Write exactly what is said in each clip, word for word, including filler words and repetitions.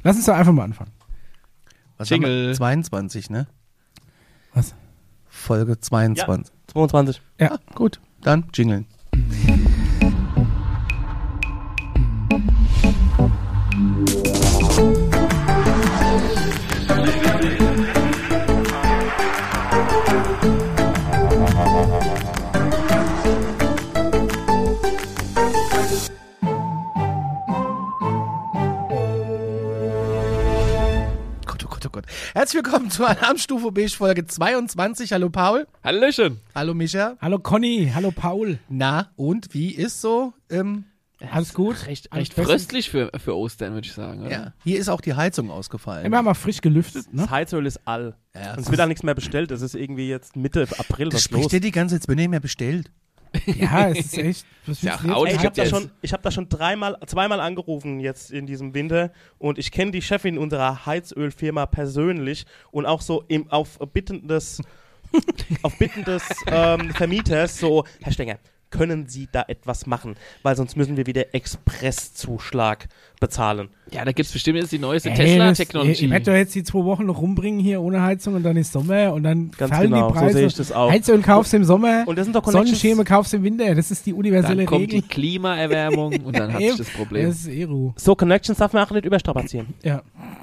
Lass uns doch einfach mal anfangen. Was haben wir? zweiundzwanzig, ne? Was? Folge zweiundzwanzig. Ja, zweiundzwanzig. Ja, ah, gut. Dann jingeln. Herzlich willkommen zur Alarmstufe Beige Folge zweiundzwanzig. Hallo Paul. Hallöchen. Hallo Micha. Hallo Conny. Hallo Paul. Na, und wie ist so? Ähm, Alles gut? Recht, recht fröstlich für, für Ostern, würde ich sagen. Oder? Ja. Hier ist auch die Heizung ausgefallen. Immer mal frisch gelüftet, ne? Das Heizöl ist all. Ja, und es wird auch nichts mehr bestellt. Es ist irgendwie jetzt Mitte April. Das was spricht los? dir die ganze Zeit, es wird nicht mehr bestellt. Ja, es ist echt. Was ja, willst du jetzt? Ey, ich habe da schon, ich hab da schon dreimal, zweimal angerufen jetzt in diesem Winter und ich kenne die Chefin unserer Heizölfirma persönlich und auch so im, auf Bitten des, auf Bitten des ähm, Vermieters so, Herr Stenger, können Sie da etwas machen? Weil sonst müssen wir wieder Expresszuschlag bezahlen. Ja, da gibt es bestimmt jetzt die neueste Ey, Tesla-Technologie. Ich werde doch jetzt die zwei Wochen noch rumbringen hier ohne Heizung und dann ist Sommer und dann Ganz fallen genau, die Preise. so sehe ich das auch. Heizöl kaufst du im Sommer, Und das sind doch Connections. Sonnenschirme kaufst du im Winter. Das ist die universelle Dann kommt Regel. die Klimaerwärmung und dann hat sich das Problem. Das ist Eru. So, Connections darf man auch nicht überstrapazieren. Ja.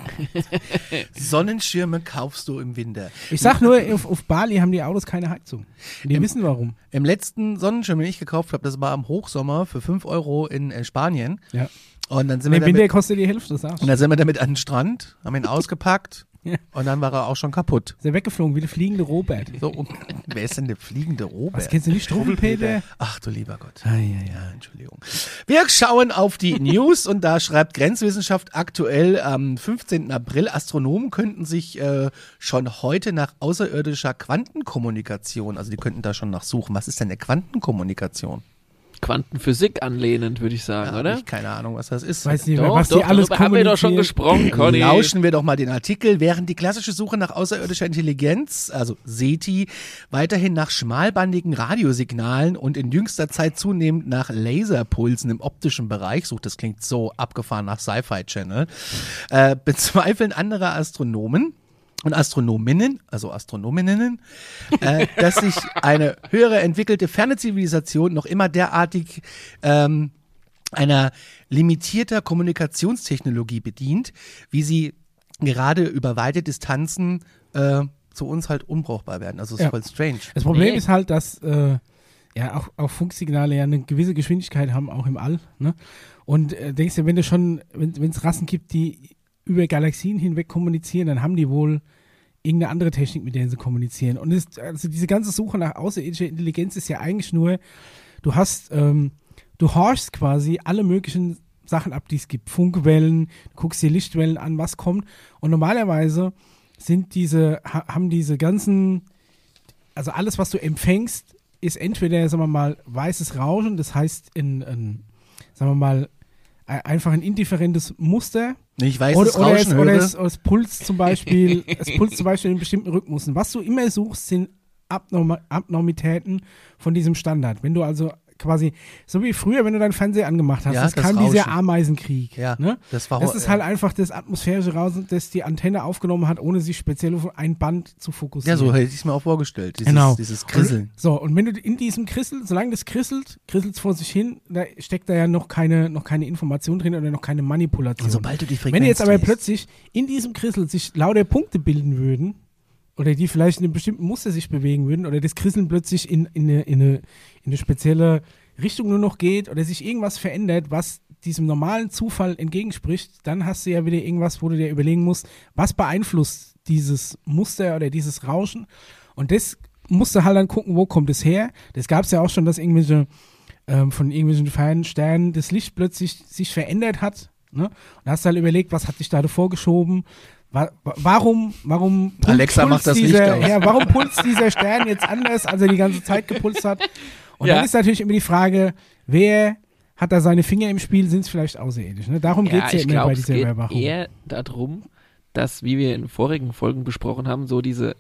Sonnenschirme kaufst du im Winter. Ich sag nur, auf, auf Bali haben die Autos keine Heizung. Und die Im, wissen warum. Im letzten Sonnenschirm, den ich gekauft habe, das war am Hochsommer für fünf Euro in äh, Spanien. Ja. Und dann sind wir Im Winter damit, kostet die Hälfte, das sagst und dann sind wir damit an den Strand, haben ihn ausgepackt Ja. und dann war er auch schon kaputt. Ist er weggeflogen, wie der fliegende Robert. So, und wer ist denn der fliegende Robert? Was, kennst du nicht Struwwelpeter? Ach du lieber Gott. Ah, ja, ja. Ja, Entschuldigung. Wir schauen auf die News und da schreibt Grenzwissenschaft aktuell am fünfzehnten April, Astronomen könnten sich äh, schon heute nach außerirdischer Quantenkommunikation, also die könnten da schon nachsuchen. Was ist denn eine Quantenkommunikation? Quantenphysik anlehnend, würde ich sagen, Ja, oder? ich keine Ahnung, was das ist. Weiß nicht, Doch, was doch, die alles darüber haben wir doch schon kommunizieren. gesprochen, Conny. Lauschen wir doch mal den Artikel. Während die klassische Suche nach außerirdischer Intelligenz, also SETI, weiterhin nach schmalbandigen Radiosignalen und in jüngster Zeit zunehmend nach Laserpulsen im optischen Bereich sucht, das klingt so abgefahren nach Sci-Fi Channel, äh, bezweifeln andere Astronomen und Astronominnen, also Astronominnen, äh, dass sich eine höhere entwickelte ferne Zivilisation noch immer derartig ähm, einer limitierter Kommunikationstechnologie bedient, wie sie gerade über weite Distanzen äh, zu uns halt unbrauchbar werden. Also es ist Ja. voll strange. Das Problem Nee. ist halt, dass äh, ja auch, auch Funksignale ja eine gewisse Geschwindigkeit haben, auch im All. Ne? Und äh, denkst du, wenn du schon, wenn es Rassen gibt, die über Galaxien hinweg kommunizieren, dann haben die wohl irgendeine andere Technik, mit der sie kommunizieren. Und es, also diese ganze Suche nach außerirdischer Intelligenz ist ja eigentlich nur, du hast, ähm, du horchst quasi alle möglichen Sachen ab, die es gibt. Funkwellen, du guckst dir Lichtwellen an, was kommt. Und normalerweise sind diese, ha, haben diese ganzen, also alles, was du empfängst, ist entweder, sagen wir mal, weißes Rauschen, das heißt in, in sagen wir mal, einfach ein indifferentes Muster. Ich weiß, Oder, das oder, es, Rauschen oder höre. es, es Puls zum Beispiel, es Puls zum Beispiel in bestimmten Rhythmusen. Was du immer suchst, sind Abnorma- Abnormitäten von diesem Standard. Wenn du also quasi, so wie früher, wenn du deinen Fernseher angemacht hast, Ja, das das kam Rauschen. dieser Ameisenkrieg. Ja, ne? das war Das ho- ist ja. halt einfach das atmosphärische Rauschen, das die Antenne aufgenommen hat, ohne sich speziell auf ein Band zu fokussieren. Ja, so hätte ich es mir auch vorgestellt. Dieses, Genau. dieses Krisseln. Und, so, und wenn du in diesem Krissel, solange das krisselt, krisselt es vor sich hin, da steckt da ja noch keine, noch keine Information drin oder noch keine Manipulation. Und sobald du die Frequenz Wenn jetzt aber drehst- plötzlich in diesem Krissel sich lauter Punkte bilden würden, oder die vielleicht in einem bestimmten Muster sich bewegen würden, oder das Krisseln plötzlich in, in, eine, in, eine, in eine spezielle Richtung nur noch geht, oder sich irgendwas verändert, was diesem normalen Zufall entgegenspricht, dann hast du ja wieder irgendwas, wo du dir überlegen musst, was beeinflusst dieses Muster oder dieses Rauschen. Und das musst du halt dann gucken, wo kommt es her. Das gab es ja auch schon, dass irgendwelche ähm, von irgendwelchen fernen Sternen das Licht plötzlich sich verändert hat. Ne? Und da hast du halt überlegt, was hat sich da davor geschoben? Wa- wa- Warum, warum pul- Alexa pulst macht das Licht dieser, aus. ja, warum pulst dieser Stern jetzt anders, als er die ganze Zeit gepulst hat? Und Ja. dann ist natürlich immer die Frage, wer hat da seine Finger im Spiel, sind es vielleicht außerirdisch? Ne? Darum geht es ja ich immer glaube, bei es dieser geht Überwachung. eher darum, dass, wie wir in vorigen Folgen besprochen haben, so diese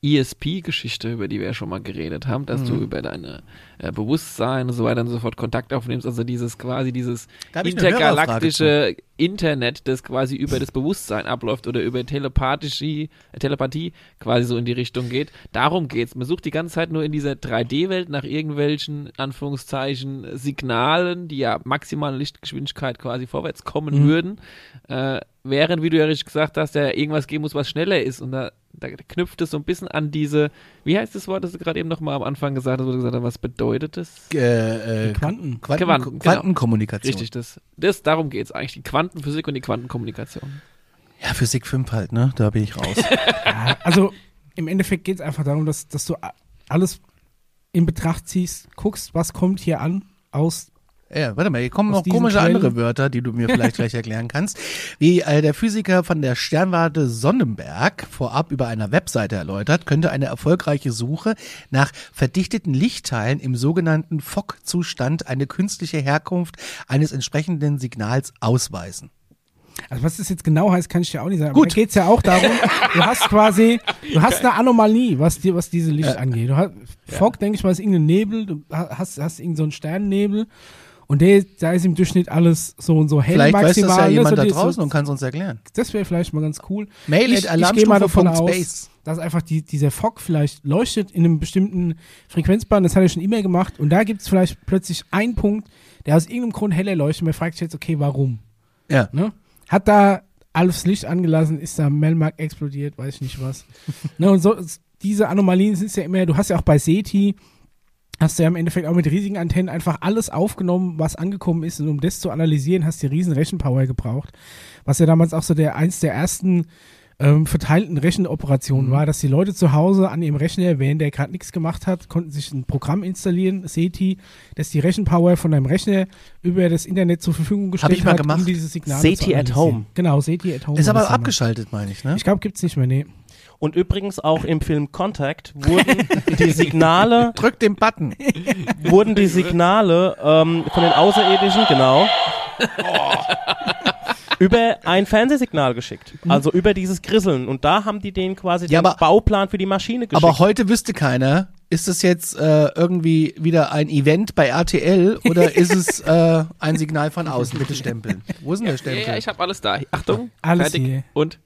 E S P-Geschichte, über die wir ja schon mal geredet haben, dass Mhm. du über deine äh, Bewusstsein und so weiter und so fort Kontakt aufnimmst, also dieses quasi dieses Da hab ich eine intergalaktische Internet, das quasi über das Bewusstsein abläuft oder über Telepathie, äh, Telepathie quasi so in die Richtung geht. Darum geht's. Man sucht die ganze Zeit nur in dieser drei D-Welt nach irgendwelchen, Anführungszeichen, Signalen, die ja maximale Lichtgeschwindigkeit quasi vorwärts kommen Mhm. würden, äh, während, wie du ja richtig gesagt hast, ja irgendwas geben muss, was schneller ist. Und da, da knüpft es so ein bisschen an diese, wie heißt das Wort, das du gerade eben nochmal am Anfang gesagt hast, wo du gesagt hast, was bedeutet das? Äh, äh, Die Quanten. Quanten, Quanten, genau. Quantenkommunikation. Richtig, das, das darum geht's eigentlich, die Quantenphysik und die Quantenkommunikation. Ja, Physik fünf halt, ne? Da bin ich raus. Ja, also im Endeffekt geht es einfach darum, dass, dass du a- alles in Betracht ziehst, guckst, was kommt hier an aus. Ja, warte mal, hier kommen Aus noch diesen komische Quellen- andere Wörter, die du mir vielleicht gleich erklären kannst. Wie äh, der Physiker von der Sternwarte Sonnenberg vorab über einer Webseite erläutert, könnte eine erfolgreiche Suche nach verdichteten Lichtteilen im sogenannten Fock-Zustand eine künstliche Herkunft eines entsprechenden Signals ausweisen. Also was das jetzt genau heißt, kann ich dir auch nicht sagen. Gut. Aber da geht es ja auch darum, du hast quasi, du hast eine Anomalie, was dir, was diese Licht angeht. Du hast, Fog, denke ich mal, ist irgendein Nebel, du hast, hast irgendeinen so einen Sternnebel und der, da ist im Durchschnitt alles so und so hell Vielleicht weiß maximal. das ja ne? jemand so da die- draußen so, und kann es uns erklären. Das wäre vielleicht mal ganz cool. Mail Ich, at ich gehe mal davon aus, alarmstufe.space. dass einfach die, dieser Fog vielleicht leuchtet in einem bestimmten Frequenzband, das hat er schon immer gemacht und da gibt es vielleicht plötzlich einen Punkt, der aus irgendeinem Grund heller leuchtet und man fragt sich jetzt, okay, warum? Ja. Ne? Hat da alles Licht angelassen, ist da Melmark explodiert, weiß ich nicht was. ne, und so, diese Anomalien sind ja immer, du hast ja auch bei SETI, hast du ja im Endeffekt auch mit riesigen Antennen einfach alles aufgenommen, was angekommen ist und um das zu analysieren, hast du riesen Rechenpower gebraucht. Was ja damals auch so der eins der ersten ähm, verteilten Rechenoperationen Mhm. war, dass die Leute zu Hause an ihrem Rechner, während der gerade nichts gemacht hat, konnten sich ein Programm installieren, SETI, das die Rechenpower von deinem Rechner über das Internet zur Verfügung gestellt ich mal hat, gemacht. um diese Signale SETI zu at analysieren. Home. Genau, SETI at Home. Ist war aber das damals. abgeschaltet, meine ich, ne? Ich glaube, gibt's nicht mehr, nee. Und übrigens auch im Film Contact wurden die Signale, Drück den Button. wurden die Signale ähm, von den Außerirdischen, genau, über ein Fernsehsignal geschickt. Also über dieses Grisseln. Und da haben die denen quasi Ja, den aber- Bauplan für die Maschine geschickt. Aber heute wüsste keiner, ist es jetzt äh, irgendwie wieder ein Event bei R T L oder ist es äh, ein Signal von außen? Bitte stempeln. Wo ist denn der Ja, Stempel? ja, ich habe alles da. Achtung, Alles fertig hier. und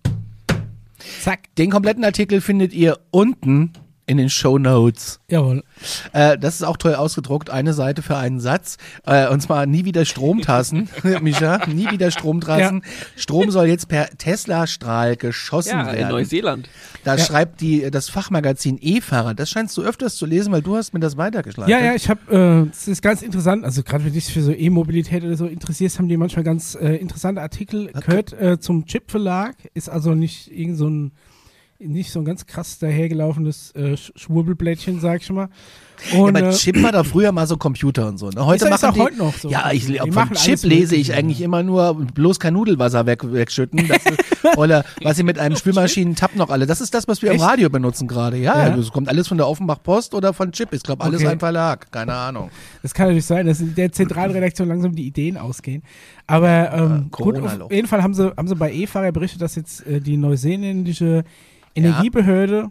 Zack. Den kompletten Artikel findet ihr unten in den Shownotes. Jawohl. Äh, das ist auch toll ausgedruckt, eine Seite für einen Satz. Äh, und zwar nie wieder Stromtassen, Micha, nie wieder Stromtassen. Strom soll jetzt per Tesla-Strahl geschossen ja, in werden. Neuseeland. Da Ja. schreibt die, das Fachmagazin E-Fahrer, das scheinst du öfters zu lesen, weil du hast mir das weitergeschlagen. Ja, ja, ich habe, äh, das ist ganz interessant, also gerade wenn du dich für so E-Mobilität oder so interessierst, haben die manchmal ganz äh, interessante Artikel. Gehört äh, zum Chip Verlag, ist also nicht irgend so ein, nicht so ein ganz krass dahergelaufenes äh, Sch- Schwurbelblättchen, sag ich mal. Und, ja, aber äh, Chip war doch früher mal so Computer und so. Ne? Heute Ist- ist machen auch die, heute noch so. Ja, ich, Die von machen Chip alles lese ich Mögliche, eigentlich ja. immer nur bloß kein Nudelwasser weg, wegschütten. Das ist, oder was sie mit einem Spülmaschinen-Tab noch alle. Das ist das, was wir Echt? im Radio benutzen gerade. Ja, Ja? das kommt alles von der Offenbach Post oder von Chip. Ich glaube, alles Okay. ein Verlag. Keine Ahnung. Das kann natürlich sein, dass in der Zentralredaktion langsam die Ideen ausgehen. Aber ähm, gut, Corona-Loch. auf jeden Fall haben sie, haben sie bei E-Fahrer berichtet, dass jetzt äh, die neuseeländische Energiebehörde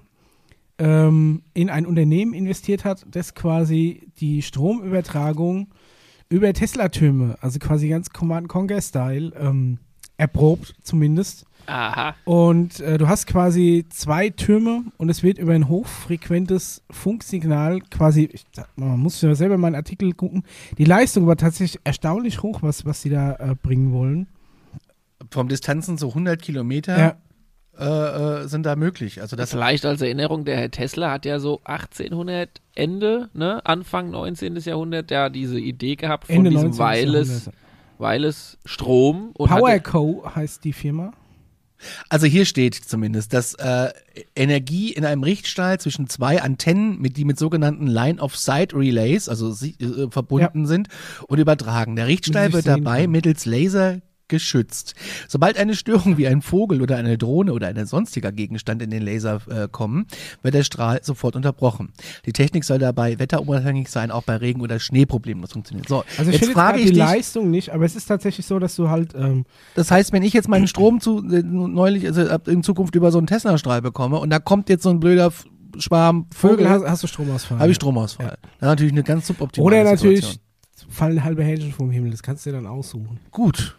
ähm, in ein Unternehmen investiert hat, das quasi die Stromübertragung über Tesla-Türme, also quasi ganz Command-Conquer-Style, ähm, erprobt zumindest. Aha. Und äh, du hast quasi zwei Türme und es wird über ein hochfrequentes Funksignal quasi, ich, sag mal, man muss ja selber mal einen Artikel gucken, die Leistung war tatsächlich erstaunlich hoch, was, was sie da äh, bringen wollen. Vom Distanzen so hundert Kilometer Ja. äh, äh, sind da möglich. Also das Vielleicht als Erinnerung, der Herr Tesla hat ja so achtzehnhundert Ende, ne, Anfang neunzehnten. Jahrhundert, ja diese Idee gehabt von Ende diesem neunzehnten. Wireless, Jahrhundert. Wireless Strom. Und hatte, PowerCo heißt die Firma. Also hier steht zumindest, dass äh, Energie in einem Richtstrahl zwischen zwei Antennen, mit die mit sogenannten Line-of-Sight-Relays, also sie, äh, verbunden sind und übertragen. Der Richtstrahl sich wird sehen dabei können. mittels Laser geschützt. Sobald eine Störung wie ein Vogel oder eine Drohne oder ein sonstiger Gegenstand in den Laser äh, kommen, wird der Strahl sofort unterbrochen. Die Technik soll dabei wetterunabhängig sein, auch bei Regen- oder Schneeproblemen das funktioniert. So, Also ich jetzt finde frage gerade ich die dich, Leistung nicht, aber es ist tatsächlich so, dass du halt, ähm, das heißt, wenn ich jetzt meinen Strom zu, äh, neulich, also ab- in Zukunft über so einen Tesla-Strahl bekomme und da kommt jetzt so ein blöder F- Schwarm Vögel Vogel hast, hast, hast du Stromausfall. habe ich Stromausfall. Ja. Das ist natürlich eine ganz suboptimale Oder natürlich Situation. fallen halbe Hähnchen vom Himmel. Das kannst du dir dann aussuchen. Gut.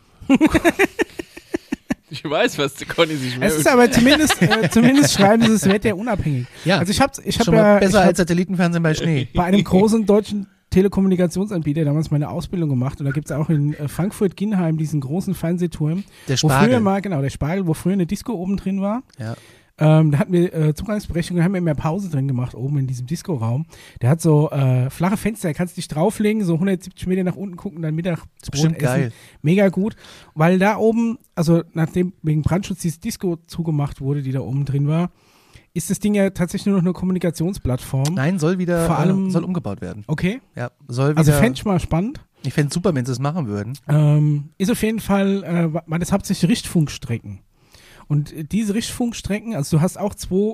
Ich weiß, was der Conny sich Es merkt. ist aber zumindest, äh, zumindest schreiben sie, es Wetter unabhängig. Ja. Also ich habe ich hab Schon ja mal ich besser hab als Satellitenfernsehen bei Schnee. bei einem großen deutschen Telekommunikationsanbieter damals meine Ausbildung gemacht und da gibt es auch in äh, Frankfurt-Ginnheim diesen großen Fernsehturm, Der wo Spargel. früher mal, genau, der Spargel, wo früher eine Disco oben drin war. Ja. Ähm, da hatten wir äh, Zugangsberechtigung, da haben wir immer Pause drin gemacht, oben in diesem Disco-Raum. Der hat so äh, flache Fenster, da kannst du dich drauflegen, so hundertsiebzig Meter nach unten gucken, dann Mittag ist bestimmt Brot essen. geil. Mega gut, weil da oben, also nachdem wegen Brandschutz dieses Disco zugemacht wurde, die da oben drin war, ist das Ding ja tatsächlich nur noch eine Kommunikationsplattform. Nein, soll wieder, Vor allem- äh, soll umgebaut werden. Okay, Ja, soll wieder. also fände ich mal spannend. ich fände es super, wenn sie es machen würden. Ähm, ist auf jeden Fall, äh, waren das hauptsächlich Richtfunkstrecken. Und äh, diese Richtfunkstrecken, also du hast auch zwei,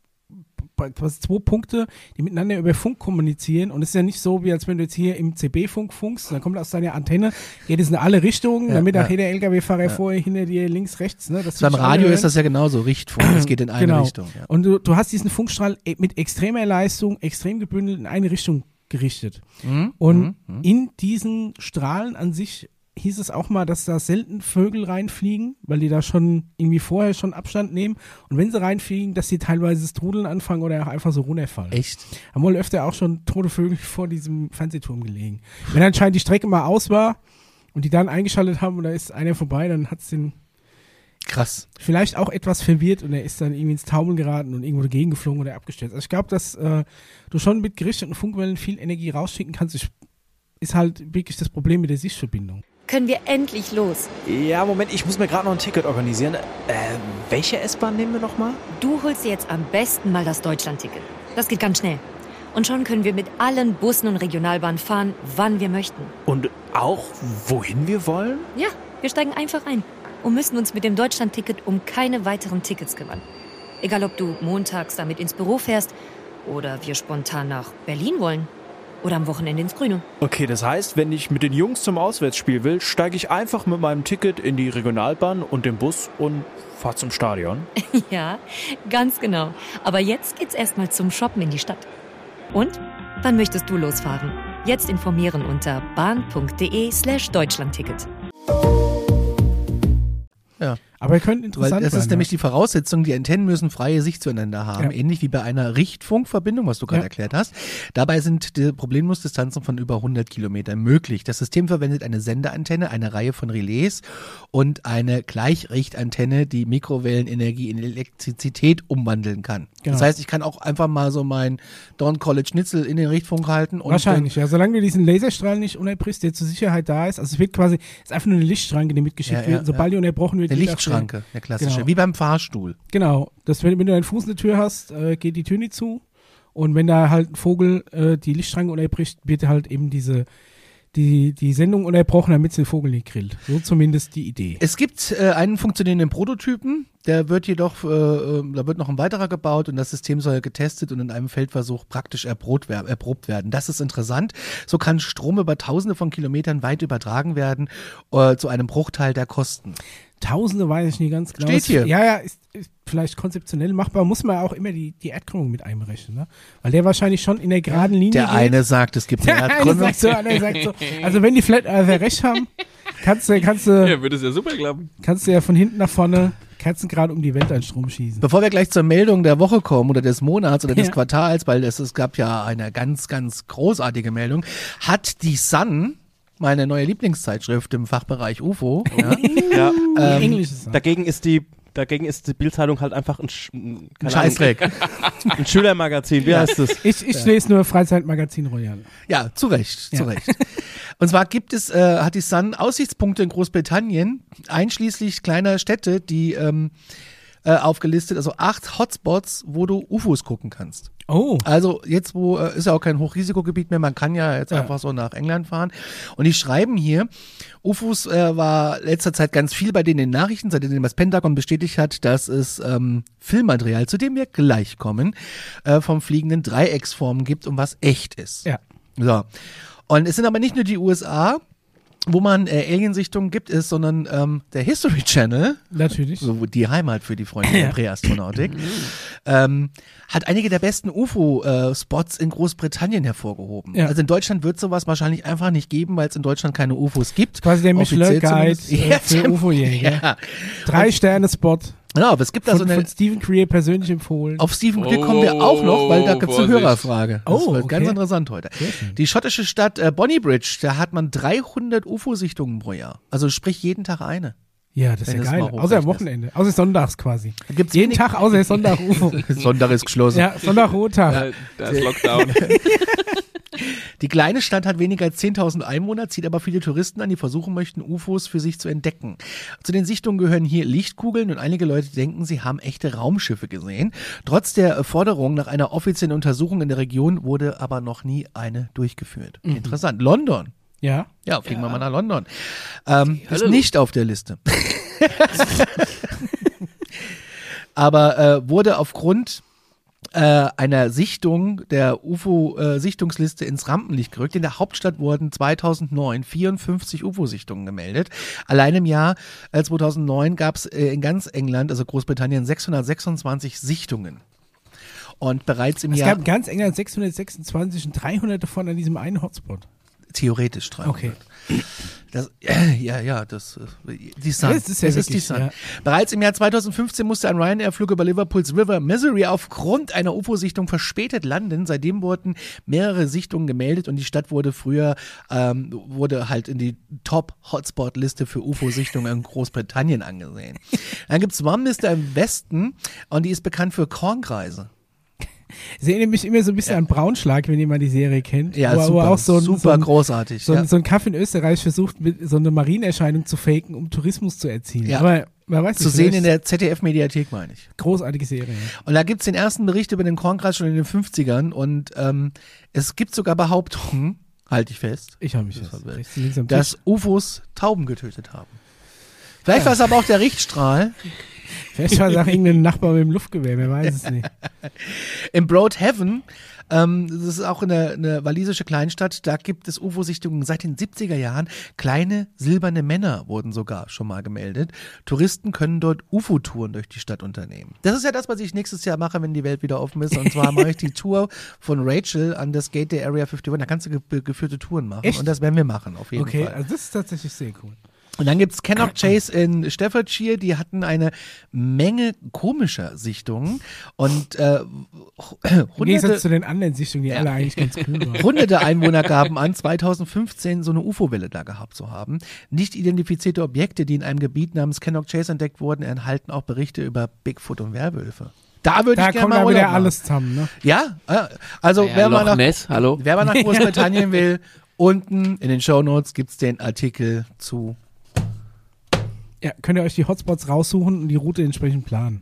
quasi zwei Punkte, die miteinander über Funk kommunizieren. Und es ist ja nicht so, wie als wenn du jetzt hier im C B-Funk funkst, dann kommt aus deiner Antenne, geht es in alle Richtungen, Ja, damit ja. auch jeder L K W-Fahrer Ja. vorher, hinter dir, links, rechts. Ne, dass Beim dich alle Radio hören. ist das ja genauso, Richtfunk, es geht in eine Genau. Richtung. Ja. Und du, du hast diesen Funkstrahl e- mit extremer Leistung, extrem gebündelt in eine Richtung gerichtet. Mhm. Und Mhm. Mhm. in diesen Strahlen an sich hieß es auch mal, dass da selten Vögel reinfliegen, weil die da schon irgendwie vorher schon Abstand nehmen. Und wenn sie reinfliegen, dass sie teilweise das Trudeln anfangen oder auch einfach so runterfallen. Echt? Haben wohl öfter auch schon tote Vögel vor diesem Fernsehturm gelegen. Wenn anscheinend die Strecke mal aus war und die dann eingeschaltet haben und da ist einer vorbei, dann hat es den Krass. vielleicht auch etwas verwirrt und er ist dann irgendwie ins Taumeln geraten und irgendwo dagegen geflogen oder abgestürzt. Also ich glaube, dass äh, du schon mit gerichteten Funkwellen viel Energie rausschicken kannst. Ich, ist halt wirklich das Problem mit der Sichtverbindung. Können wir endlich los? Ja, Moment, ich muss mir gerade noch ein Ticket organisieren. Äh, welche S-Bahn nehmen wir nochmal? Du holst dir jetzt am besten mal das Deutschland-Ticket. Das geht ganz schnell. Und schon können wir mit allen Bussen und Regionalbahnen fahren, wann wir möchten. Und auch, wohin wir wollen? Ja, wir steigen einfach ein und müssen uns mit dem Deutschland-Ticket um keine weiteren Tickets kümmern. Egal, ob du montags damit ins Büro fährst oder wir spontan nach Berlin wollen oder am Wochenende ins Grüne. Okay, das heißt, wenn ich mit den Jungs zum Auswärtsspiel will, steige ich einfach mit meinem Ticket in die Regionalbahn und den Bus und fahre zum Stadion. Ja, ganz genau. Aber jetzt geht's erstmal zum Shoppen in die Stadt. Und? Wann möchtest du losfahren? Jetzt informieren unter bahn.de slash Deutschlandticket. Ja. Aber könnte Weil interessant das sein. ist nämlich die Voraussetzung, die Antennen müssen freie Sicht zueinander haben, Ja. ähnlich wie bei einer Richtfunkverbindung, was du gerade Ja. erklärt hast. Dabei sind die Problemlosdistanzen von über hundert Kilometern möglich. Das System verwendet eine Sendeantenne, eine Reihe von Relais und eine Gleichrichtantenne, die Mikrowellenenergie in Elektrizität umwandeln kann. Genau. Das heißt, ich kann auch einfach mal so mein Don College Schnitzel in den Richtfunk halten. Und Wahrscheinlich, ja. Solange du diesen Laserstrahl nicht unterbrichst, der zur Sicherheit da ist. Also es wird quasi, es ist einfach nur eine Lichtschranke, die mitgeschickt Ja, ja, wird. Und sobald ja. die unterbrochen wird, Eine geht auch Lichtschranke, eine klassische, Genau. wie beim Fahrstuhl. Genau. Das, wenn, wenn du deinen Fuß in der Tür hast, äh, geht die Tür nicht zu. Und wenn da halt ein Vogel äh, die Lichtschranke unterbricht, wird halt eben diese die, die Sendung unterbrochen, damit es den Vogel nicht grillt. So zumindest die Idee. Es gibt äh, einen funktionierenden Prototypen, der wird jedoch, äh, äh, da wird noch ein weiterer gebaut und das System soll getestet und in einem Feldversuch praktisch erprobt, wer- erprobt werden. Das ist interessant. So kann Strom über tausende von Kilometern weit übertragen werden, äh, zu einem Bruchteil der Kosten. Tausende weiß ich nicht ganz genau. Steht Es- hier. Ja, ja, ist, ist vielleicht konzeptionell machbar, muss man auch immer die, die Erdkrümmung mit einberechnen, ne? Weil der wahrscheinlich schon in der geraden Linie Der geht. eine sagt, es gibt eine Der eine Erdkrümmung. sagt so, der andere sagt so. Also wenn die Flat Earther recht haben, kannst du, kannst du, Ja, würde es ja super klappen. kannst du ja von hinten nach vorne Kerzengrad um die Welt an Strom schießen. Bevor wir gleich zur Meldung der Woche kommen oder des Monats oder des Ja. Quartals, weil es, es gab ja eine ganz, ganz großartige Meldung, hat die Sun, meine neue Lieblingszeitschrift im Fachbereich U F O, ja, Ja. Ähm, Englisch ist Dagegen ist die Dagegen ist die Bildzeitung halt einfach ein, Sch ein, keine Scheißdreck. Ahnung, ein Schülermagazin. Wie heißt das? Ich, ich lese nur Freizeitmagazin Royal. Ja, zu Recht, zu Ja. Recht. Und zwar gibt es, äh, hat die Sun Aussichtspunkte in Großbritannien, einschließlich kleiner Städte, die ähm, äh, aufgelistet, also acht Hotspots, wo du U F Os gucken kannst. Oh. Also jetzt, wo äh, ist ja auch kein Hochrisikogebiet mehr, man kann ja jetzt Ja. einfach so nach England fahren. Und die schreiben hier, U F Os äh, war letzter Zeit ganz viel bei denen in den Nachrichten, seitdem das Pentagon bestätigt hat, dass es ähm, Filmmaterial, zu dem wir gleich kommen, äh, vom fliegenden Dreiecksformen gibt und was echt ist. Ja. So. Und es sind aber nicht nur die U S A, wo man äh, Aliensichtungen gibt, ist, sondern ähm, der History Channel, Natürlich. so die Heimat für die Freunde der Präastronautik, ähm, hat einige der besten U F O-Spots in Großbritannien hervorgehoben. Ja. Also in Deutschland wird sowas wahrscheinlich einfach nicht geben, weil es in Deutschland keine U F Os gibt. Quasi der Offiziell Michelin-Guide zumindest. äh, Ja, für der- U F O-Jäger. Ja. Drei Sterne-Spot. Genau, aber es gibt da so Von, eine... von Stephen Creer persönlich empfohlen. Auf Stephen Quick Oh, kommen wir auch noch, weil da gibt es eine Vorsicht. Hörerfrage. Das Oh, wird okay. ganz interessant heute. Sehr schön. Die schottische Stadt äh, Bonnybridge, da hat man dreihundert U F O-Sichtungen pro Jahr. Also sprich jeden Tag eine. Ja, das ist Wenn ja es geil. mal Außer am hochrechnest. Wochenende. Außer sonntags quasi. Da gibt's Jeden wenig- Tag außer Sonntag U F O. Sonntag ist geschlossen. Ja, Sonntag Ruhetag. Da, da ist Lockdown. Die kleine Stadt hat weniger als zehntausend Einwohner, zieht aber viele Touristen an, die versuchen möchten, U F Os für sich zu entdecken. Zu den Sichtungen gehören hier Lichtkugeln und einige Leute denken, sie haben echte Raumschiffe gesehen. Trotz der Forderung nach einer offiziellen Untersuchung in der Region wurde aber noch nie eine durchgeführt. Interessant. London. Ja. Ja, fliegen wir mal nach London. Ähm, ist Hölle. nicht auf der Liste. Aber äh, wurde aufgrund äh, einer Sichtung der U F O-Sichtungsliste ins Rampenlicht gerückt. In der Hauptstadt wurden zweitausendneun vierundfünfzig U F O-Sichtungen gemeldet. Allein im Jahr äh, zweitausendneun gab es äh, in ganz England, also Großbritannien, sechshundertsechsundzwanzig Sichtungen. Und bereits im Es Jahr gab in ganz England sechshundertsechsundzwanzig und dreihundert davon an diesem einen Hotspot. theoretisch dreihundert. Okay. Das, äh, ja, ja, das äh, die Sun. Ja, es ist ja es ist die wirklich, Sun. ja. Bereits im Jahr zweitausendfünfzehn musste ein Ryanair-Flug über Liverpools River Missouri aufgrund einer U F O-Sichtung verspätet landen. Seitdem wurden mehrere Sichtungen gemeldet und die Stadt wurde früher ähm, wurde halt in die Top-Hotspot-Liste für U F O-Sichtungen in Großbritannien angesehen. Dann gibt's Warmmister im Westen und die ist bekannt für Kornkreise. Sie erinnert mich immer so ein bisschen an Braunschlag, wenn jemand die Serie kennt. Ja, wo, wo super, auch so ein, super so ein, großartig. so, ein, ja. so ein Kaff in Österreich versucht, mit so eine Marienerscheinung zu faken, um Tourismus zu erzielen. Ja. Aber man weiß Zu nicht, sehen vielleicht in der Z D F-Mediathek, meine ich. großartige Serie. Ja. Und da gibt's den ersten Bericht über den Kornkreis schon in den fünfzigern und ähm, es gibt sogar Behauptungen, halte ich fest, Ich habe mich Das jetzt war rechts links am Tisch. dass U F Os Tauben getötet haben. Vielleicht war es aber auch der Richtstrahl. Vielleicht war es auch irgendein Nachbar mit dem Luftgewehr, wer weiß es nicht. Im Broadhaven, ähm, das ist auch eine, eine walisische Kleinstadt, da gibt es U F O-Sichtungen seit den siebziger Jahren. Kleine silberne Männer wurden sogar schon mal gemeldet. Touristen können dort U F O-Touren durch die Stadt unternehmen. Das ist ja das, was ich nächstes Jahr mache, wenn die Welt wieder offen ist. Und zwar mache ich die Tour von Rachel an das Gate der Area einundfünfzig. Da kannst du ge geführte Touren machen. Echt? Und das werden wir machen, auf jeden Okay, Fall. also das ist tatsächlich sehr cool. Und dann gibt's Cannock Chase in Staffordshire, die hatten eine Menge komischer Sichtungen und äh, Im Gegensatz hunderte, zu den anderen Sichtungen, die alle eigentlich ganz cool waren. hunderte Einwohner gaben an, zweitausendfünfzehn so eine U F O-Welle da gehabt zu haben. Nicht identifizierte Objekte, die in einem Gebiet namens Cannock Chase entdeckt wurden, enthalten auch Berichte über Bigfoot und Werwölfe. Da würde Da ich gerne kommt mal aber Urlaub wieder machen. alles zusammen, ne? Ja, äh, also Ja, wer, mal Loch nach, Ness, hallo? wer mal nach Großbritannien will, unten in den Shownotes gibt's den Artikel zu. Ja, könnt ihr euch die Hotspots raussuchen und die Route entsprechend planen.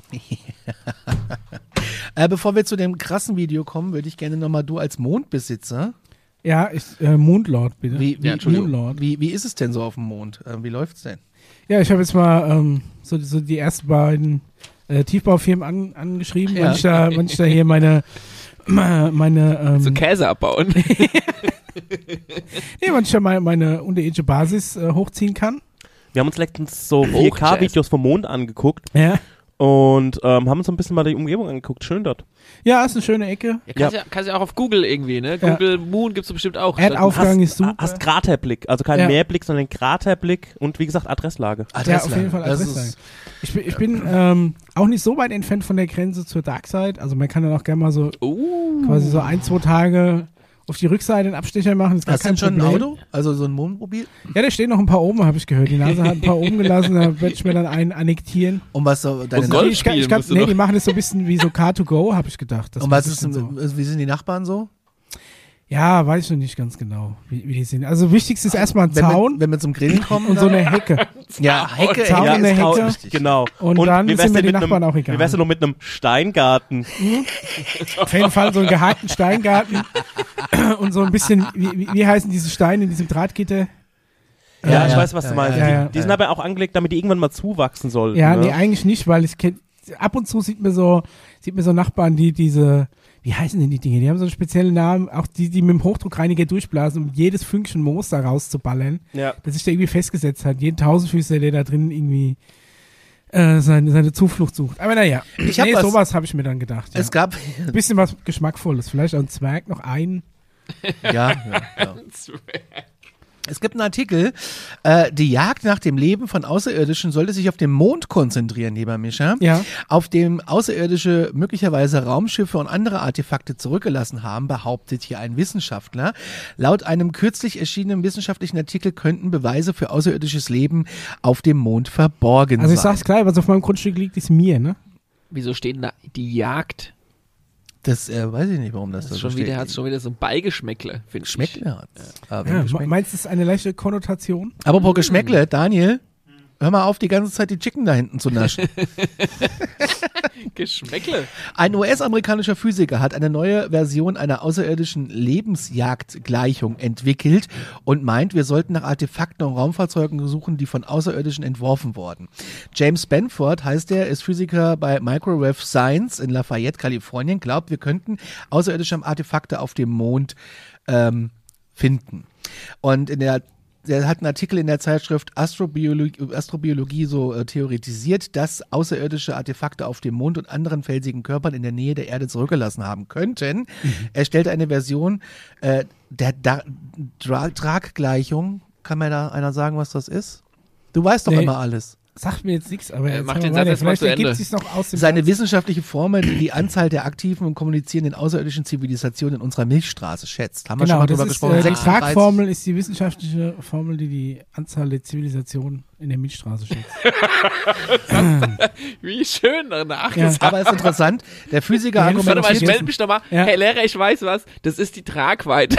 Äh, bevor wir zu dem krassen Video kommen, würde ich gerne nochmal du als Mondbesitzer. Ja, ich, äh, Mondlord, bitte. Wie, wie, Ja, Entschuldigung. Moonlord. wie, wie ist es denn so auf dem Mond? Äh, wie läuft's denn? Ja, ich habe jetzt mal ähm, so, so die ersten beiden äh, Tiefbaufirmen an, angeschrieben, Ja. wann, ich da, wann ich da hier meine meine ähm, So Käse abbauen. nee, wann ich da meine, meine unterirdische Basis äh, hochziehen kann. Wir haben uns letztens so vier K-Videos vom Mond angeguckt Ja. und ähm, haben uns so ein bisschen mal die Umgebung angeguckt. Schön dort. Ja, ist eine schöne Ecke. Ja, kannst ja. Ja, kannst ja auch auf Google irgendwie, ne? Ja. Google Moon gibt's bestimmt auch. Erdaufgang ist super. Hast Kraterblick, also kein Ja. Meerblick, sondern Kraterblick und wie gesagt Adresslage. Ja, auf jeden Fall Das Adresslage. ist, Ich bin, ich bin ähm, auch nicht so weit entfernt von der Grenze zur Darkside. Also man kann dann auch gerne mal so Uh. quasi so ein, zwei Tage auf die Rückseite einen Abstecher machen. Ist gar hast du kein denn schon ein Problem. Auto? Also so ein Mondmobil? Ja, da stehen noch ein paar oben, habe ich gehört. Die Nase hat ein paar oben gelassen, da werde ich mir dann einen annektieren. Und was so deine Und Nach- Golf ich, glaub- ich spielen glaub, musst du nee, noch. die machen das so ein bisschen wie so Car to go, habe ich gedacht. Das Und war was ein ist, bisschen so. wie sind die Nachbarn so? Ja, weiß ich noch nicht ganz genau, wie, wie die sind. Also wichtigste ist erstmal ein Wenn wir, Zaun wenn wir zum Grillen kommen? und so eine Hecke. ja, Hecke, Zaun Hecke in der ist auch Hecke. wichtig. Genau. Und dann wie wär's sind mir denn die mit Nachbarn einem, auch egal. Wie wär's denn noch mit einem Steingarten? Auf jeden Fall so einen geheimten Steingarten und so ein bisschen, wie, wie, wie heißen diese Steine in diesem Drahtgitter? Ja, Ja, ich ja, weiß, was du ja, meinst. ja, die ja. die sind aber auch angelegt, damit die irgendwann mal zuwachsen sollten. Ja, ne? nee, eigentlich nicht, weil ich kenn, ab und zu sieht mir so, sieht mir so Nachbarn, die diese, wie heißen denn die Dinge? Die haben so einen speziellen Namen, auch die, die mit dem Hochdruckreiniger durchblasen, um jedes Fünkchen Moos da rauszuballern, Ja. dass sich da irgendwie festgesetzt hat. Jeden Tausendfüßler, der da drin irgendwie äh, seine, seine Zuflucht sucht. Aber naja, Ich hab nee, was- sowas habe ich mir dann gedacht. Ja. Es gab, Ein bisschen was Geschmackvolles. Vielleicht auch ein Zwerg, noch einen. ja, ja, ja. Es gibt einen Artikel, äh, die Jagd nach dem Leben von Außerirdischen sollte sich auf den Mond konzentrieren, lieber Mischa. Ja. Auf dem Außerirdische möglicherweise Raumschiffe und andere Artefakte zurückgelassen haben, behauptet hier ein Wissenschaftler. Laut einem kürzlich erschienenen wissenschaftlichen Artikel könnten Beweise für außerirdisches Leben auf dem Mond verborgen Also ich sein. sag's gleich, was auf meinem Grundstück liegt, ist mir, ne? Wieso steht denn da die Jagd? Das äh, weiß ich nicht, warum das, Das da ist so schon steht. wieder, hat schon wieder so ein Beigeschmäckle, finde ich. Geschmäckle hat's. Aber, Ja, Geschmäckle. meinst du, das ist eine leichte Konnotation? Apropos Geschmäckle, Daniel, hör mal auf, die ganze Zeit die Chicken da hinten zu naschen. Geschmäckle. Ein U S-amerikanischer Physiker hat eine neue Version einer außerirdischen Lebensjagdgleichung entwickelt und meint, wir sollten nach Artefakten und Raumfahrzeugen suchen, die von Außerirdischen entworfen wurden. James Benford heißt er, ist Physiker bei Microwave Science in Lafayette, Kalifornien, glaubt, wir könnten außerirdische Artefakte auf dem Mond ähm, finden. Und in der Der hat einen Artikel in der Zeitschrift Astrobiologie, Astrobiologie so äh, theoretisiert, dass außerirdische Artefakte auf dem Mond und anderen felsigen Körpern in der Nähe der Erde zurückgelassen haben könnten. Mhm. Er stellte eine Version äh, der da Dra Traggleichung. Kann mir da einer sagen, was das ist? Du weißt doch Nee. immer alles. Sagt mir jetzt nichts, aber Äh, jetzt mach machen den wir Satz weiter. jetzt mal Vielleicht zu ergibt Ende. sich's noch aus dem Seine Satz. wissenschaftliche Formel, die die Anzahl der aktiven und kommunizierenden außerirdischen Zivilisationen in unserer Milchstraße schätzt. Haben wir Genau, schon mal das drüber ist, gesprochen. äh, die sechsunddreißig. Tragformel ist die wissenschaftliche Formel, die die Anzahl der Zivilisationen in der Milchstraße schätzt. Wie schön danach Ja. gesagt. Aber ist interessant, der Physiker Ja, Warte mal, ich argumentiert, melde mich nochmal. Ja. Hey Lehrer, ich weiß was. Das ist die Tragweite.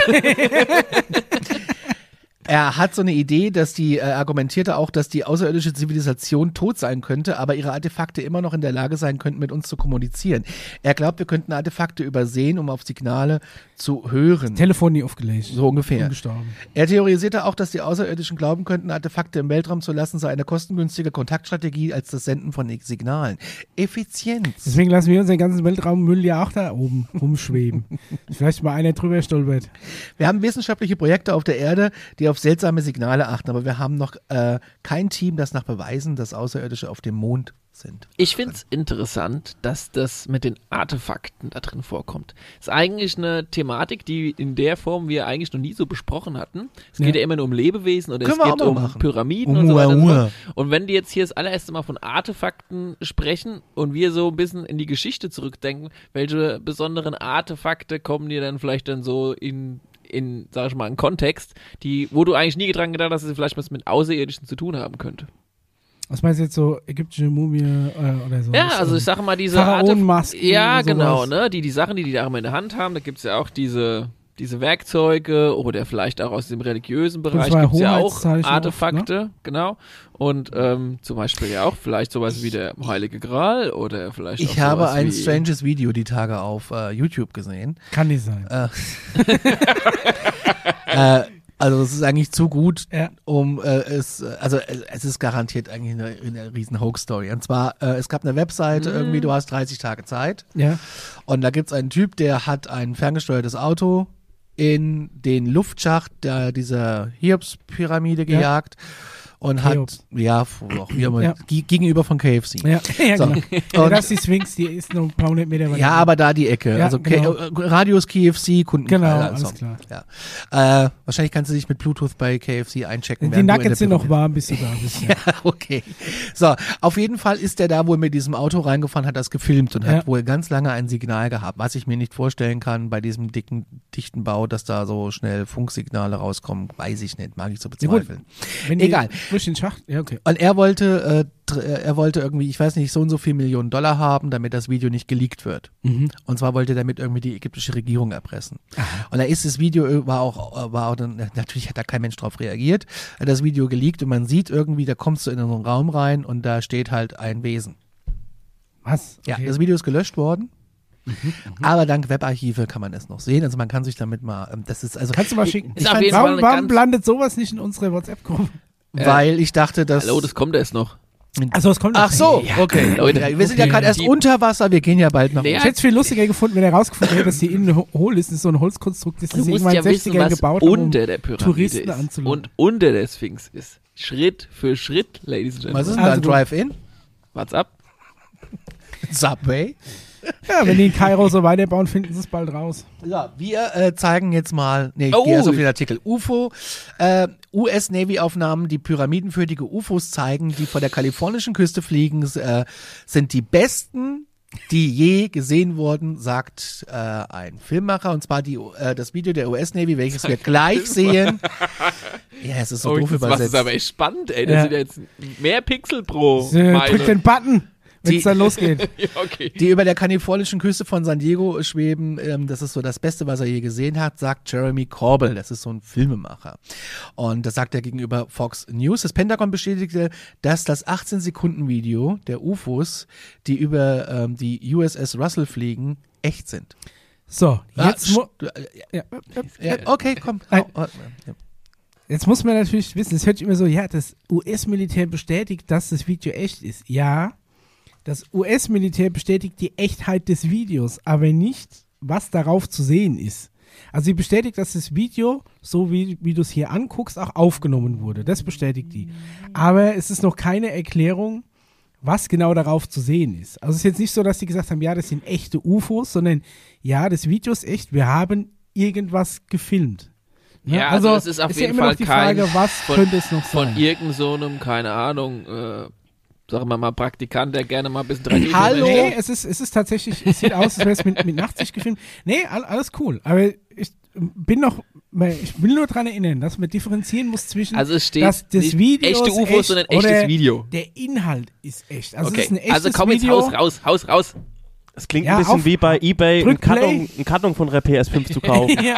er hat so eine Idee, dass die, äh, argumentierte auch, dass die außerirdische Zivilisation tot sein könnte, aber ihre Artefakte immer noch in der Lage sein könnten, mit uns zu kommunizieren. Er glaubt, wir könnten Artefakte übersehen, um auf Signale zu hören. Telefon nie aufgelegt. So ungefähr. Umgestorben. Er theorisierte auch, dass die Außerirdischen glauben könnten, Artefakte im Weltraum zu lassen, sei eine kostengünstige Kontaktstrategie als das Senden von Signalen. Effizienz. Deswegen lassen wir unseren ganzen Weltraummüll ja auch da oben rumschweben. Vielleicht mal einer drüber stolpert. Wir haben wissenschaftliche Projekte auf der Erde, die auf seltsame Signale achten, aber wir haben noch äh, kein Team, das nach Beweisen, dass Außerirdische auf dem Mond sind. Ich finde es interessant, dass das mit den Artefakten da drin vorkommt. Ist eigentlich eine Thematik, die in der Form wir eigentlich noch nie so besprochen hatten. Es Ja. geht ja immer nur um Lebewesen oder Können es wir geht auch mal um machen. Pyramiden Um und so weiter. Und, so Ua, fort. Und wenn die jetzt hier das allererste Mal von Artefakten sprechen und wir so ein bisschen in die Geschichte zurückdenken, welche besonderen Artefakte kommen dir dann vielleicht dann so in in, sag ich mal, einen Kontext, die, wo du eigentlich nie dran gedacht hast, dass es vielleicht was mit Außerirdischen zu tun haben könnte. Was meinst du jetzt so ägyptische Mumie äh, oder so? Ja, also ich sage mal diese Pharaonenmasken Artef- Ja, und sowas. genau, ne? Die, die Sachen, die die da immer in der Hand haben, da gibt es ja auch diese, diese Werkzeuge oder vielleicht auch aus dem religiösen Bereich war gibt es ja auch Hoheitszeichen Artefakte, oft, genau. Und ähm, zum Beispiel ja auch vielleicht sowas wie der Heilige Gral oder vielleicht auch Ich habe sowas ein wie stranges Video die Tage auf äh, YouTube gesehen. Kann nicht sein. Äh, äh, also es ist eigentlich zu gut, Ja. um äh, es, also es, es ist garantiert eigentlich eine, eine riesen Hoax-Story. Und zwar, äh, es gab eine Webseite, Mhm. irgendwie, du hast dreißig Tage Zeit Ja. und da gibt es einen Typ, der hat ein ferngesteuertes Auto in den Luftschacht der, dieser Hiobs-Pyramide Ja. gejagt und hat, Cheops. ja, auch wie immer, Ja. ge- gegenüber von K F C. Ja, ja So. genau. Ja, das ist die Sphinx, die ist nur ein paar hundert Meter weiter. Ja, aber da die Ecke. Ja, also genau. K- äh, Radius K F C, Kunden. Genau, also, alles klar. Ja. Äh, wahrscheinlich kannst du dich mit Bluetooth bei K F C einchecken. Die während du in Nuggets der sind noch Pyramide- warm, bis du da bist. Ja. Ja, okay. So, auf jeden Fall ist der da wohl mit diesem Auto reingefahren, hat das gefilmt und Ja. hat wohl ganz lange ein Signal gehabt, was ich mir nicht vorstellen kann bei diesem dicken, dichten Bau, dass da so schnell Funksignale rauskommen, weiß ich nicht, mag ich so Ja, gut. bezweifeln. Wenn die Egal. Durch den Schacht, ja, okay. Und er wollte, äh, dr- äh, er wollte irgendwie, ich weiß nicht, so und so viel Millionen Dollar haben, damit das Video nicht geleakt wird. Mhm. Und zwar wollte er damit irgendwie die ägyptische Regierung erpressen. Und da ist das Video, äh, war auch, war auch dann, natürlich hat da kein Mensch drauf reagiert, hat das Video geleakt und man sieht irgendwie, da kommst du in so einen Raum rein und da steht halt ein Wesen. Was? Ja, Okay. das Video ist gelöscht worden. Aber dank Webarchive kann man es noch sehen. Also man kann sich damit mal, ähm, das ist also, Kannst du mal schicken. Ist auf fand- jeden Fall warum eine warum ganz- landet sowas nicht in unserer WhatsApp-Gruppe? weil ich dachte, dass, Hallo, das kommt erst noch. Also es kommt Ach so, Ja, okay. Leute, ja, wir sind ja okay. gerade erst Die- unter Wasser, wir gehen ja bald nach Nee, oben. Ich hätte es viel lustiger gefunden, wenn er rausgefunden hätte, dass die innen ho- hohl ist. Das ist so ein Holzkonstrukt, das Du sie musst irgendwann ja in den wissen, sechzigern was gebaut haben, um unter der Pyramide Touristen ist anzulocken. und unter der Sphinx ist. Schritt für Schritt, Ladies and Was ist Gentlemen. denn da? Also gut. Drive-In? What's up? Subway? Ja, wenn die in Kairo so weiterbauen, finden sie es bald raus. Ja, wir äh, zeigen jetzt mal, nee, ich Oh. gehe erst auf den Artikel. U F O, äh, U S-Navy-Aufnahmen, die pyramidenförmige U F Os zeigen, die vor der kalifornischen Küste fliegen, äh, sind die besten, die je gesehen wurden, sagt äh, ein Filmmacher, und zwar die, äh, das Video der U S-Navy, welches wir gleich sehen. Ja, es ist so Oh, doof das was übersetzt. ist aber echt spannend, ey. Das Ja. sind ja jetzt mehr Pixel pro Äh, Meile. drück den Button, wenn Die- es dann losgeht. Ja, okay. Die über der kalifornischen Küste von San Diego schweben, ähm, das ist so das Beste, was er je gesehen hat, sagt Jeremy Corbell. Das ist so ein Filmemacher. Und das sagt er gegenüber Fox News. Das Pentagon bestätigte, dass das achtzehn-Sekunden-Video der U F Os, die über ähm, die U S S Russell fliegen, echt sind. So, Ah, jetzt, mu st- äh, ja, ja, okay, komm. Nein. Oh, oh, ja. jetzt muss man natürlich wissen, es hört sich immer so, ja, das U S-Militär bestätigt, dass das Video echt ist. Ja, das U S-Militär bestätigt die Echtheit des Videos, aber nicht, was darauf zu sehen ist. Also sie bestätigt, dass das Video, so wie, wie du es hier anguckst, auch aufgenommen wurde. Das bestätigt die. Aber es ist noch keine Erklärung, was genau darauf zu sehen ist. Also es ist jetzt nicht so, dass sie gesagt haben, ja, das sind echte U F Os, sondern ja, das Video ist echt, wir haben irgendwas gefilmt. Ne? Ja, also es ist auf ja jeden immer Fall noch die kein Frage, was von- könnte es noch Von sein? irgend so einem, keine Ahnung, äh, sagen wir mal, Praktikant, der gerne mal ein bisschen drei D Hallo? Nee, es ist, es ist tatsächlich, es sieht aus, als wäre es mit, mit Nachtsicht gefilmt. Nee, all, alles cool. Aber ich bin noch, ich will nur daran erinnern, dass man differenzieren muss zwischen, Also es steht dass das nicht Video echte ist U F Os, echt sondern oder echtes Video. Der Inhalt ist echt. Also es Okay, ist ein echtes also komm jetzt Video. raus, raus, raus, raus. Es klingt Ja, ein bisschen auf- wie bei eBay, einen drück Play. Karton, einen Karton von der P S fünf zu kaufen. ja.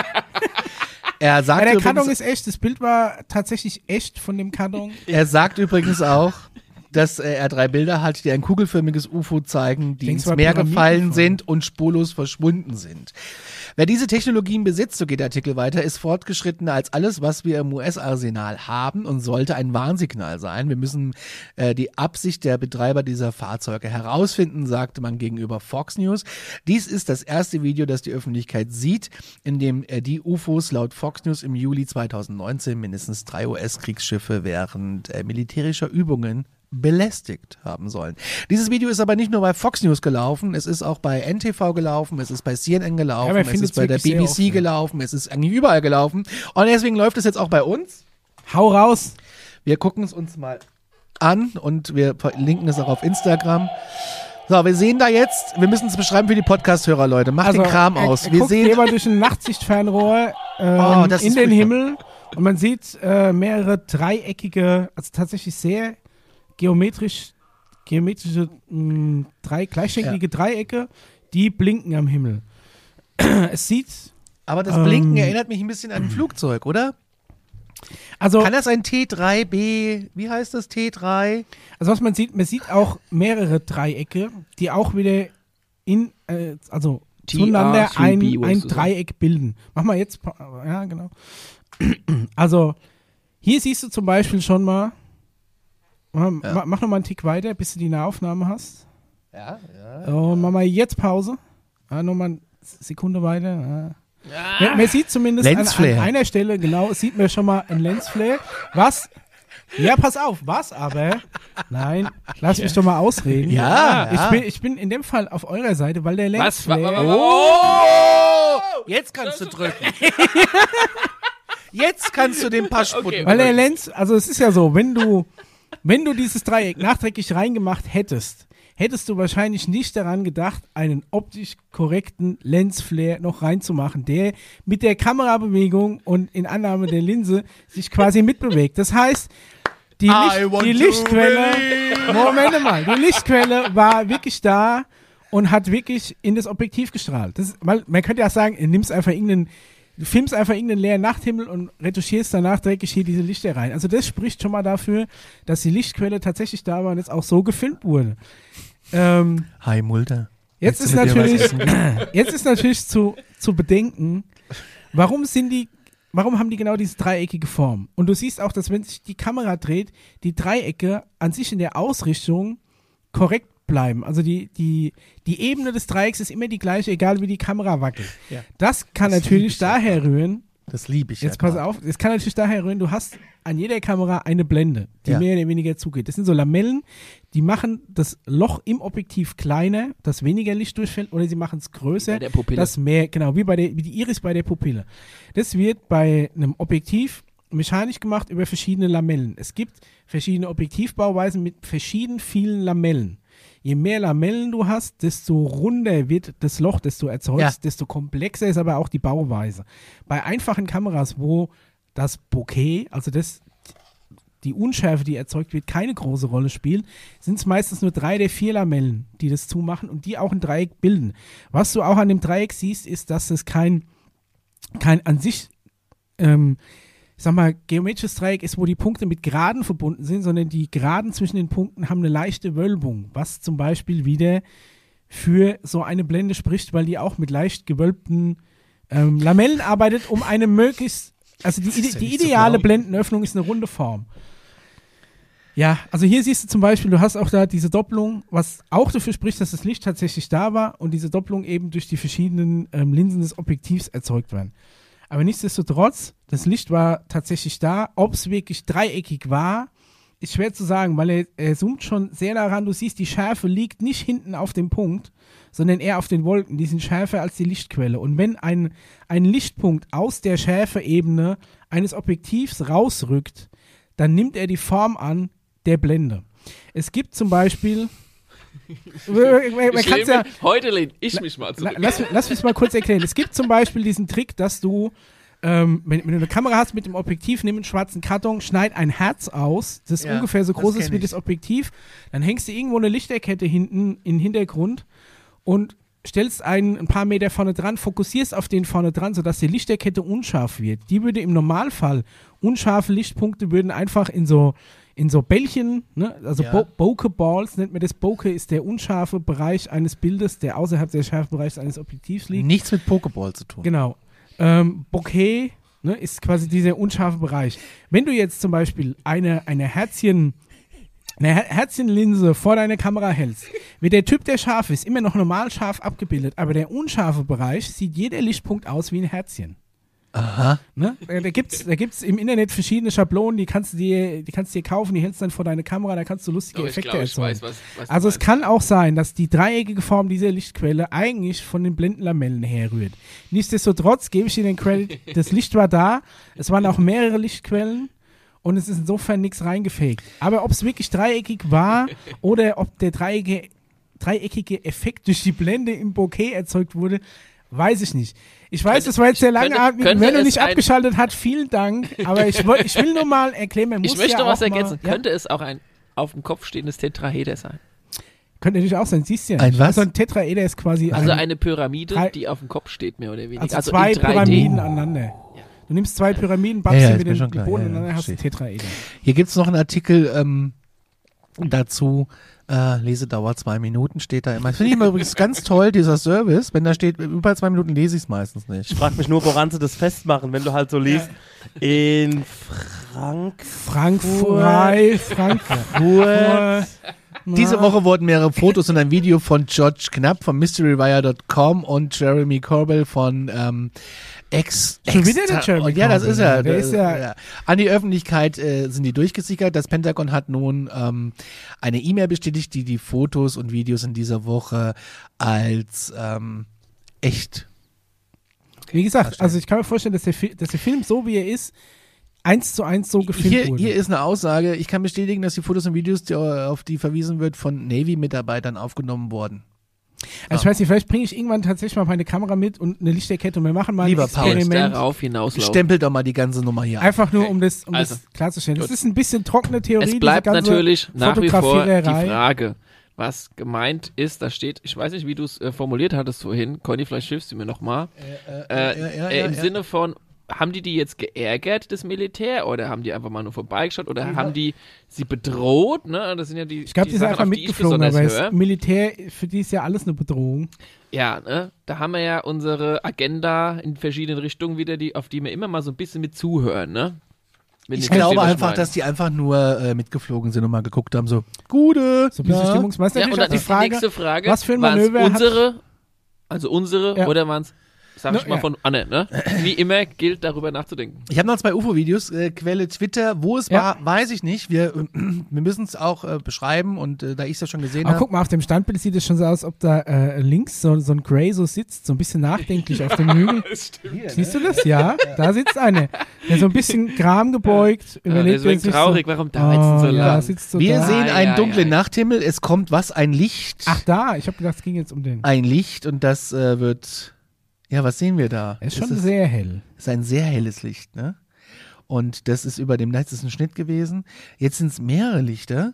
Er Ja, sagt der übrigens, Karton ist echt. Das Bild war tatsächlich echt von dem Karton. er sagt übrigens auch, dass äh, er drei Bilder hat, die ein kugelförmiges U F O zeigen, die Denkst ins du, Meer Pyramiden gefallen von? sind und spurlos verschwunden sind. Wer diese Technologien besitzt, so geht der Artikel weiter, ist fortgeschrittener als alles, was wir im U S-Arsenal haben und sollte ein Warnsignal sein. Wir müssen äh, die Absicht der Betreiber dieser Fahrzeuge herausfinden, sagte man gegenüber Fox News. Dies ist das erste Video, das die Öffentlichkeit sieht, in dem äh, die U F Os laut Fox News im Juli zweitausendneunzehn mindestens drei U S-Kriegsschiffe während äh, militärischer Übungen belästigt haben sollen. Dieses Video ist aber nicht nur bei Fox News gelaufen, es ist auch bei N T V gelaufen, es ist bei C N N gelaufen, Ja, man es findet ist bei der wirklich B B sehr C oft, ja. gelaufen, es ist eigentlich überall gelaufen und deswegen läuft es jetzt auch bei uns. Hau raus. Wir gucken es uns mal an und wir verlinken es auch auf Instagram. So, wir sehen da jetzt, wir müssen es beschreiben für die Podcast-Hörer, Leute. Macht den Kram er, aus. Er Wir guckt sehen, jemand durch ein Nachtsichtfernrohr ähm, Oh, das in ist den furchtbar. Himmel und man sieht äh, mehrere dreieckige, also tatsächlich sehr geometrisch, geometrische mh, drei, gleichschenklige Dreiecke, die blinken am Himmel. Es sieht, aber das Blinken ähm, erinnert mich ein bisschen an ein Flugzeug, oder? also, Kann das ein T drei B, wie heißt das T drei? also was man sieht, man sieht auch mehrere Dreiecke, die auch wieder in, äh, also T R zueinander ein, drei B, ein wolltest du sagen. Dreieck bilden. Mach mal jetzt, pa- ja genau. Also hier siehst du zum Beispiel schon mal, mach, Ja. mach noch mal einen Tick weiter, bis du die Nahaufnahme hast. Ja, ja. Und mach mal jetzt Pause. Ja, noch mal eine Sekunde weiter. Ja. Man, man sieht zumindest an, an Lensflare. einer Stelle, genau, sieht man schon mal ein Lensflare. Was? Ja, pass auf, was aber? Nein, lass mich doch mal ausreden. Ja, Ich ja. bin, ich bin in dem Fall auf eurer Seite, weil der Was? Wa- wa- Lensflare... wa- Oh! Jetzt kannst du drücken. Jetzt kannst du den Paschbutten Okay. Weil der Lens, also es ist ja so, wenn du, wenn du dieses Dreieck nachträglich reingemacht hättest, hättest du wahrscheinlich nicht daran gedacht, einen optisch korrekten Lensflare noch reinzumachen, der mit der Kamerabewegung und in Annahme der Linse sich quasi mitbewegt. Das heißt, die, I Licht, want die to Lichtquelle, believe. Moment mal, die Lichtquelle war wirklich da und hat wirklich in das Objektiv gestrahlt. Das, weil man könnte ja sagen, nimmst einfach irgendeinen Du filmst einfach irgendeinen leeren Nachthimmel und retuschierst danach dreckig hier diese Lichter rein. Also das spricht schon mal dafür, dass die Lichtquelle tatsächlich da war und jetzt auch so gefilmt wurde. Ähm, Hi Mulder. jetzt, Willst ist du mit mir was natürlich, essen gehen? jetzt ist natürlich zu, zu bedenken, warum sind die, warum haben die genau diese dreieckige Form? Und du siehst auch, dass wenn sich die Kamera dreht, die Dreiecke an sich in der Ausrichtung korrekt bleiben. Also die, die, die Ebene des Dreiecks ist immer die gleiche, egal wie die Kamera wackelt. Ja. Das kann Das lieb natürlich ich ja daher gerade. rühren, Das liebe ich jetzt ja pass gerade. auf, es kann natürlich daher rühren, du hast an jeder Kamera eine Blende, die Ja. mehr oder weniger zugeht. Das sind so Lamellen, die machen das Loch im Objektiv kleiner, dass weniger Licht durchfällt, oder sie machen es größer, Bei der Pupille. dass mehr, genau, wie bei der, wie die Iris bei der Pupille. Das wird bei einem Objektiv mechanisch gemacht über verschiedene Lamellen. Es gibt verschiedene Objektivbauweisen mit verschieden vielen Lamellen. Je mehr Lamellen du hast, desto runder wird das Loch, das du erzeugst, Ja. desto komplexer ist aber auch die Bauweise. Bei einfachen Kameras, wo das Bokeh, also das, die Unschärfe, die erzeugt wird, keine große Rolle spielt, sind es meistens nur drei der vier Lamellen, die das zumachen und die auch ein Dreieck bilden. Was du auch an dem Dreieck siehst, ist, dass es kein, kein an sich ähm, ich sag mal, geometrisches Dreieck ist, wo die Punkte mit Geraden verbunden sind, sondern die Geraden zwischen den Punkten haben eine leichte Wölbung, was zum Beispiel wieder für so eine Blende spricht, weil die auch mit leicht gewölbten ähm, Lamellen arbeitet, um eine möglichst, also die, Das ist ide ja die nicht so ideale blau. Blendenöffnung ist eine runde Form. Ja, also hier siehst du zum Beispiel, du hast auch da diese Doppelung, was auch dafür spricht, dass das Licht tatsächlich da war und diese Doppelung eben durch die verschiedenen ähm, Linsen des Objektivs erzeugt werden. Aber nichtsdestotrotz, das Licht war tatsächlich da. Ob es wirklich dreieckig war, ist schwer zu sagen, weil er, er zoomt schon sehr daran. Du siehst, die Schärfe liegt nicht hinten auf dem Punkt, sondern eher auf den Wolken. Die sind schärfer als die Lichtquelle. Und wenn ein, ein Lichtpunkt aus der Schärfeebene eines Objektivs rausrückt, dann nimmt er die Form an der Blende. Es gibt zum Beispiel... man man Ich kann's lehne ja, mich- Heute lehne ich mich mal La- zurück. Lass, lass mich mal kurz erklären. Es gibt zum Beispiel diesen Trick, dass du, ähm, wenn, wenn du eine Kamera hast mit dem Objektiv, nimm einen schwarzen Karton, schneid ein Herz aus, das Ja, ungefähr so das groß ist kenn wie ich. das Objektiv, dann hängst du irgendwo eine Lichterkette hinten in den Hintergrund und stellst einen ein paar Meter vorne dran, fokussierst auf den vorne dran, sodass die Lichterkette unscharf wird. Die würde im Normalfall, unscharfe Lichtpunkte würden einfach in so in so Bällchen, ne? Also Ja. Bo- Bokeh-Balls nennt man das. Bokeh ist der unscharfe Bereich eines Bildes, der außerhalb des scharfen Bereichs eines Objektivs liegt. Nichts mit Pokéball zu tun. Genau. Ähm, Bokeh, ne, ist quasi dieser unscharfe Bereich. Wenn du jetzt zum Beispiel eine, eine Herzchen, eine Her Herzchenlinse vor deine Kamera hältst, wird der Typ, der scharf ist, immer noch normal scharf abgebildet, aber der unscharfe Bereich sieht jeder Lichtpunkt aus wie ein Herzchen. Aha. Ne? Da da gibt's, da gibt's im Internet verschiedene Schablonen, die kannst du dir, die kannst du dir kaufen, die hältst dann vor deine Kamera, da kannst du lustige Oh, ich Effekte glaube, ich erzeugen. weiß, was, was Also du es kann auch sein, dass die dreieckige Form dieser Lichtquelle eigentlich von den Blendenlamellen herrührt. Nichtsdestotrotz gebe ich dir den Credit, das Licht war da, es waren auch mehrere Lichtquellen und es ist insofern nichts reingefegt. Aber ob es wirklich dreieckig war oder ob der dreieckige, dreieckige Effekt durch die Blende im Bokeh erzeugt wurde, weiß ich nicht. Ich weiß, Könnte- das war jetzt sehr könnte- langatmig. könnte Wenn du es nicht ein- abgeschaltet hat, vielen Dank. Aber ich, woll- ich will nur mal erklären, man muss Ich möchte ja was auch mal, ergänzen. ja? Könnte es auch ein auf dem Kopf stehendes Tetraeder sein? Könnte natürlich auch sein, siehst du ja. Ein nicht. was? Also ein Tetraeder ist quasi Also ein, eine Pyramide, drei- die auf dem Kopf steht, mehr oder weniger. also, Also, zwei in drei D. Pyramiden aneinander. Du nimmst zwei Pyramiden, backst Ja, ja, sie ist mit mir den schon die klar. Boden Ja, ja, und dann hast du verstehe. Tetraeder. Hier gibt es noch einen Artikel ähm, dazu. Äh, Lesedauer zwei Minuten steht da immer. Finde ich immer übrigens ganz toll, dieser Service. Wenn da steht, über zwei Minuten lese ich es meistens nicht. Ich frage mich nur, woran sie das festmachen, wenn du halt so liest. In Frank. Frankfurt, Frankfurt. Diese Woche wurden mehrere Fotos und ein Video von George Knapp von mysterywire Punkt com und Jeremy Corbell von ähm, Ex. Schon Ex wieder der Jeremy Ja, das Corbell, ist er. der Der ist ja- An die Öffentlichkeit äh, sind die durchgesickert. Das Pentagon hat nun ähm, eine E-Mail bestätigt, die die Fotos und Videos in dieser Woche als ähm, echt. Wie gesagt, also ich kann mir vorstellen, dass der, Fi- dass der Film so wie er ist, eins zu eins so gefilmt Hier, wurde. hier ist eine Aussage. Ich kann bestätigen, dass die Fotos und Videos, die, auf die verwiesen wird, von Navy-Mitarbeitern aufgenommen wurden. also ich weiß nicht, vielleicht bringe ich irgendwann tatsächlich mal meine Kamera mit und eine Lichterkette und wir machen mal Lieber ein Paul, Experiment. Darauf hinauslaufen. Stempelt doch mal die ganze Nummer hier ab. Einfach nur, um das, um Also, das klarzustellen. Das gut. ist ein bisschen trockene Theorie. Es bleibt diese ganze natürlich nach wie vor die Fotografiererei. Frage, was gemeint ist. Da steht, ich weiß nicht, wie du es äh, formuliert hattest vorhin. Conny, vielleicht hilfst du mir nochmal. Äh, ja, ja, äh, ja, Im ja. Sinne von haben die die jetzt geärgert, das Militär, oder haben die einfach mal nur vorbeigeschaut, oder ja. haben die sie bedroht, ne? Das sind ja die Ich glaube, die, die sind Sachen, einfach auf die ich mitgeflogen, aber besonders das höre. Militär, für die ist ja alles eine Bedrohung. Ja, ne? Da haben wir ja unsere Agenda in verschiedenen Richtungen wieder, die, auf die wir immer mal so ein bisschen mit zuhören, ne? Wenn Ich ihr glaube versteht, was einfach, meine. dass die einfach nur äh, mitgeflogen sind und mal geguckt haben, so, Gute. So ein bisschen ja. Stimmungsmeister. Ja, und dann die ist die Frage, nächste Frage, was für ein waren's Manöver hat- unsere, also unsere, Ja. oder waren es, sag ich No, mal, ja. von Anne, ne? Wie immer gilt, darüber nachzudenken. Ich habe noch zwei U F O-Videos, äh, Quelle Twitter. Wo es Ja. war, weiß ich nicht. Wir, äh, wir müssen es auch äh, beschreiben und äh, da ich es ja schon gesehen Aber habe. guck mal, auf dem Standbild sieht es schon so aus, ob da äh, links so, so ein Grey so sitzt, so ein bisschen nachdenklich auf dem Hügel. Siehst du das? Ja, da sitzt eine. Der so ein bisschen Gram gebeugt, Ja, überlegt deswegen sich traurig, so, warum dauert es denn so oh, ja, lang? sitzt so Wir da. sehen Ah, einen ja, dunklen ja. Nachthimmel. Es kommt was? Ein Licht. Ach da, ich habe gedacht, es ging jetzt um den. Ein Licht und das äh, wird. Ja, was sehen wir da? Er ist Es schon sehr hell. ist ein sehr helles Licht, ne? Und das ist über dem Netz ist ein Schnitt gewesen. Jetzt sind es mehrere Lichter.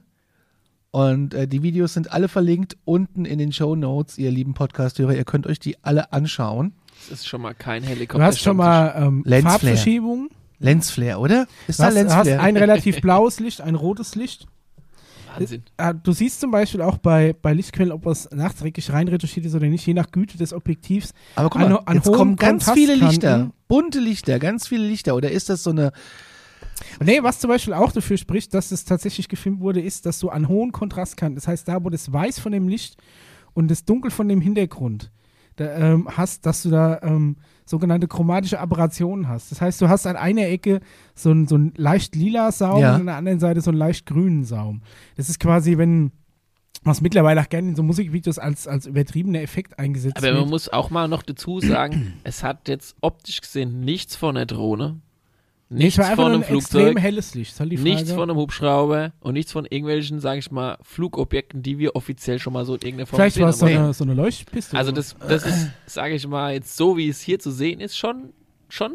Und äh, die Videos sind alle verlinkt unten in den Shownotes, ihr lieben Podcast-Hörer. Ihr könnt euch die alle anschauen. Das ist schon mal kein Helikopter. Du hast schon mal ähm, Lensflare. Farbverschiebung. Lensflare, oder? Ist Du da hast, hast Lensflare? ein relativ blaues Licht, ein rotes Licht. Wahnsinn. Ah, Du siehst zum Beispiel auch bei, bei Lichtquellen, ob es nachts wirklich rein retuschiert ist oder nicht, je nach Güte des Objektivs. Aber guck mal, an- an jetzt hohen kommen ganz viele Lichter. Kontrastkanten. Bunte Lichter, ganz viele Lichter. Oder ist das so eine. Nee, was zum Beispiel auch dafür spricht, dass es tatsächlich gefilmt wurde, ist, dass du an hohen Kontrastkanten, das heißt da, wo das Weiß von dem Licht und das Dunkel von dem Hintergrund da, ähm, hast, dass du da ähm, sogenannte chromatische Aberrationen hast. Das heißt, du hast an einer Ecke so einen so einen leicht lila Saum Ja. und an der anderen Seite so einen leicht grünen Saum. Das ist quasi, wenn was mittlerweile auch gerne in so Musikvideos als, als übertriebener Effekt eingesetzt Aber wird. man muss auch mal noch dazu sagen, es hat jetzt optisch gesehen nichts von einer Drohne, Nee, es nichts war einfach von nur einem ein extrem Flugzeug, helles Licht. Das ist halt die Frage. nichts von einem Hubschrauber und nichts von irgendwelchen, sage ich mal, Flugobjekten, die wir offiziell schon mal so in irgendeiner Form Vielleicht war es so gesehen haben. eine, so eine Leuchtpiste. Also oder das, das ist, sage ich mal, jetzt so wie es hier zu sehen ist, schon, schon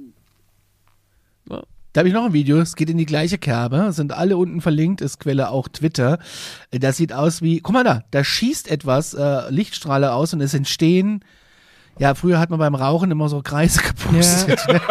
ja. Da habe ich noch ein Video, es geht in die gleiche Kerbe, sind alle unten verlinkt, ist Quelle auch Twitter. Das sieht aus wie, guck mal da, da schießt etwas, äh, Lichtstrahle aus und es entstehen, ja, früher hat man beim Rauchen immer so Kreise gepustet. Ne?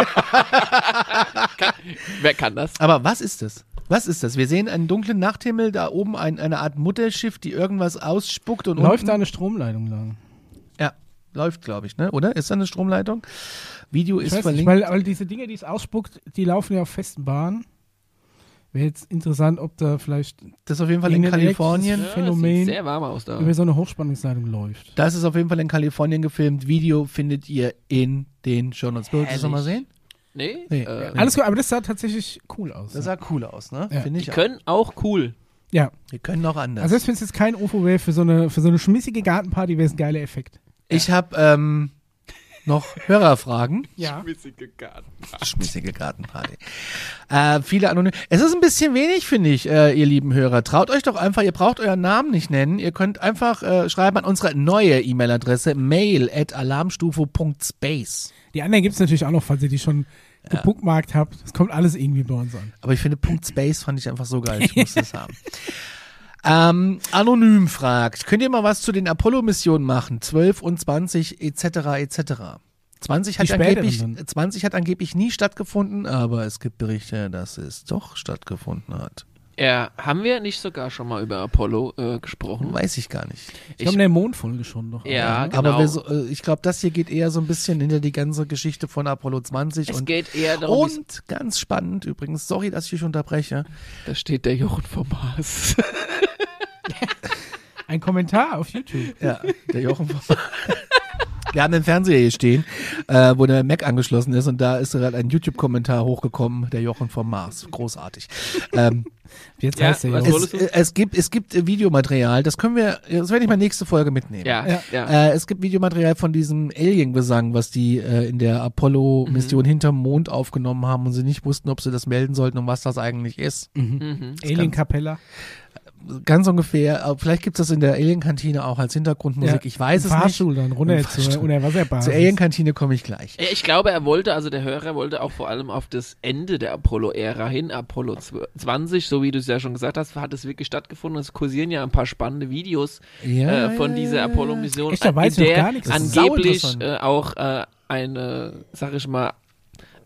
Wer kann das? Aber was ist das? Was ist das? Wir sehen einen dunklen Nachthimmel, da oben ein, eine Art Mutterschiff, die irgendwas ausspuckt und läuft unten, da eine Stromleitung lang? Ja, läuft, glaube ich, ne? Oder? Ist da eine Stromleitung? Video Ich ist weiß nicht, verlinkt. weil, weil diese Dinge, die es ausspuckt, die laufen ja auf festen Bahnen. Wäre jetzt interessant, ob da vielleicht Das ist auf jeden Fall in irgendein Kalifornien. elektrisches Ja, Phänomen sieht sehr warm aus da. über so eine Hochspannungsleitung läuft. Das ist auf jeden Fall in Kalifornien gefilmt. Video findet ihr in den Shownotes. Willst du das nochmal sehen? Nee? Nee. Äh, Alles gut, aber das sah tatsächlich cool aus. Das sah cool aus, ne? Ja. Finde die ich auch. können auch cool. ja, Wir können auch anders. also selbst wenn es jetzt kein U F O wäre, für so eine, für so eine schmissige Gartenparty wäre es ein geiler Effekt. ich habe ähm, noch Hörerfragen. Ja. Schmissige Gartenparty. Äh, viele anonym. Es ist ein bisschen wenig, finde ich, äh, ihr lieben Hörer. Traut euch doch einfach, ihr braucht euren Namen nicht nennen. Ihr könnt einfach äh, schreiben an unsere neue E-Mail-Adresse mail at alarmstufe punkt space. Die anderen gibt es natürlich auch noch, falls ihr die schon gebookmarkt habt. Das kommt alles irgendwie bei uns an. Aber ich finde Punkt Space fand ich einfach so geil. Ich muss das haben. Ähm, anonym fragt, könnt ihr mal was zu den Apollo-Missionen machen? zwölf und zwanzig et cetera et cetera. zwanzig hat, Die späteren angeblich, dann. zwanzig hat angeblich nie stattgefunden, aber es gibt Berichte, dass es doch stattgefunden hat. Ja, haben wir nicht sogar schon mal über Apollo äh, gesprochen? Weiß ich gar nicht. Ich, Ich- glaube, in der Mondfolge schon doch. Ja, genau. Aber wir so, äh, ich glaube, das hier geht eher so ein bisschen hinter die ganze Geschichte von Apollo zwanzig. Es und, geht eher darum, wie's- und ganz spannend übrigens, sorry, dass ich dich unterbreche. da steht der Jochen vom Mars. Ein Kommentar auf YouTube. Ja, der Jochen vom Wir haben einen Fernseher hier stehen, äh, wo der Mac angeschlossen ist und da ist gerade ein YouTube-Kommentar hochgekommen, der Jochen vom Mars. Großartig. ähm, Jetzt Ja, heißt er was ja. wolltest es, du? äh, es gibt, es gibt äh, Videomaterial, das können wir, das werde ich mal nächste Folge mitnehmen. ja, Ja. ja. Äh, es gibt Videomaterial von diesem Alien-Gesang, was die äh, in der Apollo-Mission hinterm Mond aufgenommen haben und sie nicht wussten, ob sie das melden sollten und was das eigentlich ist. Mhm. Alien Capella. Ganz ungefähr, äh, vielleicht gibt es das in der Alien-Kantine auch als Hintergrundmusik, Ja, ich weiß im es Fahrstuhl dann runter Im zur Fahrstuhl. Unterwasserbasis. nicht. Zur Alien-Kantine komme ich gleich. Ja, ich glaube, er wollte, also der Hörer wollte auch vor allem auf das Ende der Apollo-Ära hin, Apollo zwanzig, so wie du es ja schon gesagt hast, hat es wirklich stattgefunden. Es kursieren ja ein paar spannende Videos Ja, äh, von ja, dieser ja, Apollo-Mission, Echt, da weiß in ich noch der gar nichts. Das ist angeblich sauinteressant. äh, auch äh, eine, sag ich mal,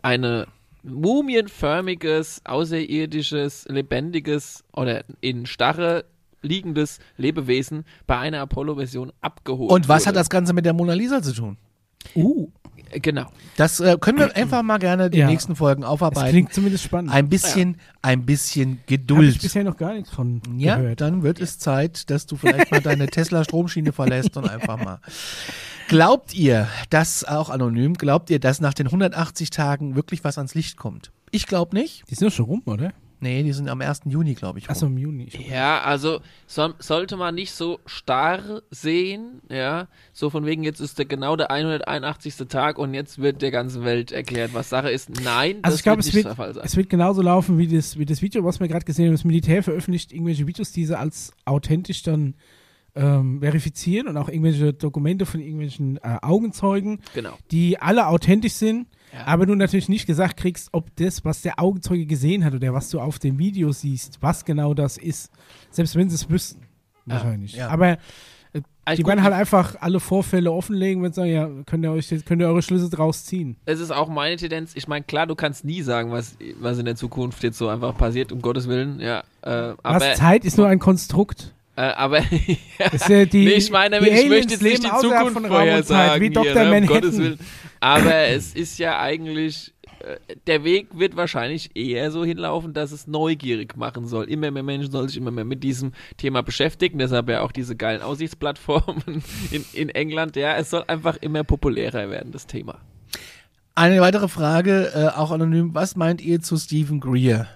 eine mumienförmiges, außerirdisches, lebendiges oder in Starre liegendes Lebewesen bei einer Apollo-Version abgeholt Und was wurde. hat das Ganze mit der Mona Lisa zu tun? Uh, Genau. Das äh, können wir einfach mal gerne die Ja. nächsten Folgen das aufarbeiten. klingt zumindest spannend. Ein bisschen, ein bisschen Habe ich Geduld. bisher noch gar nichts von Ja, gehört. dann wird es Zeit, dass du vielleicht mal deine Tesla-Stromschiene verlässt und einfach mal. Glaubt ihr, dass, auch anonym, glaubt ihr, dass nach den hundertachtzig Tagen wirklich was ans Licht kommt? Ich glaube nicht. Die sind doch schon rum, oder? Nee, die sind am ersten Juni, glaube ich. rum. Achso, im Juni. Ja, also so, sollte man nicht so starr sehen, ja, so von wegen, jetzt ist der genau der hunderteinundachtzigste Tag und jetzt wird der ganzen Welt erklärt, was Sache ist. Nein, Also das ich glaube, wird es nicht wird, der Fall sein. es wird genauso laufen wie das, wie das Video, was wir gerade gesehen haben. Das Militär veröffentlicht irgendwelche Videos, die sie als authentisch dann ähm, verifizieren und auch irgendwelche Dokumente von irgendwelchen äh, Augenzeugen, Genau. die alle authentisch sind, Ja. aber du natürlich nicht gesagt kriegst, ob das, was der Augenzeuge gesehen hat oder was du auf dem Video siehst, was genau das ist. Selbst wenn sie es wüssten. Wahrscheinlich. ja. Aber äh, Also die gut, werden halt einfach alle Vorfälle offenlegen und sagen, ja, könnt ihr euch könnt ihr eure Schlüsse draus ziehen. Es ist auch meine Tendenz, ich meine, klar, du kannst nie sagen, was, was in der Zukunft jetzt so einfach passiert, um Gottes Willen, ja. Äh, aber, Was Zeit ist nur ein Konstrukt. äh, aber ja, Das ist ja die, nee, ich meine, die ich Aliens möchte jetzt nicht leben die außerhalb Zukunft von Raum und Zeit, vorhersagen, wie hier, Doktor ne, um Manhattan. Gottes Willen. Aber es ist ja eigentlich, äh, der Weg wird wahrscheinlich eher so hinlaufen, dass es neugierig machen soll. Immer mehr Menschen sollen sich immer mehr mit diesem Thema beschäftigen, deshalb ja auch diese geilen Aussichtsplattformen in, in England. Ja, es soll einfach immer populärer werden, das Thema. Eine weitere Frage, äh, auch anonym. Was meint ihr zu Stephen Greer?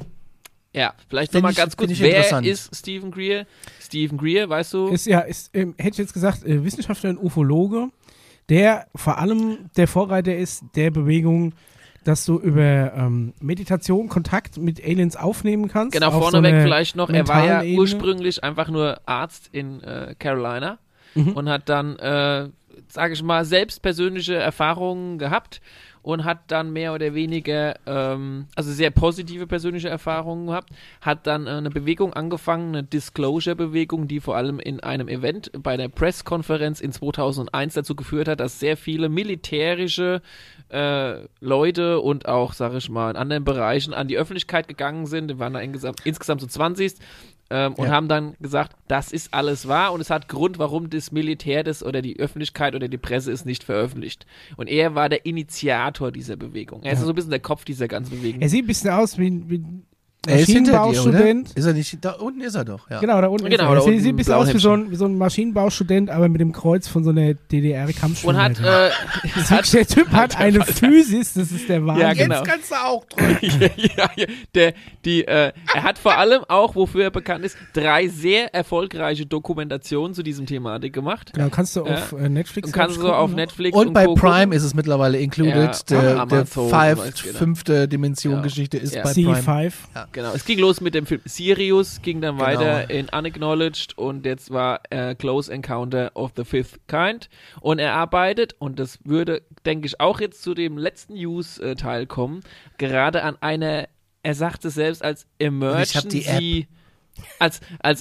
Ja, vielleicht Find nochmal ich- ganz kurz, find ich wer interessant. ist Stephen Greer? Stephen Greer, weißt du? Ist ja, ist, ähm, hätte ich jetzt gesagt, äh, Wissenschaftler und Ufologe, der vor allem der Vorreiter ist der Bewegung, dass du über ähm, Meditation Kontakt mit Aliens aufnehmen kannst. Genau, auf vorneweg so einer vielleicht noch, er war ja mentalen Ebene. ursprünglich einfach nur Arzt in äh, Carolina Mhm. und hat dann, äh, sage ich mal, selbst persönliche Erfahrungen gehabt und hat dann mehr oder weniger, ähm, also sehr positive persönliche Erfahrungen gehabt, hat dann äh, eine Bewegung angefangen, eine Disclosure-Bewegung, die vor allem in einem Event bei der Presskonferenz in zweitausendeins dazu geführt hat, dass sehr viele militärische äh, Leute und auch, sage ich mal, in anderen Bereichen an die Öffentlichkeit gegangen sind. Die waren da insgesamt, insgesamt so zwanzig. Ähm, und Ja. haben dann gesagt, das ist alles wahr und es hat Grund, warum das Militär das oder die Öffentlichkeit oder die Presse es nicht veröffentlicht. Und er war der Initiator dieser Bewegung. Er ist Ja. so ein bisschen der Kopf dieser ganzen Bewegung. Er sieht ein bisschen aus wie, wie ein Er ist hinter dir, oder? Maschinenbaustudent. Ist er nicht? Da unten ist er doch. Ja. Genau, da unten Genau, ist er. da Er sieht, unten sieht ein bisschen aus wie blauen so, ein, wie so ein Maschinenbaustudent, aber mit dem Kreuz von so einer D D R-Kampfschule. und hat, äh, hat der Typ hat eine Physis, das ist der Wahnsinn. Ja, genau. kannst du auch drücken. ja, ja, ja, der, die, äh, er hat vor allem auch, wofür er bekannt ist, drei sehr erfolgreiche Dokumentationen zu diesem Thematik gemacht. Genau, kannst du Ja. auf äh, Netflix Und kannst du so gucken, auf ne? Netflix Und bei Co. Prime gucken. ist es mittlerweile included. Ja, der der Amazon, five, weiß jeder. fünfte Dimension Ja. Geschichte ist Ja. bei C Prime. fünf. Genau, es ging los mit dem Film Sirius, ging dann Genau. weiter in Unacknowledged und jetzt war äh, Close Encounter of the Fifth Kind und er arbeitet, und das würde, denke ich, auch jetzt zu dem letzten News-Teil kommen, gerade an einer, er sagt es selbst, als ich hab die Emergency als, als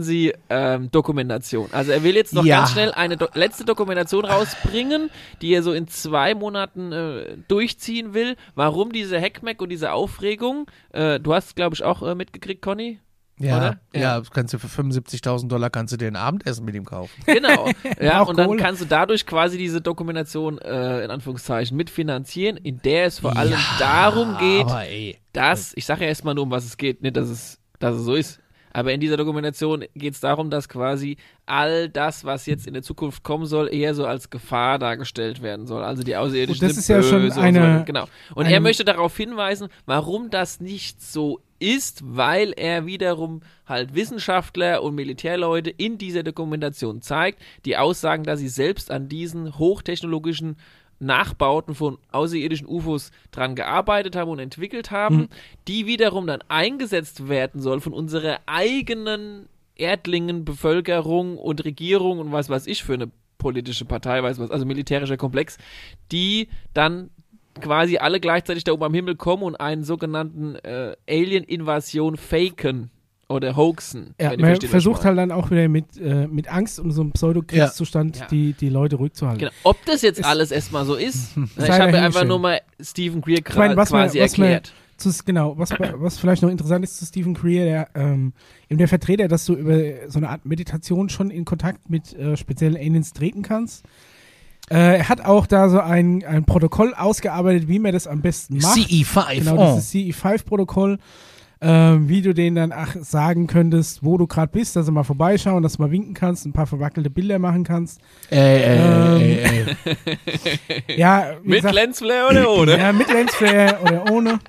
Emergency-Dokumentation. also er will jetzt noch Ja. ganz schnell eine Do letzte Dokumentation rausbringen, die er so in zwei Monaten äh, durchziehen will. Warum diese Heckmeck und diese Aufregung? Äh, du hast, glaube ich, auch äh, mitgekriegt, Conny? Ja, Oder? ja, Ja. kannst du für fünfundsiebzigtausend Dollar kannst du dir ein Abendessen mit ihm kaufen. Genau. ja, Braucht und dann Kohle. kannst du dadurch quasi diese Dokumentation äh, in Anführungszeichen mitfinanzieren, in der es vor allem darum geht, Aber ey. dass, ich sage ja erstmal nur, um was es geht, nicht, dass es, dass es so ist. Aber in dieser Dokumentation geht es darum, dass quasi all das, was jetzt in der Zukunft kommen soll, eher so als Gefahr dargestellt werden soll. Also die Außerirdischen Und das sind ist ja böse schon und so eine- weiter. Genau. Und er eine- möchte darauf hinweisen, warum das nicht so ist, weil er wiederum halt Wissenschaftler und Militärleute in dieser Dokumentation zeigt, die aussagen, dass sie selbst an diesen hochtechnologischen Nachbauten von außerirdischen U F Os dran gearbeitet haben und entwickelt haben, Mhm. die wiederum dann eingesetzt werden soll von unserer eigenen Erdlingen, Bevölkerung und Regierung und was weiß ich für eine politische Partei, weiß was, also militärischer Komplex, die dann quasi alle gleichzeitig da oben am Himmel kommen und einen sogenannten äh, Alien-Invasion faken. oder hoaxen. Ja, wenn ihr man versteht, was ich versucht meine. halt dann auch wieder mit, äh, mit Angst und so einem Pseudo-Kriegszustand Ja. Ja. die, die Leute ruhig zu halten. Genau. Ob das jetzt Ist- alles erstmal so ist, ich sei habe ja einfach dahingestellt. nur mal Stephen Greer Ich meine, was man- quasi was man- erklärt. Zu, genau, was, was vielleicht noch interessant ist zu Stephen Greer, der, ähm, eben der Vertreter, dass du über so eine Art Meditation schon in Kontakt mit äh, speziellen Aliens treten kannst. Äh, er hat auch da so ein, ein Protokoll ausgearbeitet, wie man das am besten macht. C E fünf. Genau, oh. dieses C E fünf Protokoll, ähm, wie du denen dann ach, sagen könntest, wo du gerade bist, dass du mal vorbeischauen, dass du mal winken kannst, ein paar verwackelte Bilder machen kannst. Ey, ey, Ähm, ey, ey. Ja, wie Mit gesagt, Lensflare oder ohne? ja, mit Lensflare oder ohne.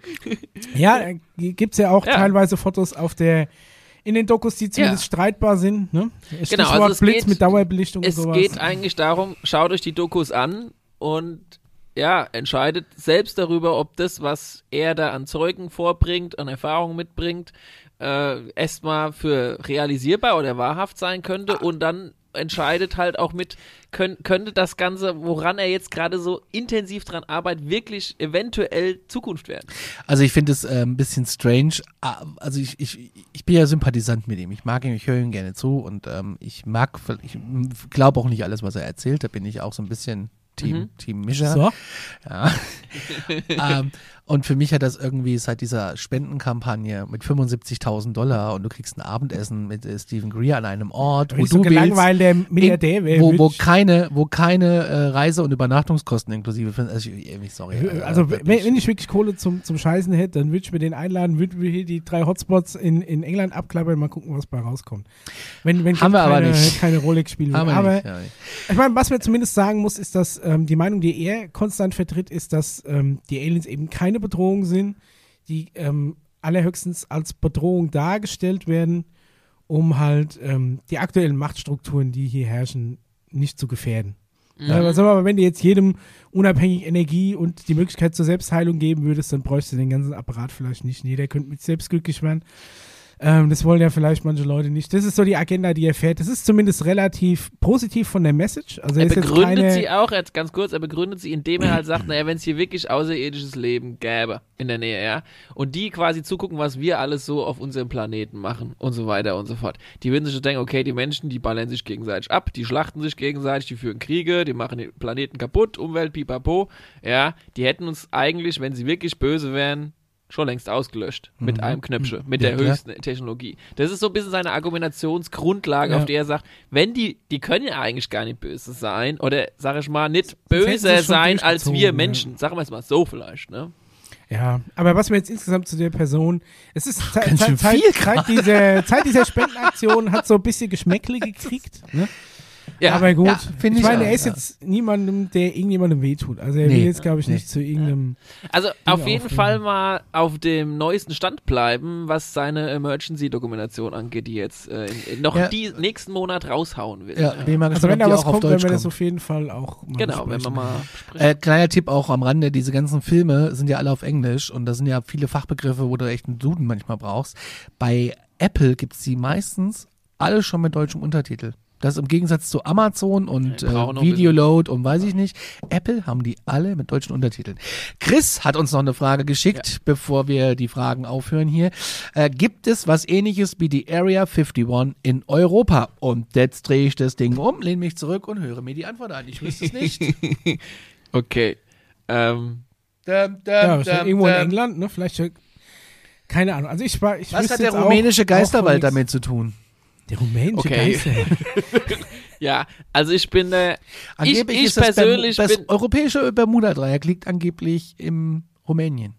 Ja, äh, gibt's ja auch Ja. teilweise Fotos auf der, in den Dokus, die zumindest Ja. streitbar sind, ne? Genau, Stichwort also es Blitz geht- mit Dauerbelichtung Es und sowas. geht eigentlich darum, schaut euch die Dokus an und ja, entscheidet selbst darüber, ob das, was er da an Zeugen vorbringt, an Erfahrungen mitbringt, äh, erstmal für realisierbar oder wahrhaft sein könnte und dann entscheidet halt auch mit, könn, könnte das Ganze, woran er jetzt gerade so intensiv dran arbeitet, wirklich eventuell Zukunft werden. Also ich finde es äh, ein bisschen strange. Ah, Also ich, ich, ich bin ja Sympathisant mit ihm. Ich mag ihn, ich höre ihm gerne zu und ähm, ich mag, ich glaube auch nicht alles, was er erzählt. Da bin ich auch so ein bisschen Team, Mhm. Team Mischa. So. Ja. ähm, und für mich hat das irgendwie seit dieser Spendenkampagne mit fünfundsiebzigtausend Dollar und du kriegst ein Abendessen mit äh, Stephen Greer an einem Ort, Wenn wo ich so du willst, gelangweilter Milliardär wäre. wo, wo würd ich- keine, wo keine äh, Reise- und Übernachtungskosten inklusive sind. Also ich, ich, sorry. äh, Also wirklich. wenn, wenn ich wirklich Kohle zum, zum Scheißen hätte, dann würde ich mir den einladen, würden wir hier die drei Hotspots in, in England abklappern, mal gucken, was bei rauskommt. Wenn, wenn Haben wir aber keine, nicht. keine Rolex spielen Haben will. wir Aber nicht, ja. ich meine, was man zumindest sagen muss, ist, dass ähm, die Meinung, die er konstant vertritt, ist, dass ähm, die Aliens eben keine Bedrohung sind, die ähm, allerhöchstens als Bedrohung dargestellt werden, um halt ähm, die aktuellen Machtstrukturen, die hier herrschen, nicht zu gefährden. Ja, aber sag mal, wenn du jetzt jedem unabhängig Energie und die Möglichkeit zur Selbstheilung geben würdest, dann bräuchst du den ganzen Apparat vielleicht nicht. Jeder könnte mit selbst glücklich werden. Ähm, das wollen ja vielleicht manche Leute nicht. Das ist so die Agenda, die er fährt. Das ist zumindest relativ positiv von der Message. Also Er ist jetzt begründet keine, sie auch, jetzt ganz kurz, er begründet sie, indem er halt sagt, naja, wenn es hier wirklich außerirdisches Leben gäbe in der Nähe, ja, und die quasi zugucken, was wir alles so auf unserem Planeten machen und so weiter und so fort. Die würden sich schon denken, okay, die Menschen, die ballern sich gegenseitig ab, die schlachten sich gegenseitig, die führen Kriege, die machen den Planeten kaputt, Umwelt, pipapo, ja, die hätten uns eigentlich, wenn sie wirklich böse wären, schon längst ausgelöscht. Mit Mhm. einem Knöpfchen. Mit Ja, der klar. höchsten Technologie. Das ist so ein bisschen seine Argumentationsgrundlage, Ja. auf der er sagt, wenn die, die können ja eigentlich gar nicht böse sein oder, sag ich mal, nicht hätten sie böser schon sein als durchgezogen, wir ja. Menschen. Sagen wir es mal so vielleicht, ne? Ja, aber was mir jetzt insgesamt zu der Person, es ist Ze- Ganz Ze- schön Zeit, viel Zeit, dieser, Zeit dieser Spendenaktion hat so ein bisschen Geschmäckle gekriegt. Ne? Ja, aber gut, ja, find ich ich meine, auch, er ist ja. jetzt niemandem, der irgendjemandem wehtut. Also er Nee. will jetzt, glaube ich, Nee. nicht zu irgendeinem. also auf jeden aufregen. Fall mal auf dem neuesten Stand bleiben, was seine Emergency-Dokumentation angeht, die jetzt äh, in, in noch Ja. die nächsten Monat raushauen will. Ja, bin mal Also wenn gespannt, da ob die was auch auf kommt, werden Deutsch wir das kommt. auf jeden Fall auch mal Genau, wenn wir besprechen. mal sprechen. Äh, kleiner Tipp auch am Rande, diese ganzen Filme sind ja alle auf Englisch und da sind ja viele Fachbegriffe, wo du echt einen Duden manchmal brauchst. Bei Apple gibt es die meistens alle schon mit deutschem Untertitel. Das im Gegensatz zu Amazon und Ja, äh, brauchen noch ein Videoload und weiß ich nicht. Apple haben die alle mit deutschen Untertiteln. Chris hat uns noch eine Frage geschickt, bevor wir die Fragen aufhören hier. Äh, gibt es was ähnliches wie die Area einundfünfzig in Europa? Und jetzt drehe ich das Ding um, lehne mich zurück und höre mir die Antwort an. Ich wüsste es nicht. Okay. Ähm, Dum, dum, Ja, ist ja dum, irgendwo in dum. England, ne? Vielleicht, äh, keine Ahnung. Also ich war, ich Was wüsste hat der jetzt auch- rumänische auch Geisterwald von nichts. damit zu tun? Der rumänische Okay. Geisterwald. ja, also ich bin äh, ich, Angeblich ich ist das, persönlich Bermu- das bin europäische Bermuda-Dreieck liegt angeblich im Rumänien.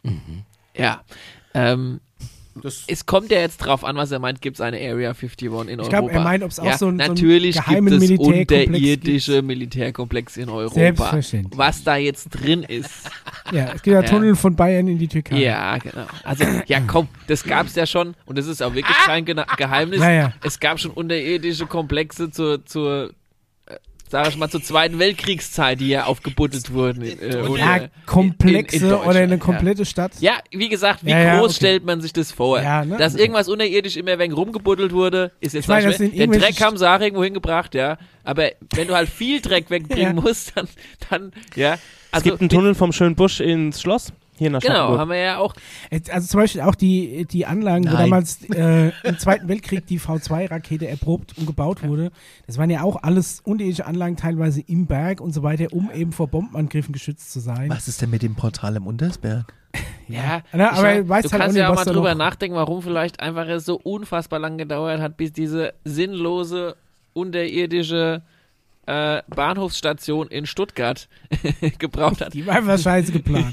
ja. Ähm, Das es kommt ja jetzt drauf an, was er meint, gibt es eine Area einundfünfzig in Europa. Ich glaube, er meint, ob es auch ja, so ein, so einen natürlich geheimen gibt es Militärkomplex unterirdische Militärkomplexe in Europa. Selbstverständlich. Was da jetzt drin ist. gibt. Ja, es gibt ja Tunnel von Bayern in die Türkei. Ja, genau. Also, ja, komm, das gab's ja schon und das ist auch wirklich kein Gena- Geheimnis. Ja, ja. Es gab schon unterirdische Komplexe zur, zur äh, sag ich mal, zur Zweiten Weltkriegszeit, die ja aufgebuddelt wurden. Äh, oder Ja, Komplexe in- in oder eine Deutschland, komplette Stadt. Ja. ja, wie gesagt, wie Ja, ja, groß okay. stellt man sich das vor? Ja, ne? Dass Okay. irgendwas unterirdisch immer wegen rumgebuddelt wurde, ist jetzt Ich meine, nicht das schwer. sind Den irgendwelche Dreck haben sie auch irgendwo hingebracht, ja. Aber wenn du halt viel Dreck wegbringen Ja. musst, dann, dann ja. Es Also, gibt einen Tunnel vom Schönen Busch ins Schloss. Hier nach Genau, Charlottenburg. haben wir ja auch. Jetzt, also zum Beispiel auch die, die Anlagen, wo Nein. damals äh, im Zweiten Weltkrieg die V zwei Rakete erprobt und gebaut wurde. Das waren ja auch alles unterirdische Anlagen, teilweise im Berg und so weiter, um eben vor Bombenangriffen geschützt zu sein. Was ist denn mit dem Portal im Untersberg? Ja, Ja, aber ich, er weiß du halt kannst auch ja nicht, auch was mal da drüber noch- nachdenken, warum vielleicht einfach es so unfassbar lang gedauert hat, bis diese sinnlose unterirdische äh, Bahnhofsstation in Stuttgart gebraucht hat. Die war einfach scheiße geplant.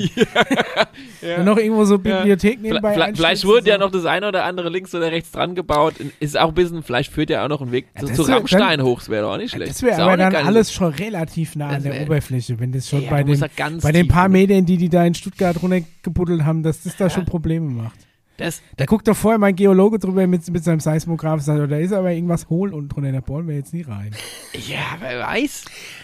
ja. Und noch irgendwo so Bibliothek nebenbei. Vielleicht, vielleicht einstürzen, wurde ja so. noch das eine oder andere links oder rechts dran gebaut. Ist auch ein bisschen, vielleicht führt ja auch noch ein Weg Ja, zu, das zu wär- Rammstein hoch, das wäre doch auch nicht schlecht. Das wäre Ist auch aber nicht dann geil. alles schon relativ nah an Das der wär- Oberfläche, wenn das schon Ja, bei, du musst den, da ganz bei den tief paar runter. Metern, die die da in Stuttgart runtergebuddelt haben, dass das da schon Probleme macht. Das, Da guckt doch vorher mein Geologe drüber mit, mit seinem Seismograph und sagt, oh, da ist aber irgendwas hohl und drunter, da bohren wir jetzt nie rein. ja, wer weiß.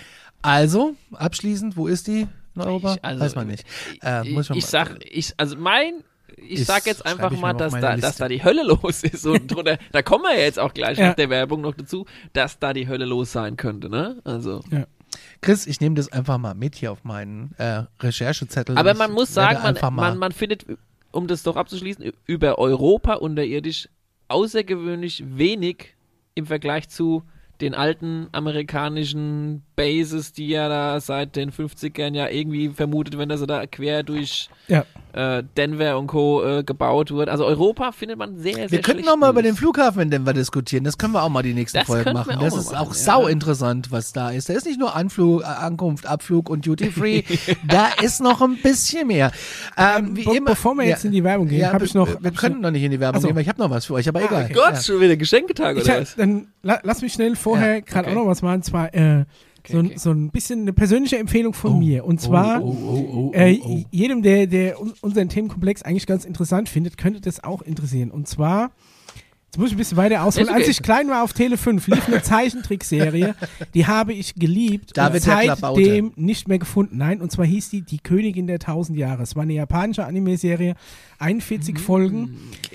Also, abschließend, wo ist die in Europa? Ich- also, Weiß man nicht. Äh, muss man ich mal- sag, ich, also mein, ich Ich- sag jetzt schreib einfach ich mir mal, mal auf dass meine da, Liste. dass da die Hölle los ist und drunter, da kommen wir jetzt auch gleich Ja. nach der Werbung noch dazu, dass da die Hölle los sein könnte, ne? Also. Chris, ich nehme das einfach mal mit hier auf meinen äh, Recherchezettel. Aber Ich man muss werde sagen, man, einfach mal man, man findet, um das doch abzuschließen, ü- über Europa unterirdisch außergewöhnlich wenig im Vergleich zu den alten amerikanischen Bases, die ja da seit den fünfzigern ja irgendwie vermutet werden, dass sie da quer durch Ja. äh, Denver und Co. Äh, gebaut wird. Also Europa findet man sehr, sehr Wir könnten schlecht noch mal über News. den Flughafen in Denver diskutieren. Das können wir auch mal die nächste Das Folge könnten wir machen. auch Das mal ist machen, auch ja. sau interessant, was da ist. Da ist nicht nur Anflug, äh, Ankunft, Abflug und Duty Free. Da ist noch ein bisschen mehr. Ähm, wie Be immer, bevor wir jetzt ja, in die Werbung gehen, ja, habe ich noch. Wir, wir hab ich können noch nicht in die Werbung Ach so. gehen, weil ich habe noch was für euch, aber egal. okay. Gott, Ja. schon wieder Geschenketag Ich, oder hab- was? dann la, lass mich schnell vorher Ja, gerade okay. auch noch was machen. Und zwar äh, so, ein- okay. so ein bisschen eine persönliche Empfehlung von mir. Und zwar, oh, oh, oh, äh, oh, oh. jedem, der, der un- unseren Themenkomplex eigentlich ganz interessant findet, könnte das auch interessieren. Und zwar, jetzt muss ich ein bisschen weiter ausholen. Ist okay. Als ich klein war auf Tele fünf, lief eine Zeichentrickserie, die habe ich geliebt David und der Klabaute. seitdem nicht mehr gefunden. Nein, und zwar hieß die Die Königin der tausend Jahre. Es war eine japanische Anime-Serie, einundvierzig Folgen.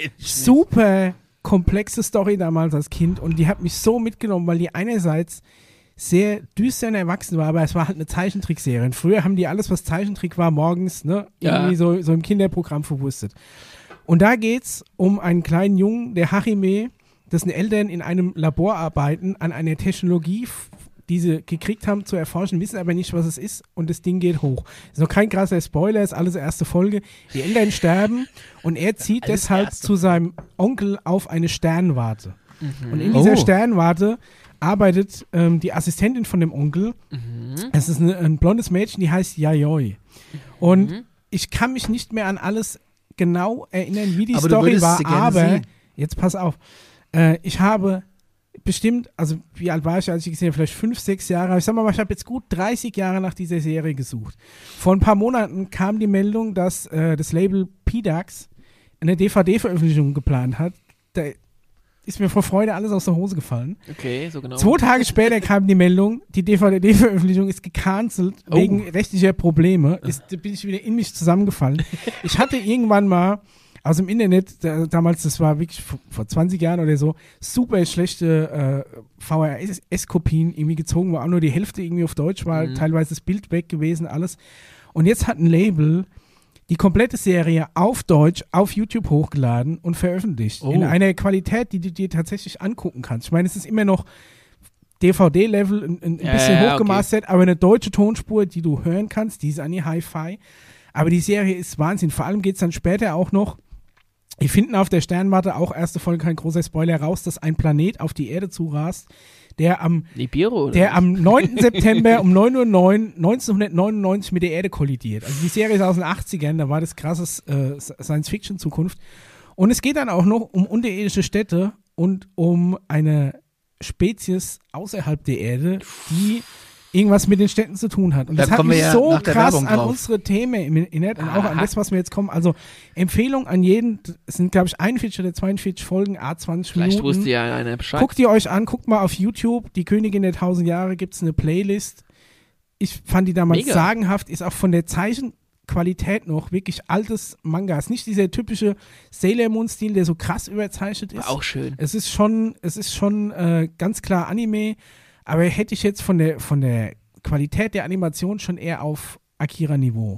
Super komplexe Story damals als Kind und die hat mich so mitgenommen, weil die einerseits sehr düster und erwachsen war, aber es war halt eine Zeichentrickserie. Und früher haben die alles, was Zeichentrick war, morgens ne, Ja. irgendwie so, so im Kinderprogramm verwurstet. Und da geht's um einen kleinen Jungen, der Hachime, dessen Eltern in einem Labor arbeiten an einer Technologie, f- die sie gekriegt haben zu erforschen, wissen aber nicht, was es ist und das Ding geht hoch. Ist noch kein krasser Spoiler, ist alles erste Folge. Die Eltern sterben und er zieht Alles deshalb erste. zu seinem Onkel auf eine Sternwarte. Und in dieser Oh. Sternwarte arbeitet ähm, die Assistentin von dem Onkel. Mhm. Es ist eine, ein blondes Mädchen, die heißt Yayoi. Und Mhm. ich kann mich nicht mehr an alles genau erinnern, wie die Aber du Story würdest war, sie gerne aber sehen. jetzt pass auf. Äh, ich habe bestimmt, also wie alt war ich, als ich gesehen habe, vielleicht fünf, sechs Jahre. Ich sag mal, ich habe jetzt gut dreißig Jahre nach dieser Serie gesucht. Vor ein paar Monaten kam die Meldung, dass äh, das Label P-Dax eine D V D-Veröffentlichung geplant hat. Da ist mir vor Freude alles aus der Hose gefallen. Okay, so genau. Zwei Tage später kam die Meldung, die D V D-Veröffentlichung ist gecancelt Oh. wegen rechtlicher Probleme. Ist, da bin ich wieder in mich zusammengefallen. Ich hatte irgendwann mal aus dem Internet, da, damals, das war wirklich vor, vor zwanzig Jahren oder so, super schlechte äh, V H S-Kopien irgendwie gezogen, wo auch nur die Hälfte irgendwie auf Deutsch war, Mhm. teilweise das Bild weg gewesen, alles. Und jetzt hat ein Label die komplette Serie auf Deutsch auf YouTube hochgeladen und veröffentlicht. Oh. In einer Qualität, die du dir tatsächlich angucken kannst. Ich meine, es ist immer noch D V D-Level, ein, ein Ja, bisschen ja, hochgemastert, aber eine deutsche Tonspur, die du hören kannst, die ist an die Hi-Fi. Aber die Serie ist Wahnsinn. Vor allem geht es dann später auch noch, die finden auf der Sternwarte, auch erste Folge, kein großer Spoiler, raus, dass ein Planet auf die Erde zurast, der am Nibiru, oder? der am neunten September um neun Uhr neun neunzehnhundertneunundneunzig mit der Erde kollidiert. Also die Serie ist aus den achtzigern, da war das krasses äh, Science-Fiction-Zukunft. Und es geht dann auch noch um unterirdische Städte und um eine Spezies außerhalb der Erde, die irgendwas mit den Städten zu tun hat. Und Da das hat kommen wir mich ja so nach der krass Werbung an drauf. unsere Themen erinnert und auch an Aha. das, was wir jetzt kommen. Also Empfehlung an jeden, es sind glaube ich einundvierzig oder zweiundvierzig Folgen, a zwanzig Vielleicht Minuten. wusste ja einer Bescheid. Guckt ihr euch an, guckt mal auf YouTube, die Königin der tausend Jahre, gibt es eine Playlist. Ich fand die damals Mega. sagenhaft, ist auch von der Zeichenqualität noch wirklich altes Manga. Ist nicht dieser typische Sailor Moon-Stil, der so krass überzeichnet ist. War auch schön. Es ist schon, es ist schon äh, ganz klar Anime, aber hätte ich jetzt von der, von der Qualität der Animation schon eher auf Akira-Niveau.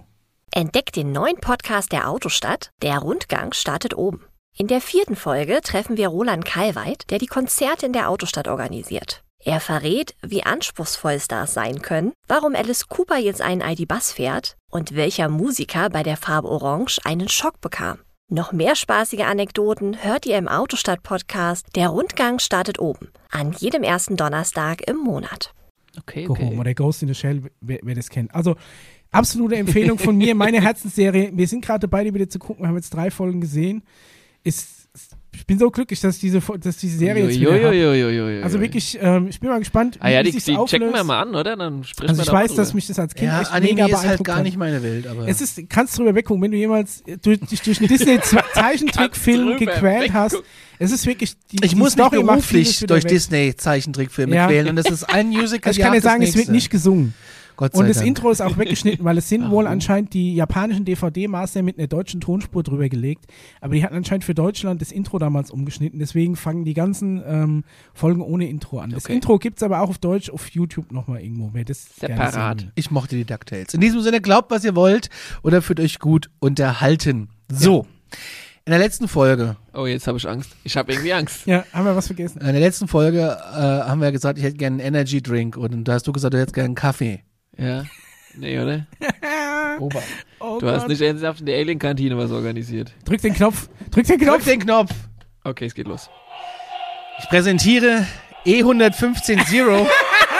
Entdeckt den neuen Podcast der Autostadt. Der Rundgang startet oben. In der vierten Folge treffen wir Roland Kalweit, der die Konzerte in der Autostadt organisiert. Er verrät, wie anspruchsvoll Stars sein können, warum Alice Cooper jetzt einen I D-Bus fährt und welcher Musiker bei der Farbe Orange einen Schock bekam. Noch mehr spaßige Anekdoten hört ihr im Autostadt-Podcast. Der Rundgang startet oben. An jedem ersten Donnerstag im Monat. Okay, Go okay. Home oder Ghost in the Shell, wer, wer das kennt. Also, absolute Empfehlung von mir, meine Herzensserie. Wir sind gerade dabei, die wieder zu gucken. Wir haben jetzt drei Folgen gesehen. Ist, ich bin so glücklich, dass diese, dass diese Serie jetzt wieder hat. Uiuiuiui. Also wirklich, ähm, ich bin mal gespannt, Ah ja, wie die, sich's die checken wir auflöst. mal an, oder? Dann sprechen Also wir ich da mal weiß, drüber. dass mich das als Kind Ja, echt Anime mega ist halt beeindruckt gar hat. nicht meine Welt, aber Es ist, kannst drüber weggucken, wenn du jemals durch, dich durch einen Disney-Zeichentrickfilm Kannst drüber gequält hast. weggucken. Es ist wirklich, die, ich die muss mich Story macht vieles beruflich wieder durch weg. Disney-Zeichentrickfilme Ja. quälen und es ist ein Musical. Also ich kann dir sagen, es wird nicht gesungen. Gott sei Und das Dank. Intro ist auch weggeschnitten, weil es sind wohl anscheinend die japanischen D V D-Master mit einer deutschen Tonspur drüber gelegt. Aber die hatten anscheinend für Deutschland das Intro damals umgeschnitten. Deswegen fangen die ganzen ähm, Folgen ohne Intro an. Das Okay. Intro gibt es aber auch auf Deutsch auf YouTube nochmal irgendwo. Wer das gerne Separat. sehen will. Ich mochte die DuckTales. In diesem Sinne, glaubt, was ihr wollt oder fühlt euch gut unterhalten. So, in der letzten Folge, Oh, jetzt habe ich Angst. Ich habe irgendwie Angst. Ja, haben wir was vergessen? in der letzten Folge äh, haben wir gesagt, ich hätte gerne einen Energy Drink und da hast du gesagt, du hättest gerne einen Kaffee. Ja. Nee, oder? Ober. Oh Du hast Gott. nicht ernsthaft in der Alien-Kantine was organisiert. Drück den Knopf. Drück den Drück Knopf. den Knopf. Okay, es geht los. Ich präsentiere E hundertfünfzehn Zero.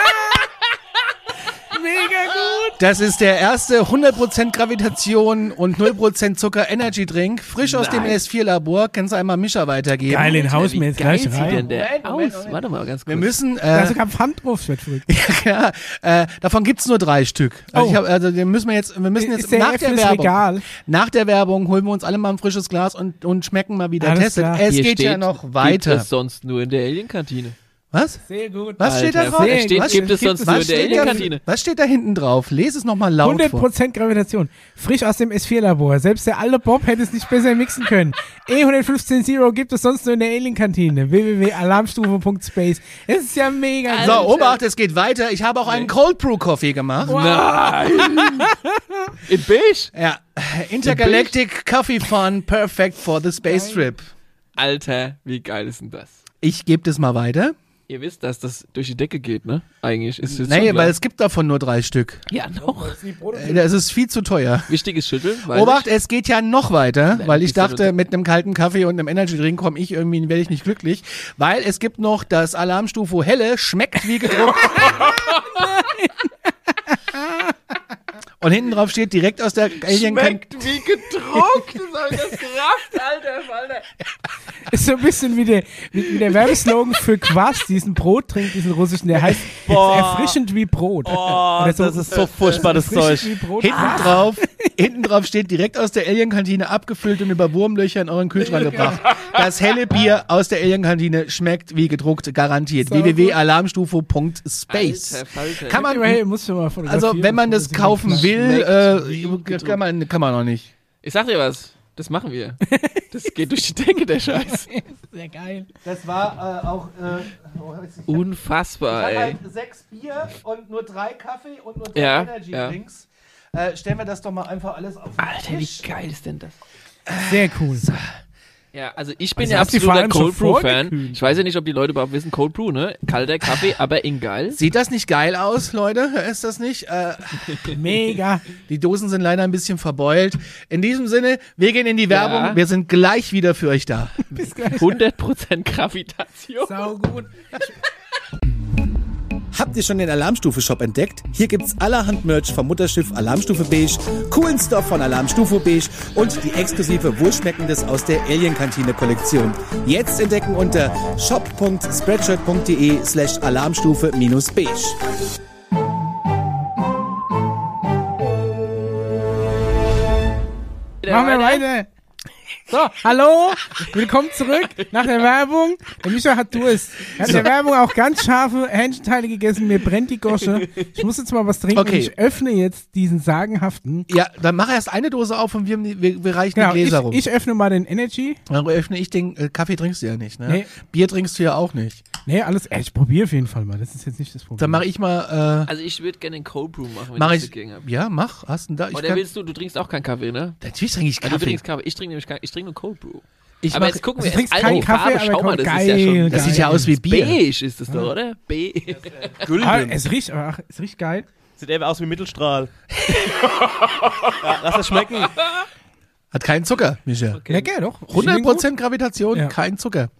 Mega gut. Das ist der erste hundert Prozent Gravitation und null Prozent Zucker Energy Drink. Frisch aus dem Nein. N S vier Labor. Kannst du einmal Mischer weitergeben. Geil, den haus mir jetzt Wie geil gleich sieht denn rein. der Moment, Moment, aus? Moment. Warte mal ganz kurz. Wir müssen, Da ist äh, sogar Pfand drauf, ich werd verrückt. ja, äh, davon gibt's nur drei Stück. Also, Oh. ich hab, also den müssen wir jetzt, wir müssen jetzt Ist der nach F der fürs Werbung, Regal? nach der Werbung holen wir uns alle mal ein frisches Glas und, und schmecken mal, wie der Alles testet. klar. Es Hier geht steht, ja noch Gibt weiter. es sonst nur in der Alien-Kantine. Was? Sehr gut. Was steht da Alter, drauf? es steht, Was gibt es gibt sonst es- nur Was in der steht, da, Alien-Kantine. was steht da hinten drauf? Lese es nochmal laut hundert vor. Prozent Gravitation. Frisch aus dem S vier Labor. Selbst der alte Bob hätte es nicht besser mixen können. E hundertfünfzehn Zero gibt es sonst nur in der Alien-Kantine. w w w punkt alarmstufe punkt space. Es ist ja mega. So, Obacht, es geht weiter. Ich habe auch einen Cold Brew Coffee gemacht. Nein! In beige? Ja, Intergalactic Coffee Fun, perfect for the Space Trip. Alter, wie geil ist denn das? Ich gebe das mal weiter. Ihr wisst, dass das durch die Decke geht, ne? Eigentlich ist es Nee, schon weil klar. es gibt davon nur drei Stück. Ja, noch. Äh, Das ist viel zu teuer. Wichtiges Schütteln, weiß Obacht, ich. es geht ja noch weiter, Nein, weil ich ist ja dachte, nur- mit einem kalten Kaffee und einem Energy Drink komme ich irgendwie, werde ich nicht glücklich, weil es gibt noch das Alarmstufe Helle, schmeckt wie gedruckt. Und hinten drauf steht direkt aus der Alien Schmeckt wie gedruckt. Das hab ich das gerafft, Alter, Alter. Ist so ein bisschen wie der, wie, wie der Werbeslogan für Quass, diesen Brottrink, diesen russischen, der heißt Boah. erfrischend wie Brot. Oh, Oder so- das ist so furchtbares erfrischend Zeug. wie Brot. Hinten drauf, hinten drauf steht direkt aus der Alien-Kantine abgefüllt und über Wurmlöcher in euren Kühlschrank gebracht. Das helle Bier aus der Alien-Kantine schmeckt wie gedruckt, garantiert. So w w w gut. punkt alarmstufe punkt space. Alter, Falter. Kann man, Hey, muss schon mal fotografieren, also wenn man das bevor kaufen das will, Schmeckt wie äh, kann man, kann man noch nicht. Ich sag dir was, das machen wir. Das geht durch die Decke, der Scheiß. Sehr geil. Das war äh, auch, äh, Unfassbar, ey. sechs Bier und nur drei Kaffee und nur drei Ja, Energy-Drinks. Äh, stellen wir das doch mal einfach alles auf den Alter, wie Tisch. geil ist denn das? Sehr cool. Ja, also ich bin Also ja hast du vor absoluter allem schon Cold Brew Fan. vorgekühlt. Ich weiß ja nicht, ob die Leute überhaupt wissen, Cold Brew, ne? Kalter Kaffee, aber in geil. Sieht das nicht geil aus, Leute? Ist das nicht? Äh, Mega. die Dosen sind leider ein bisschen verbeult. In diesem Sinne, wir gehen in die Werbung. Ja. Wir sind gleich wieder für euch da. Bis gleich. hundert Prozent Gravitation. Sau gut. Habt ihr schon den Alarmstufe-Shop entdeckt? Hier gibt's allerhand Merch vom Mutterschiff Alarmstufe Beige, coolen Stuff von Alarmstufe Beige und die exklusive Wohlschmeckendes aus der Alien-Kantine-Kollektion. Jetzt entdecken unter shop punkt spreadshirt punkt de slash alarmstufe minus beige. Machen wir weiter. So, hallo, willkommen zurück nach der Werbung. Der Micha hat Durst. Er hat in der Werbung auch ganz scharfe Hähnchenteile gegessen, mir brennt die Gosche. Ich muss jetzt mal was trinken Okay. und ich öffne jetzt diesen sagenhaften. Ja, dann mach erst eine Dose auf und wir, wir, wir reichen Genau, die Gläser ich, rum. ich öffne mal den Energy. Dann öffne ich den, äh, Kaffee trinkst du ja nicht, ne? Nee. Bier trinkst du ja auch nicht. Nee, alles, ey, ich probiere auf jeden Fall mal, das ist jetzt nicht das Problem. Dann mache ich mal, Also ich würde gerne einen Cold Brew machen, wenn äh, mach ich ich, dagegen habe. ja, mach, hast du da? Ich Oder kann, willst du, du trinkst auch keinen Kaffee, ne? natürlich trinke ich Also du Kaffee. trinkst Kaffee. Ich trinke nämlich kein, ich trinke nur Cold Brew. Ich aber mach, jetzt gucken also wir du trinkst jetzt keinen alle Kaffee, Farbe, aber schau mal, das geil, ist ja schon das sieht ja aus wie Bier. beige ist es doch, oder? Beige. ah, es riecht, ach, es riecht geil. Sieht eben aus wie Mittelstrahl. Ja, lass es schmecken. Hat keinen Zucker, Micha. Okay. Lecker, doch. hundert Prozent Gravitation, Ja. kein Zucker.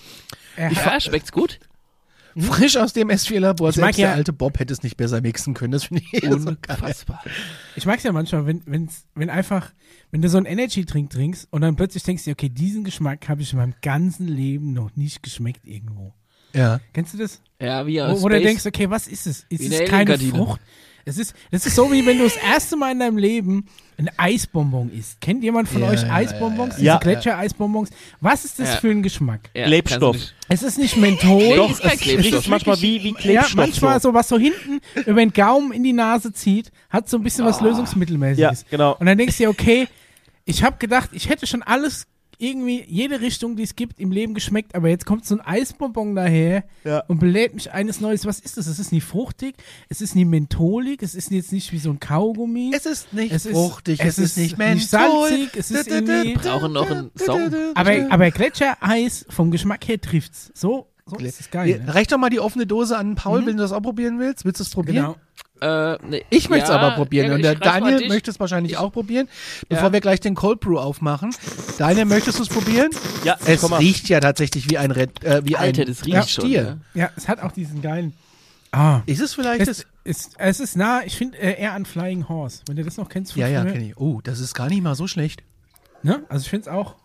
Ja, schmeckt's gut? Frisch aus dem S vier Labor. Ich mag Selbst der ja- alte Bob hätte es nicht besser mixen können. Das finde ich eher so geil. Unfassbar. Ich mag's ja manchmal, wenn, wenn's, wenn einfach, wenn du so einen Energy-Trink trinkst und dann plötzlich denkst du, okay, diesen Geschmack habe ich in meinem ganzen Leben noch nicht geschmeckt irgendwo. Ja. Kennst du das? Ja, wie Wo, aus wo du Space. denkst, okay, was ist es? Ist Wie es eine keine Alien-Kantine. Frucht? Es ist, das ist so, wie wenn du das erste Mal in deinem Leben ein Eisbonbon isst. Kennt jemand von Ja, euch ja, Eisbonbons? ja, Diese ja. Gletscher-Eisbonbons? Was ist das Ja. für ein Geschmack? Ja, Lebstoff. kannst Es ist nicht Menthol. Doch, ist kein es Klebstoff. riecht manchmal wie, wie Ja, Klebstoff. manchmal so. so, was so hinten über den Gaumen in die Nase zieht, hat so ein bisschen was Lösungsmittelmäßiges. Ja, genau. Und dann denkst du dir, okay, ich habe gedacht, ich hätte schon alles irgendwie, jede Richtung, die es gibt, im Leben geschmeckt, aber jetzt kommt so ein Eisbonbon daher Ja. und belädt mich eines Neues. Was ist das? Es ist nie fruchtig, es ist nie mentholig, es ist jetzt nicht wie so ein Kaugummi. Es ist nicht Es ist- fruchtig, es es, ist ist nicht nicht Menthol. salzig, es ist irgendwie- Wir brauchen noch einen Song. aber, aber Gletschereis vom Geschmack her trifft's. So, so ist es geil. Ja, Ne? reich doch mal die offene Dose an Paul, Mhm. wenn du das auch probieren willst. Willst du es probieren? Genau. Äh, nee. Ich möchte es Ja, aber probieren. ja, und ich der reiß mal Daniel dich. möchte es wahrscheinlich Ich- auch probieren, bevor Ja. wir gleich den Cold Brew aufmachen. Daniel, möchtest du es probieren? Ja, Es komm mal. riecht ja tatsächlich wie ein Red, äh, wie Alter, ein das riecht schon. Stier. Ne? Ja, es hat auch diesen geilen. Ah. Ist es vielleicht Es das? ist, es ist nah, ich finde äh, eher an Flying Horse, wenn du das noch kennst. von Ja, ja, früher. kenne ich. Oh, das ist gar nicht mal so schlecht. Ne? Also ich finde es auch.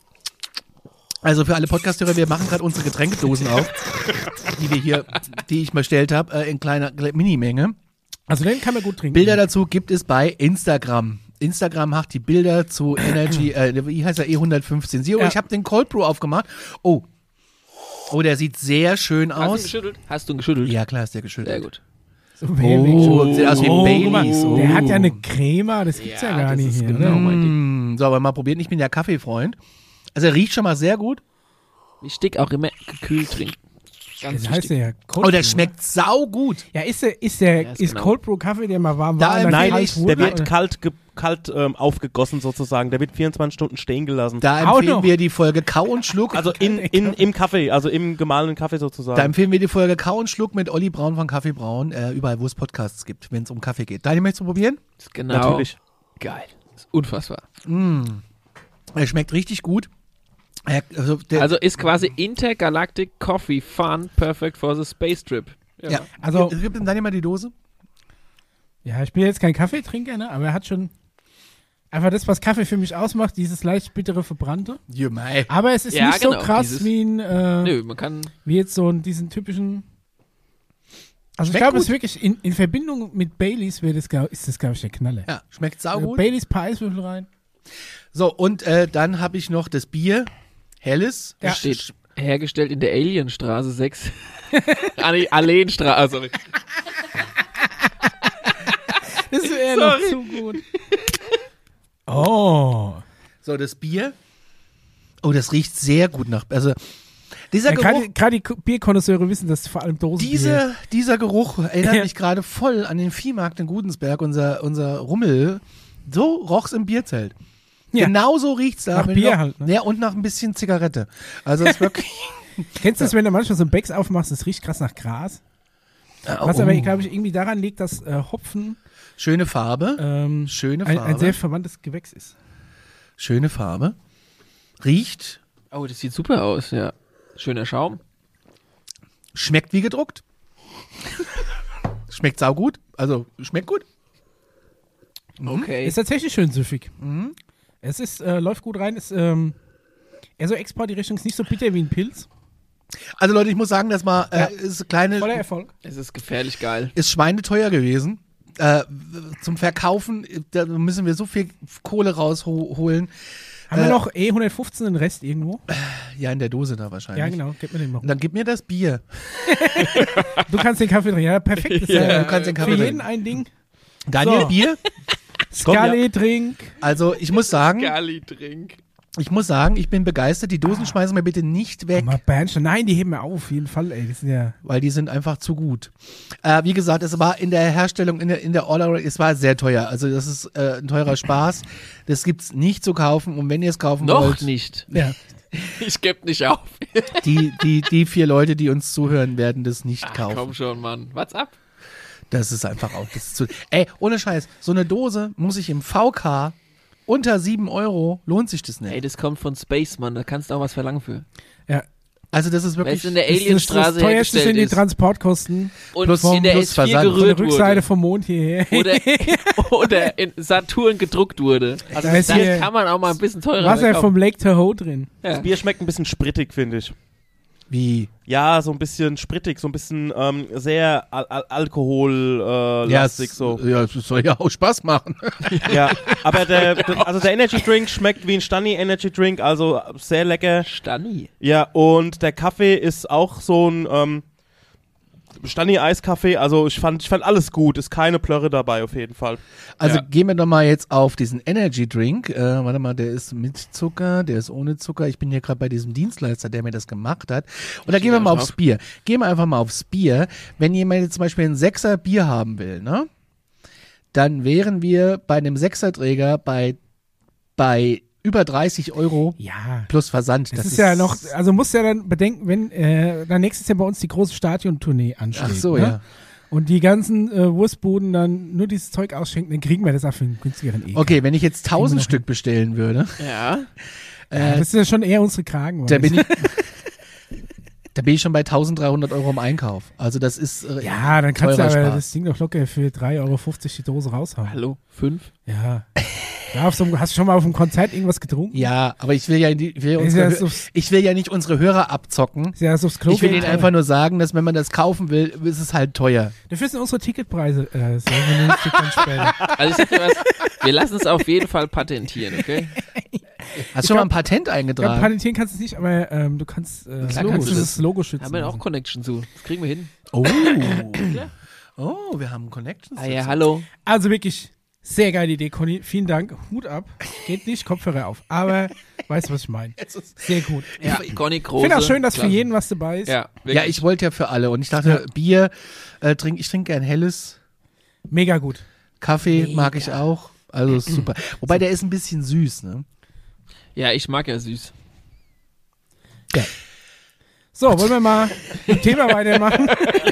Also für alle Podcast-Hörer, wir machen gerade unsere Getränkedosen auf, die wir hier, die ich bestellt habe, äh, in kleiner Kle- Minimenge. Also den kann man gut trinken. Bilder dazu gibt es bei Instagram. Instagram macht die Bilder zu Energy, äh, wie heißt er, E hundertfünfzehn Zero. Ja. Ich habe den Cold Brew aufgemacht. Oh. Oh, der sieht sehr schön Hast du ihn aus. geschüttelt? Hast du ihn geschüttelt? Ja, klar ist der geschüttelt. Sehr gut. So Oh, sieht aus wie oh, guck mal, Baileys. Oh. Der hat ja eine Crema, das gibt's ja, Ja, gar das nicht ist hier. genau Ne? mein Ding. Mm, so, aber mal probieren. Ich bin ja Kaffeefreund. Also er riecht schon mal sehr gut. Wichtig auch immer gekühlt trinken. Ganz Das heißt wichtig. ja Cold Oh, der Brew, schmeckt saugut. ne? Ja, ist der, ist der, Ja, ist ist genau. Cold Brew Kaffee, der mal warm Da war, und dann empfehle kalt ich- wurde, Der wird oder? kalt, ge kalt ähm, aufgegossen sozusagen. Der wird vierundzwanzig Stunden stehen gelassen. Da Auch empfehlen noch. wir die Folge Kau und Schluck. also in, in, im Kaffee, also im gemahlenen Kaffee sozusagen. Da empfehlen wir die Folge Kau und Schluck mit Olli Braun von Kaffee Braun, äh, überall, wo es Podcasts gibt, wenn es um Kaffee geht. Daniel, möchtest du probieren? Ist genau. Natürlich. Geil. Ist unfassbar. Er schmeckt richtig gut. Er, also, der, Also ist quasi Intergalactic Coffee Fun perfect for the Space Trip. ja. Also- Also, gib ihm Daniel mal die Dose. Ja, ich bin jetzt kein Kaffeetrinker, ne? Aber er hat schon einfach das, was Kaffee für mich ausmacht, dieses leicht bittere Verbrannte. Ja, mei. Aber es ist Ja, nicht genau, so krass dieses- wie ein, äh, Nö, man kann. wie jetzt so ein, diesen typischen. Also ich Schmeckt glaube, es gut. ist wirklich in, in Verbindung mit Baileys wäre das, glaub- ist das, glaube ich, der Knaller. Ja, schmeckt Äh, saugut. Baileys, paar Eiswürfel rein. So, und äh, dann habe ich noch das Bier. Helles. Ja. Steht hergestellt in der Alienstraße sechs. ah, nee, Alleenstraße. Ah, sorry. Das wäre noch zu gut. Oh. So, das Bier. Oh, das riecht sehr gut nach. Also, dieser Ja, Geruch. gerade gerade die Ko- Bierkonnoisseure wissen, dass vor allem Dosenbier. Dieser, dieser Geruch erinnert Ja. mich gerade voll an den Viehmarkt in Gudensberg, unser, unser Rummel. So roch's im Bierzelt. Ja. Genau so riecht's da. Nach Wenn Bier noch, halt, ne? Ja, und nach ein bisschen Zigarette. Also, es ist wirklich. Kennst du das, wenn du manchmal so ein Becks aufmachst, das riecht krass nach Gras? Was oh, aber, glaube ich, irgendwie daran liegt, dass äh, Hopfen schöne Farbe. ähm, Schöne ein, Farbe. ein sehr verwandtes Gewächs ist. Schöne Farbe. Riecht. Oh, das sieht super aus, ja. Schöner Schaum. Schmeckt wie gedruckt. Schmeckt saugut. Also, schmeckt gut. Okay. Ist tatsächlich schön süffig. Es ist, äh, läuft gut rein, ist ähm, eher so Export, die Richtung ist nicht so bitter wie ein Pilz. Also, Leute, ich muss sagen, das mal, äh, Ja. ist kleine. Voller Erfolg. Es ist gefährlich geil. Ist schweineteuer gewesen. Äh, zum Verkaufen, da müssen wir so viel Kohle rausholen. Haben wir noch E hundertfünfzehn den Rest irgendwo? Ja, in der Dose da wahrscheinlich. Ja, genau. Gib mir den mal. Und dann gib mir das Bier. Du kannst den Kaffee trinken. Ja, perfekt. Das ist Ja, ja, du kannst den Kaffee für jeden trinken. ein Ding. Daniel, So. Bier? Scully-Trink. Also ich muss sagen, Gali-Trink. ich muss sagen, ich bin begeistert. Die Dosen schmeißen wir bitte nicht weg, Mal Bernstein. Nein, die heben wir auf, auf jeden Fall, ey. Die sind ja. weil die sind einfach zu gut. Äh, wie gesagt, es war in der Herstellung, in der, in der Order, es war sehr teuer. Also das ist äh, ein teurer Spaß. Das gibt's nicht zu kaufen. Und wenn ihr es kaufen Noch wollt, nicht. Ja. Ich geb nicht auf. die, die, die vier Leute, die uns zuhören, werden das nicht Ach, kaufen. komm schon, Mann. What's up? Das ist einfach auch, das ist zu, ey, ohne Scheiß, so eine Dose muss ich im V K unter sieben Euro, lohnt sich das nicht. Ey, das kommt von Space, Mann. Da kannst du auch was verlangen für. Ja. Also das ist Weil wirklich, es in der Das, das, Alienstraße das teuerste hergestellt sind die ist. Transportkosten Und Plus- in der plus S vier Versand. von der gerührt Rückseite wurde. vom Mond hierher. Oder, oder in Saturn gedruckt wurde. Also Da ist das hier kann man auch mal ein bisschen teurer Wasser verkaufen. vom Lake Tahoe drin. Ja. Das Bier schmeckt ein bisschen sprittig, finde ich. wie, Ja, so ein bisschen sprittig, so ein bisschen ähm, sehr al al Alkohol äh, ja, lastig es, so. ja, es soll ja auch Spaß machen. Ja, aber der, der, also der Energy Drink schmeckt wie ein Stani Energy Drink, also sehr lecker. Stani. Ja, und der Kaffee ist auch so ein ähm, Stani-Eiskaffee, also ich fand, ich fand alles gut, ist keine Plörre dabei auf jeden Fall. Also Ja. gehen wir doch mal jetzt auf diesen Energy Drink. Äh, warte mal, der ist mit Zucker, der ist ohne Zucker. Ich bin hier gerade bei diesem Dienstleister, der mir das gemacht hat. Und da gehen wir da mal drauf. aufs Bier. Gehen wir einfach mal aufs Bier. Wenn jemand jetzt zum Beispiel ein Sechser Bier haben will, ne? Dann wären wir bei einem Sechserträger bei, bei über dreißig Euro Ja. plus Versand. Das, ist ja noch, also musst ja dann bedenken, wenn äh, dann nächstes Jahr bei uns die große Stadiontournee ansteht. Ach so, ne? ja. Und die ganzen äh, Wurstbuden dann nur dieses Zeug ausschenken, dann kriegen wir das auch für einen günstigeren E. Okay, wenn ich jetzt Kriegen wir tausend noch Stück bestellen würde, Ja. äh, Das ist ja schon eher unsere Kragen. da bin ich, da bin ich schon bei tausenddreihundert Euro im Einkauf. Also das ist äh, ja, dann kannst du teurer aber Spaß. das Ding doch locker für drei Euro fünfzig die Dose raushauen. Hallo? Fünf? Ja. Ja, auf so einem, hast du schon mal auf einem Konzert irgendwas getrunken? Ja, aber ich will ja, die, ich will ja, Ist unsere, ja Hö- so- ich will ja nicht unsere Hörer abzocken. Ist ja so aufs Klo Ich will gehen. ihnen einfach nur sagen, dass wenn man das kaufen will, ist es halt teuer. Dafür sind unsere Ticketpreise. Äh, das sagen wir nur ein Stück dann später. Also ich sag dir was, wir lassen es auf jeden Fall patentieren, okay? Hast du schon mal ein glaub- Patent Ja, eingetragen? patentieren kannst du es nicht, aber ähm, du kannst, äh, Das da Logo kannst du schützen. das Logo schützen. Haben wir auch lassen. Connection zu. Das kriegen wir hin. Oh. Ja. Oh, wir haben Connections. Ah ja, dazu. hallo. Also wirklich sehr geile Idee, Conny. Vielen Dank. Hut ab. Geht nicht, Kopfhörer auf. Aber weißt du, was ich meine? Sehr gut. Ja, Conny Ich Große. finde auch schön, dass für Klasse. jeden was dabei ist. Ja, wirklich. Ja, ich wollte ja für alle. Und ich dachte, Bier, äh, trink, ich trinke gern helles. Mega gut. Kaffee Mega. mag ich auch. Also ist super. Wobei der ist ein bisschen süß, ne? Ja, ich mag ja süß. So, wollen wir mal ein Thema weitermachen?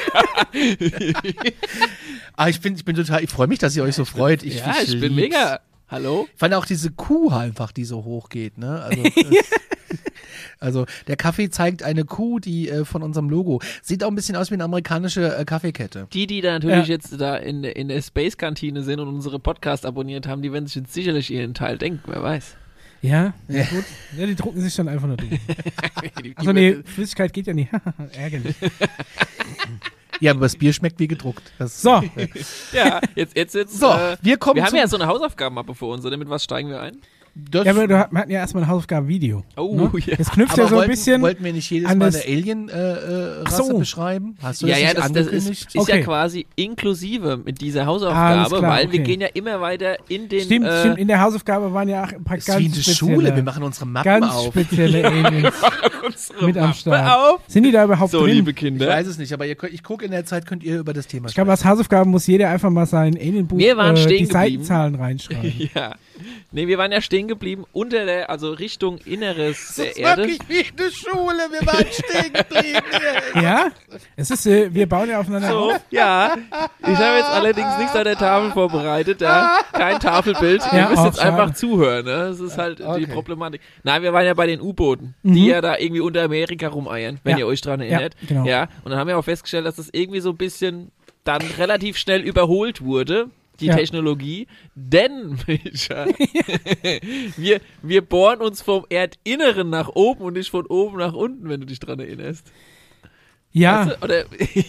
Ah, ich bin, ich bin total, ich freue mich, dass ihr euch so freut. Ich, ja, ich, bin lieb's. mega. Hallo? Ich fand auch diese Kuh einfach, die so hoch geht, ne? Also, das, also der Kaffee zeigt eine Kuh, die äh, von unserem Logo. Sieht auch ein bisschen aus wie eine amerikanische äh, Kaffeekette. Die, die da natürlich Ja. jetzt da in, der- in der Space-Kantine sind und unsere Podcast abonniert haben, die werden sich jetzt sicherlich ihren Teil denken, wer weiß. Ja, Ja. gut. Ja, die drucken sich dann einfach nur durch. Die- die Achso, nee, werden- Flüssigkeit geht ja nicht. Ärgerlich. Ja, aber das Bier schmeckt wie gedruckt. Das, So, Ja, jetzt, jetzt, jetzt. So, äh, wir kommen wir haben zum- ja so eine Hausaufgabenmappe vor uns, oder? Mit was steigen wir ein? das, ja, aber du, wir hatten ja erstmal ein Hausaufgaben-Video. Oh, ne? ja. Das knüpft aber ja so ein wollten, bisschen. wollten wir nicht jedes an Mal das- eine Alien-Rasse äh, Ach so. beschreiben? Hast du Ja, das ja, nicht das, das ist, angekündigt? ist ja Okay. quasi inklusive mit dieser Alles Hausaufgabe, klar, weil wir okay. gehen ja immer weiter in den. Stimmt, äh, stimmt. In der Hausaufgabe waren ja auch ein paar Das ist ganz wie in der spezielle, Schule. Wir machen unsere Mappen ganz auf. spezielle Aliens unsere mit am Mappe Start. auf. Sind die da überhaupt So, drin? liebe Ich Kinder. weiß es nicht, aber ihr könnt, ich gucke in der Zeit, könnt ihr über das Thema Ich glaube, als Hausaufgaben muss jeder einfach mal sein Alienbuch Wir waren äh, stehen die geblieben. Seitenzahlen reinschreiben. Ja. Nee, wir waren ja stehen geblieben unter der, also Richtung Inneres der Das ist Erde. wirklich wie in der Schule. Wir waren stehen geblieben. Ja, es ist, äh, wir bauen ja aufeinander So, auf. ja. Ich habe jetzt allerdings nichts an der Tafel vorbereitet, ja. Kein Tafelbild. Ihr Ja, müsst auch jetzt einfach schade. zuhören, ne? Das ist halt Okay. die Problematik. Nein, wir waren ja bei den U-Booten, die ja da irgendwie unter Amerika rumeiern, wenn Ja. ihr euch dran Ja, erinnert. genau. Ja, und dann haben wir auch festgestellt, dass das irgendwie so ein bisschen dann relativ schnell überholt wurde, die Ja. Technologie, denn, Micha, wir, wir bohren uns vom Erdinneren nach oben und nicht von oben nach unten, wenn du dich dran erinnerst. Ja. Weißt du? Oder,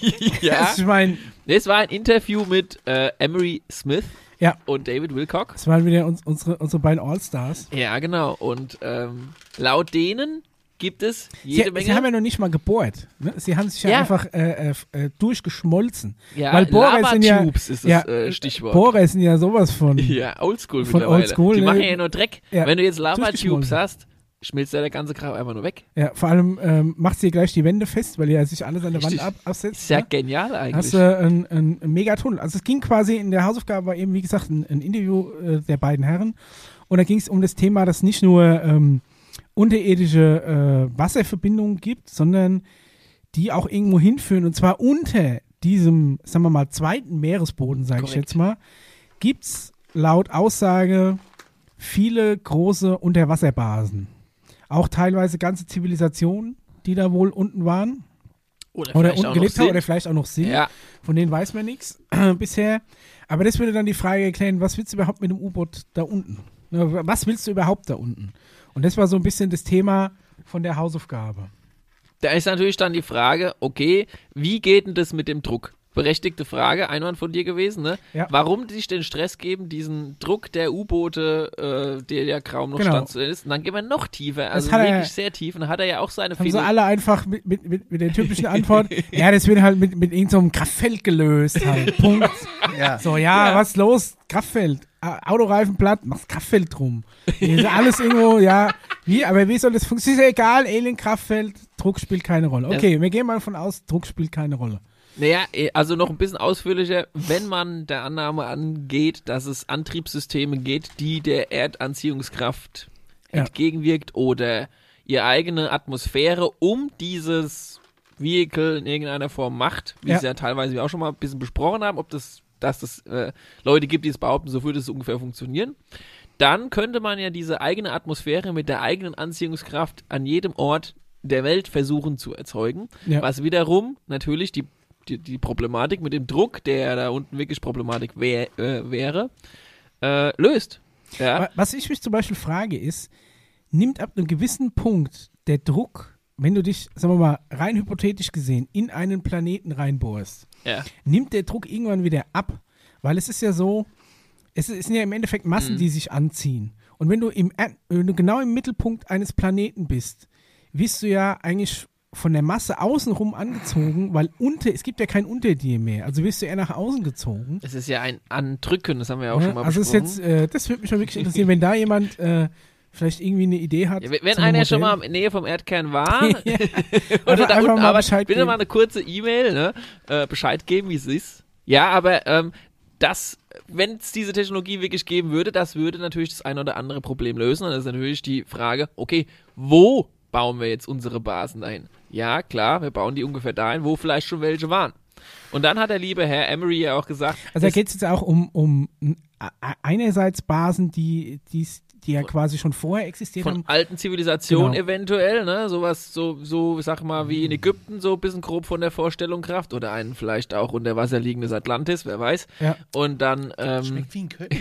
ja. Ich meine, Es war ein Interview mit äh, Emery Smith Ja. und David Wilcock. das waren wieder uns, unsere, unsere beiden Allstars. Ja, genau. Und ähm, laut denen gibt es Sie, jede Menge. sie haben ja noch nicht mal gebohrt. Ne? Sie haben sich ja, Ja. einfach äh, äh, äh, durchgeschmolzen. ja, Weil Bohrer sind ja, Lava-Tubes ist das ja, äh, Stichwort. Bohrer sind ja sowas von. Ja, oldschool Von mittlerweile. oldschool, Die ne? machen ja nur Dreck. Ja, Wenn du jetzt Lava-Tubes durchgeschmolzen. hast, schmilzt ja der ganze Kram einfach nur weg. Ja, vor allem ähm, macht sie gleich die Wände fest, weil ja sich alles an der Richtig. Wand ab, absetzt. Ist ja ne? genial eigentlich. Hast du ein, ein, ein Megatunnel. Also es ging quasi in der Hausaufgabe, war eben wie gesagt ein, ein Interview äh, der beiden Herren. Und da ging es um das Thema, dass nicht nur ähm, unterirdische äh, Wasserverbindungen gibt, sondern die auch irgendwo hinführen. Und zwar unter diesem, sagen wir mal, zweiten Meeresboden, sage ich Korrekt. jetzt mal, gibt es laut Aussage viele große Unterwasserbasen. Auch teilweise ganze Zivilisationen, die da wohl unten waren. Oder, Oder vielleicht unten auch noch gelebt haben sind. oder vielleicht auch noch sind. Ja, Von denen weiß man nichts bisher. Aber das würde dann die Frage erklären, was willst du überhaupt mit dem U-Boot da unten? Ne, was willst du überhaupt da unten? Und das war so ein bisschen das Thema von der Hausaufgabe. da ist natürlich dann die Frage, okay, wie geht denn das mit dem Druck? Berechtigte Frage, Einwand von dir gewesen, ne? Ja. Warum sich den Stress geben, diesen Druck der U-Boote, äh, der ja kaum noch Genau. standzuhalten ist. Und dann gehen wir noch tiefer, also hat er wirklich ja- sehr tief. Und dann hat er ja auch seine Haben sie viele... alle einfach mit, mit, mit, mit der typischen Antwort, ja, das wird halt mit, mit irgendeinem so Kraftfeld gelöst halt. Punkt. Ja. So, ja, was los? Kraftfeld. A- Autoreifen platt, machst Kraftfeld drum. Ist alles irgendwo, ja. Wie, aber wie soll das funktionieren? Ist ja egal, Alien-Kraftfeld, Druck spielt keine Rolle. Okay, wir gehen mal von aus, Druck spielt keine Rolle. Naja, eh, also noch ein bisschen ausführlicher, wenn man der Annahme angeht, dass es Antriebssysteme geht, die der Erdanziehungskraft Ja. entgegenwirkt oder ihre eigene Atmosphäre um dieses Vehicle in irgendeiner Form macht, wie Ja. es ja teilweise wir auch schon mal ein bisschen besprochen haben, ob das, dass es äh, Leute gibt, die es behaupten, so würde es ungefähr funktionieren. Dann könnte man ja diese eigene Atmosphäre mit der eigenen Anziehungskraft an jedem Ort der Welt versuchen zu erzeugen, Ja. was wiederum natürlich die Die, die Problematik mit dem Druck, der da unten wirklich Problematik wär, äh, wäre, äh, löst. Ja. Wa- Was ich mich zum Beispiel frage ist, nimmt ab einem gewissen Punkt der Druck, wenn du dich, sagen wir mal, rein hypothetisch gesehen, in einen Planeten reinbohrst, ja. nimmt der Druck irgendwann wieder ab? Weil es ist ja so, es, ist- es sind ja im Endeffekt Massen, Mhm. die sich anziehen. Und wenn du, im, Er- wenn du genau im Mittelpunkt eines Planeten bist, wirst du ja eigentlich von der Masse außenrum angezogen, weil unter, es gibt ja kein Unter dir mehr. Also wirst du eher nach außen gezogen. Es ist ja ein Andrücken, das haben wir ja auch Ja, schon mal also ist besprochen. jetzt, äh, das würde mich mal wirklich interessieren, wenn da jemand äh, vielleicht irgendwie eine Idee hat. Ja, wenn zu einem einer schon mal Modell. in der Nähe vom Erdkern war, Ja. oder Einfach- da einfach unten, mal aber Bescheid bitte geben. mal eine kurze E-Mail, ne? äh, Bescheid geben, wie es ist. Ja, aber ähm, das, wenn es diese Technologie wirklich geben würde, das würde natürlich das ein oder andere Problem lösen. Und das ist natürlich die Frage, okay, wo bauen wir jetzt unsere Basen ein? Ja, klar, wir bauen die ungefähr dahin, wo vielleicht schon welche waren. Und dann hat der liebe Herr Emery ja auch gesagt, Also da es- geht es jetzt auch um, um n- a- einerseits Basen, die, die, die ja quasi schon vorher existiert von haben. alten Zivilisationen Genau. eventuell, ne, sowas, so, so, sag mal, wie in Ägypten, so ein bisschen grob von der Vorstellung Kraft oder ein vielleicht auch unter Wasser liegendes Atlantis, wer weiß. Ja. Und dann, ähm, Schmeckt wie ein Kölsch.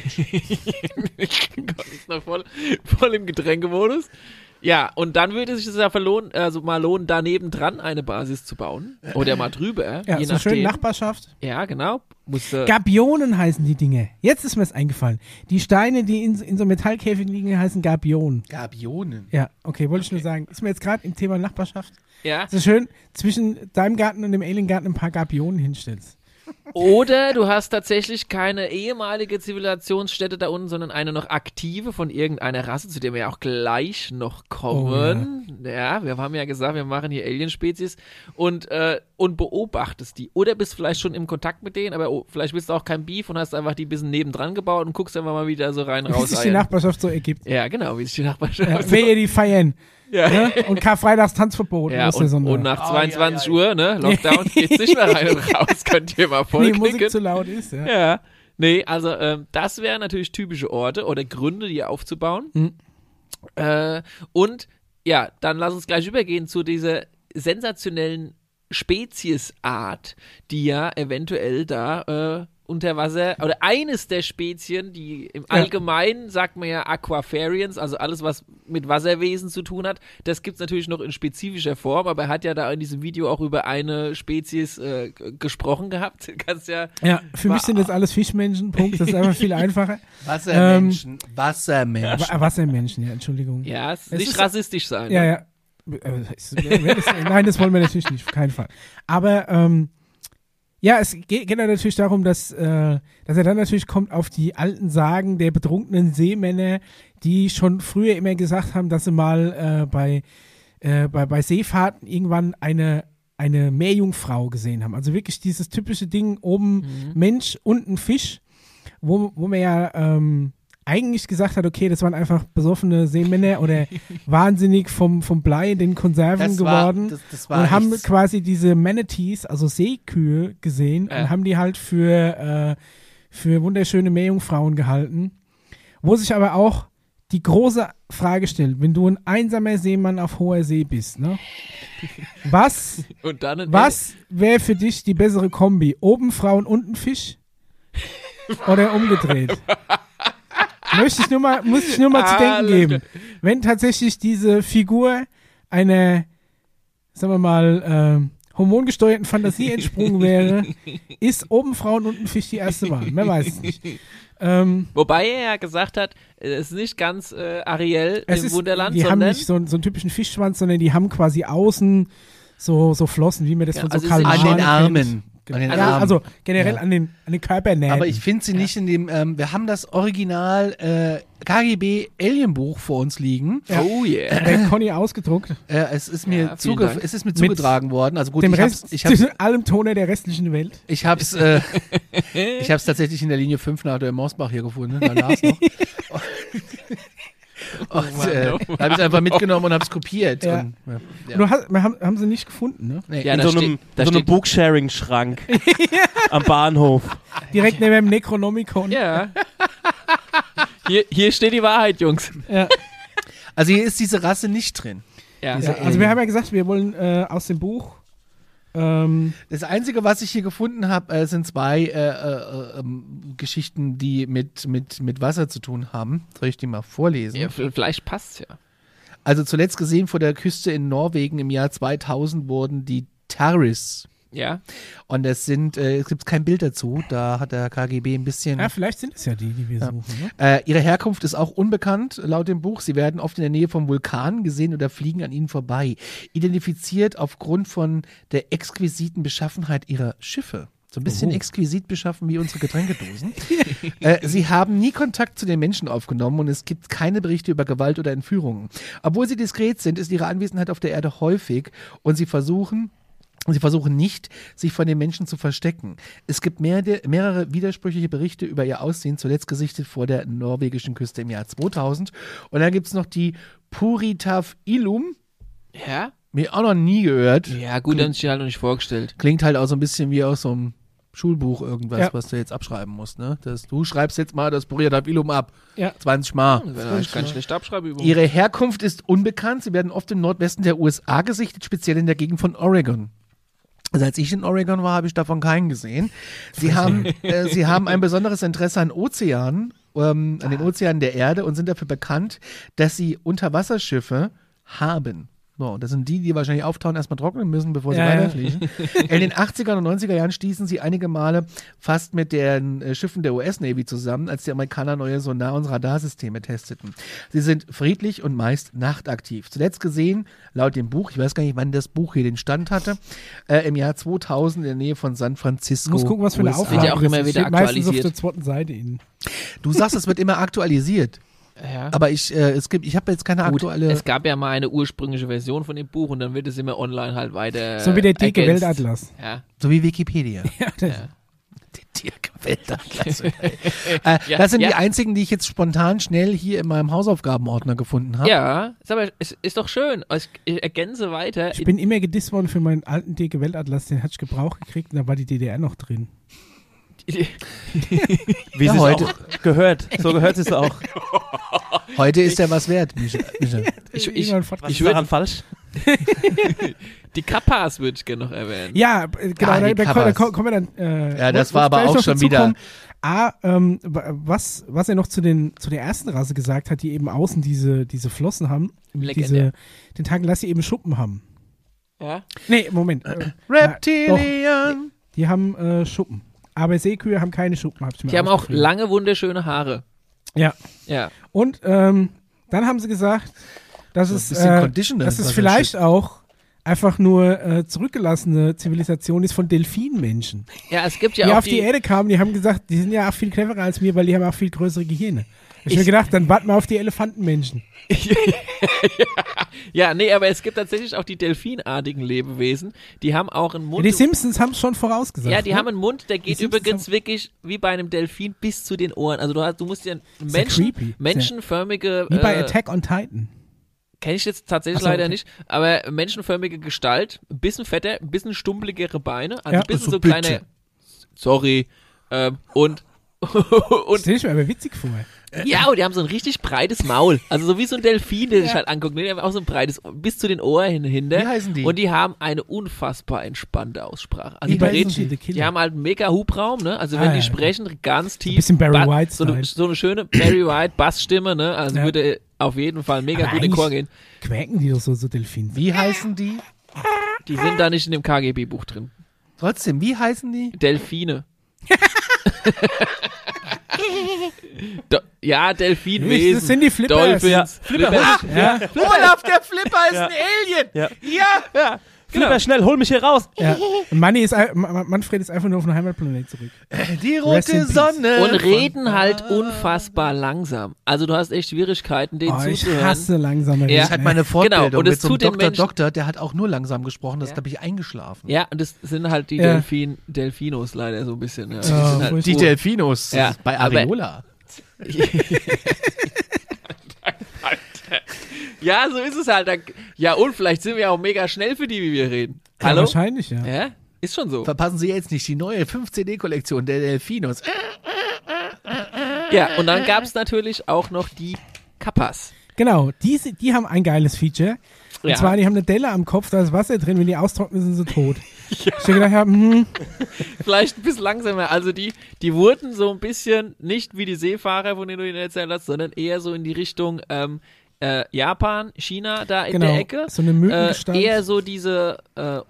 Gott, ist noch voll, voll im Getränkemodus. Ja, und dann würde es sich das ja verlohnen, also mal lohnen, daneben dran eine Basis zu bauen. Oder mal drüber, Ja, je so schön nachdem. Nachbarschaft. Ja, genau. Muss, äh, Gabionen heißen die Dinge. Jetzt ist mir das eingefallen. Die Steine, die in, in so Metallkäfigen liegen, heißen Gabionen. Gabionen. Ja, okay, wollte ich nur sagen. Ist mir jetzt gerade im Thema Nachbarschaft. ja. So schön zwischen deinem Garten und dem Aliengarten ein paar Gabionen hinstellst. Oder du hast tatsächlich keine ehemalige Zivilisationsstätte da unten, sondern eine noch aktive von irgendeiner Rasse, zu der wir ja auch gleich noch kommen. ja. wir haben ja gesagt, wir machen hier Alienspezies und, äh, und beobachtest die. Oder bist vielleicht schon im Kontakt mit denen, aber oh, vielleicht bist du auch kein Beef und hast einfach die ein bisschen nebendran gebaut und guckst einfach mal wieder so rein Wie raus. sich die Nachbarschaft so ergibt. ja, genau, wie sich die Nachbarschaft Ja, wer ihr die feiern. ja. Ne? Und Karfreitags Tanzverbot. Ja, aus der und, Sonne. und nach Oh, zweiundzwanzig ja, Uhr, ne, Lockdown, geht's nicht mehr rein und raus, könnt ihr mal voll Wenn die Musik klicken. zu laut ist. Ja. Ja, nee, also ähm, das wären natürlich typische Orte oder Gründe, die aufzubauen. Mhm. Äh, und ja, dann lass uns gleich übergehen zu dieser sensationellen Speziesart, die ja eventuell da äh, unter Wasser, oder eines der Spezien, die im Ja. Allgemeinen, sagt man ja Aquafarians, also alles, was mit Wasserwesen zu tun hat, das gibt es natürlich noch in spezifischer Form, aber er hat ja da in diesem Video auch über eine Spezies äh, g- gesprochen gehabt. Kannst ja, Ja, für mich Wa- sind das alles Fischmenschen, Punkt. Das ist einfach viel einfacher. Wassermenschen, Wassermenschen. Wa- Wassermenschen, ja, Entschuldigung. ja, es Es nicht ist- rassistisch sein. Ja, ne? ja. Äh, es- wer- wer das, nein, das wollen wir natürlich nicht, auf keinen Fall. Aber ähm, ja, es geht, geht dann natürlich darum, dass, äh, dass er dann natürlich kommt auf die alten Sagen der betrunkenen Seemänner, die schon früher immer gesagt haben, dass sie mal äh, bei, äh, bei, bei Seefahrten irgendwann eine, eine Meerjungfrau gesehen haben. Also wirklich dieses typische Ding, oben Mensch, unten Fisch, wo, wo man ja ähm, eigentlich gesagt hat, okay, das waren einfach besoffene Seemänner oder wahnsinnig vom, vom Blei in den Konserven Das war- geworden das- das war und haben echt- quasi diese Manatees, also Seekühe gesehen Ja. und haben die halt für, äh, für wunderschöne Meerjungfrauen gehalten. Wo sich aber auch die große Frage stellt, wenn du ein einsamer Seemann auf hoher See bist, ne? Was, Und dann ein was wäre für dich die bessere Kombi? Oben Frauen, unten Fisch? Oder umgedreht? Möchte ich nur mal, muss ich nur mal zu denken Alles geben. Wenn tatsächlich diese Figur einer, sagen wir mal, ähm, hormongesteuerten Fantasie entsprungen wäre, ist oben Frauen, unten Fisch die erste Wahl. Man weiß es nicht. Ähm, Wobei er ja gesagt hat, es ist nicht ganz äh, Ariel es im ist, Wunderland, die haben sondern nicht so, so einen typischen Fischschwanz, sondern die haben quasi außen so, so Flossen, wie man das Ja, von so also sie- Kalmaren An den kennt. Armen. An den ja, Armen. also generell Ja. an den, an den Körpernähten. Aber ich finde sie nicht in dem, ähm, wir haben das Original äh, K G B Alienbuch vor uns liegen. Ja. oh yeah. Der Conny ausgedruckt. Äh, es ist mir, Ja, vielen zuge Dank. es ist mir Mit zugetragen worden. Also gut, Dem ich Rest, hab's, ich hab's, zwischen allem Toner der restlichen Welt. ich hab's, äh, ich hab's tatsächlich in der Linie fünf nach der Mausbach hier gefunden. Da lag's noch. Und äh, da habe ich einfach mitgenommen und hab's kopiert. Ja. Und, ja. Ja. Nur ha- wir haben, haben sie nicht gefunden, ne? Nee. Ja, in da so einem, steht- da so einem steht- Booksharing-Schrank am Bahnhof. Direkt neben dem Necronomicon. Ja. Hier, hier steht die Wahrheit, Jungs. Ja. Also hier ist diese Rasse nicht drin. Ja. Ja, also wir haben ja gesagt, wir wollen äh, aus dem Buch ähm, Das Einzige, was ich hier gefunden habe, äh, sind zwei äh, äh, ähm, Geschichten, die mit, mit, mit Wasser zu tun haben. Soll ich die mal vorlesen? Ja, vielleicht passt's ja. Also zuletzt gesehen vor der Küste in Norwegen im Jahr zweitausend wurden die Taris. Ja. Und es sind, äh, es gibt kein Bild dazu, da hat der K G B ein bisschen. ja, vielleicht sind es ja die, die wir Ja. suchen. Ne? Äh, ihre Herkunft ist auch unbekannt, laut dem Buch. Sie werden oft in der Nähe vom Vulkan gesehen oder fliegen an ihnen vorbei. Identifiziert aufgrund von der exquisiten Beschaffenheit ihrer Schiffe. So ein bisschen Oh. exquisit beschaffen wie unsere Getränkedosen. äh, sie haben nie Kontakt zu den Menschen aufgenommen und es gibt keine Berichte über Gewalt oder Entführungen. Obwohl sie diskret sind, ist ihre Anwesenheit auf der Erde häufig und sie versuchen, Sie versuchen nicht, sich von den Menschen zu verstecken. Es gibt mehrere, mehrere widersprüchliche Berichte über ihr Aussehen, zuletzt gesichtet vor der norwegischen Küste im Jahr zweitausend. Und dann gibt es noch die Puritaf Illum, Ja? mir auch noch nie gehört. Ja, gut, dann ist sie halt noch nicht vorgestellt. Klingt halt auch so ein bisschen wie aus so einem Schulbuch irgendwas, Ja. was du jetzt abschreiben musst. Ne? Das, du schreibst jetzt mal das Puritaf Illum ab. Ja. zwanzig Mal. Ja, ich kann schlecht abschreiben übrigens. Ihre Herkunft ist unbekannt. Sie werden oft im Nordwesten der U S A gesichtet, speziell in der Gegend von Oregon. Also als ich in Oregon war, habe ich davon keinen gesehen. Sie haben, äh, sie haben ein besonderes Interesse an Ozeanen, ähm, an den Ozeanen der Erde und sind dafür bekannt, dass sie Unterwasserschiffe haben. So, das sind die, die wahrscheinlich auftauchen, erstmal trocknen müssen, bevor sie Ja, ja. weiterfliegen. In den achtzigern und neunziger Jahren stießen sie einige Male fast mit den äh, Schiffen der U S-Navy zusammen, als die Amerikaner neue Sonar- und Radarsysteme testeten. Sie sind friedlich und meist nachtaktiv. Zuletzt gesehen, laut dem Buch, ich weiß gar nicht, wann das Buch hier den Stand hatte, äh, im Jahr zweitausend in der Nähe von San Francisco. Ich muss gucken, was für eine U S A. Auflage Wird ja auch das immer ist. wieder Steht meistens auf aktualisiert. der zweiten Seite innen. Du sagst, es wird immer aktualisiert. Ja. Aber ich, äh, es gibt, ich habe jetzt keine Gut, aktuelle. es gab ja mal eine ursprüngliche Version von dem Buch und dann wird es immer online halt weiter So wie der dicke ergänzt. Weltatlas. Ja. So wie Wikipedia. Ja, das, Ja. Die dicke Weltatlas. äh, Ja, das sind ja. die einzigen, die ich jetzt spontan schnell hier in meinem Hausaufgabenordner gefunden habe. Ja, ist aber es ist doch schön. Ich, ich ergänze weiter. ich bin immer gedisst worden für meinen alten dicke Weltatlas, den hatte ich Gebrauch gekriegt und da war die D D R noch drin. Wie Ja, sie es heute- auch gehört. So gehört es auch. Heute ist ja was wert, Micha. Micha. ich, ich, Irgendwann fort- Was Ich ist würd- daran falsch? Die Kappas würde ich gerne noch erwähnen. Ja, äh, genau, Ah, da, die da, Kappas. da ko- kommen wir dann. Äh, Ja, das muss- war muss aber gleich auch noch schon dazu wieder- kommen. A, ähm, wa- was, was er noch zu, den, zu der ersten Rasse gesagt hat, die eben außen diese, diese Flossen haben, Legendär. diese Tentakel, dass sie eben Schuppen haben. Ja? Nee, Moment. Äh, Reptilien. die haben äh, Schuppen. Aber Seekühe haben keine Schuppen, hab ich mir Die haben auch aufgeschrieben. lange, wunderschöne Haare. Ja. Ja. Und ähm, dann haben sie gesagt, dass So ein es, bisschen äh, Conditioner, dass was es er vielleicht schickt. auch einfach nur äh, zurückgelassene Zivilisation ist von Delfinmenschen. Ja, es gibt ja die auch auf die, die, Erde kamen, die haben gesagt, die sind ja auch viel cleverer als wir, weil die haben auch viel größere Gehirne. Ich, Ich- mir gedacht, dann warten wir auf die Elefantenmenschen. Ja, nee, aber es gibt tatsächlich auch die delfinartigen Lebewesen. Die haben auch einen Ja, Mund. die Simpsons haben es schon vorausgesagt. Ja, die ne? haben einen Mund, der geht Die Simpsons übrigens wirklich wie bei einem Delfin bis zu den Ohren. Also du hast, du musst dir ja Menschen, creepy. menschenförmige, Wie bei äh, Attack on Titan. kenne ich jetzt tatsächlich Ach so, leider okay. nicht, aber menschenförmige Gestalt, ein bisschen fetter, ein bisschen stumpeligere Beine, also Ja. ein bisschen Also so bitte. kleine, sorry, ähm, und Das und stelle ich mir aber witzig vor. ja, und die haben so ein richtig breites Maul. Also so wie so ein Delfin, der sich halt anguckt. Ne? Die haben auch so ein breites, bis zu den Ohren hin, hinter. Wie heißen die? Und die haben eine unfassbar entspannte Aussprache. Also Wie die, bei reden, Sushi the Killer. die haben halt einen mega Hubraum, ne? Also Ah, wenn die ja, sprechen, ganz tief. bisschen Barry Ba- White so, eine, Style. so eine schöne Barry White Bassstimme, ne? Also Ja. würde auf jeden Fall mega Aber gut in den Chor eigentlich gehen. Quäken die doch so, so Delfine. Wie heißen die? Die sind da nicht in dem K G B-Buch drin. Trotzdem, wie heißen die? Delfine. Do, ja, Delfinwesen. Das sind die Flippers. Dolphins. Flippers. Ja, Olaf, der Flipper ist ein Alien. Ja. Ja. Ja, Flipper, genau. schnell, hol mich hier raus. ja. Und Manni ist, ein- Ma- Manfred ist einfach nur auf den Heimatplanet zurück. Die Rest in rote peace. Sonne. Und von- reden halt unfassbar langsam. Also du hast echt Schwierigkeiten, denen Oh, ich zuzuhören. hasse langsame Ja. Ich hatte meine Fortbildung Genau, und es mit so einem tut den Doktor, Menschen- Doktor, der hat auch nur langsam gesprochen, das Ja. ist, glaube ich, eingeschlafen. Ja, und das sind halt die Ja. Delfin, Delfinos leider so ein bisschen. Ja. Die Oh, sind halt furchtbar. Die Ur- Delfinos Ja, bei aber- Areola. Ja, so ist es halt. Da- Ja, und vielleicht sind wir auch mega schnell für die, wie wir reden. Ja, Hallo? wahrscheinlich, ja. Ja, ist schon so. Verpassen Sie jetzt nicht die neue fünf C D-Kollektion der Delfinos. Ja, und dann gab es natürlich auch noch die Kappas. Genau, die, sind- die haben ein geiles Feature. Und Ja. zwar, die haben eine Delle am Kopf, da ist Wasser drin, wenn die austrocknen, sind sie tot. Ich hab gedacht, ja, hm, Vielleicht ein bisschen langsamer. Also die, die wurden so ein bisschen nicht wie die Seefahrer, von denen du ihnen erzählt hast, sondern eher so in die Richtung ähm, äh, Japan, China, da in genau, der Ecke. so eine Äh, Mückengestalt. eher so diese äh,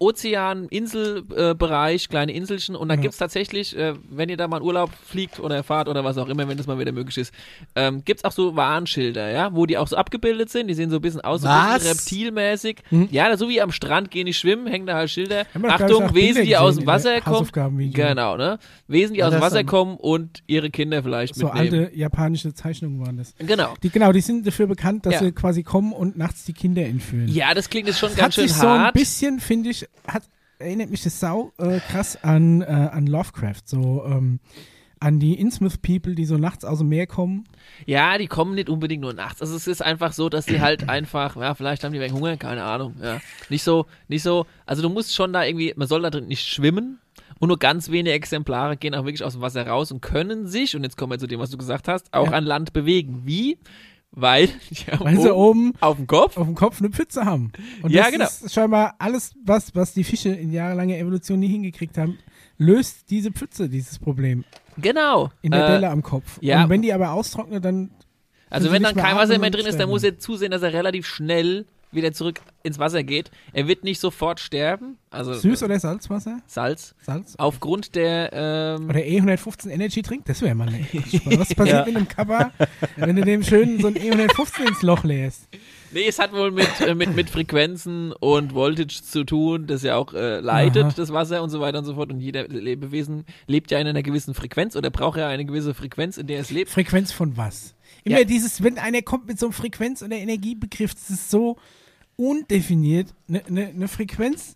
Ozean-Insel-Bereich, kleine Inselchen. Und da Ja. gibt's tatsächlich, äh, wenn ihr da mal in Urlaub fliegt oder fahrt oder was auch immer, wenn das mal wieder möglich ist, ähm, gibt's auch so Warnschilder, ja, wo die auch so abgebildet sind. Die sehen so ein bisschen aus, so ein bisschen Was? reptilmäßig. Hm. Ja, so wie am Strand gehen die schwimmen, hängen da halt Schilder. Haben wir doch, glaub ich, Achtung, auch Wesen, Bilder die aus gesehen dem in der Wasser kommen. Hausaufgabenvideo. Genau, ne? Wesen, die War aus dem das Wasser dann- kommen und ihre Kinder vielleicht So mitnehmen. alte japanische Zeichnungen waren das. Genau. Die, genau, die sind dafür bekannt, dass Ja. sie quasi kommen und nachts die Kinder entführen. Ja, das klingt jetzt schon hat ganz schön sich so ein hart. bisschen, finde ich, hat, erinnert mich das sau äh, krass an, äh, an Lovecraft, so ähm, an die Innsmouth People, die so nachts aus dem Meer kommen. Ja, die kommen nicht unbedingt nur nachts. Also es ist einfach so, dass die halt einfach, ja, vielleicht haben die wegen Hunger, keine Ahnung. Ja. Nicht so, nicht so, also du musst schon da irgendwie, man soll da drin nicht schwimmen. Und nur ganz wenige Exemplare gehen auch wirklich aus dem Wasser raus und können sich, und jetzt kommen wir zu dem, was du gesagt hast, auch Ja. an Land bewegen. Wie? Weil, die haben Weil sie oben auf dem Kopf. auf dem Kopf eine Pfütze haben. Und Ja, das genau. ist scheinbar alles, was, was die Fische in jahrelanger Evolution nie hingekriegt haben, löst diese Pfütze dieses Problem Genau. in der Äh, Delle am Kopf. ja. Und wenn die aber austrocknet, dann Also können sie wenn dann nicht mehr kein Wasser atmen mehr und drin ist, dann sterben. muss er zusehen, dass er relativ schnell wieder zurück ins Wasser geht. Er wird nicht sofort sterben. Also Süß äh, oder Salzwasser? Salz. Salz? Aufgrund der ähm, Oder E hundertfünfzehn Energy Drink? Das wäre mal nett. Was passiert mit einem Kappa, wenn du dem schön so ein E hundertfünfzehn ins Loch lässt? Nee, es hat wohl mit, äh, mit, mit Frequenzen und Voltage zu tun, das ja auch äh, leitet, Aha. das Wasser und so weiter und so fort. Und jeder Lebewesen lebt ja in einer gewissen Frequenz oder braucht ja eine gewisse Frequenz, in der es lebt. Frequenz von was? Immer Ja. dieses, wenn einer kommt mit so einem Frequenz- oder Energiebegriff, das ist so undefiniert. Eine ne, ne Frequenz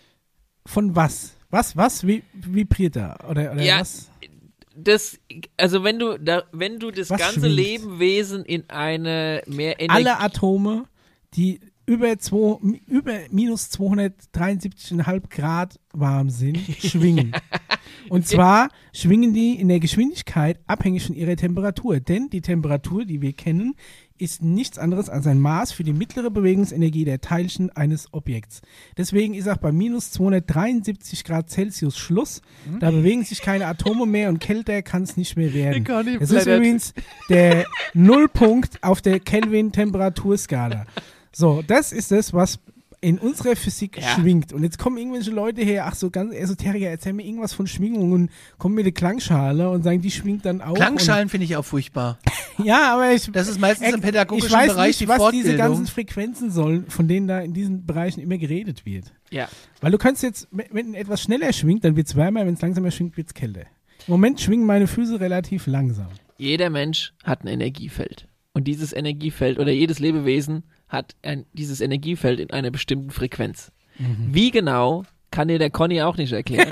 von was? Was, was vi- vibriert da? Oder, oder Ja, was? Das, also wenn du da, wenn du das Was ganze schwingt? Lebewesen in eine mehr Energie. Alle Atome, die über, zwei, über minus zweihundertdreiundsiebzig Komma fünf Grad warm sind, schwingen. Und zwar schwingen die in der Geschwindigkeit abhängig von ihrer Temperatur. Denn die Temperatur, die wir kennen, ist nichts anderes als ein Maß für die mittlere Bewegungsenergie der Teilchen eines Objekts. Deswegen ist auch bei minus zweihundertdreiundsiebzig Grad Celsius Schluss. Mhm. Da bewegen sich keine Atome mehr und kälter kann es nicht mehr werden. Das ist übrigens der Nullpunkt auf der Kelvin-Temperaturskala. So, das ist das, was in unserer Physik ja. schwingt. Und jetzt kommen irgendwelche Leute her, ach so ganz Esoteriker, erzählen mir irgendwas von Schwingung und kommen mit der Klangschale und sagen, die schwingt dann auch. Klangschalen finde ich auch furchtbar. Ja, aber ich... Das ist meistens im pädagogischen ich weiß Bereich nicht, die was Fortbildung. diese ganzen Frequenzen sollen, von denen da in diesen Bereichen immer geredet wird. Ja. Weil du kannst jetzt, wenn etwas schneller schwingt, dann wird es wärmer, wenn es langsamer schwingt, wird es kälter. Im Moment schwingen meine Füße relativ langsam. Jeder Mensch hat ein Energiefeld. Und dieses Energiefeld oder jedes Lebewesen hat ein, dieses Energiefeld in einer bestimmten Frequenz. Mhm. Wie genau, kann dir der Conny auch nicht erklären.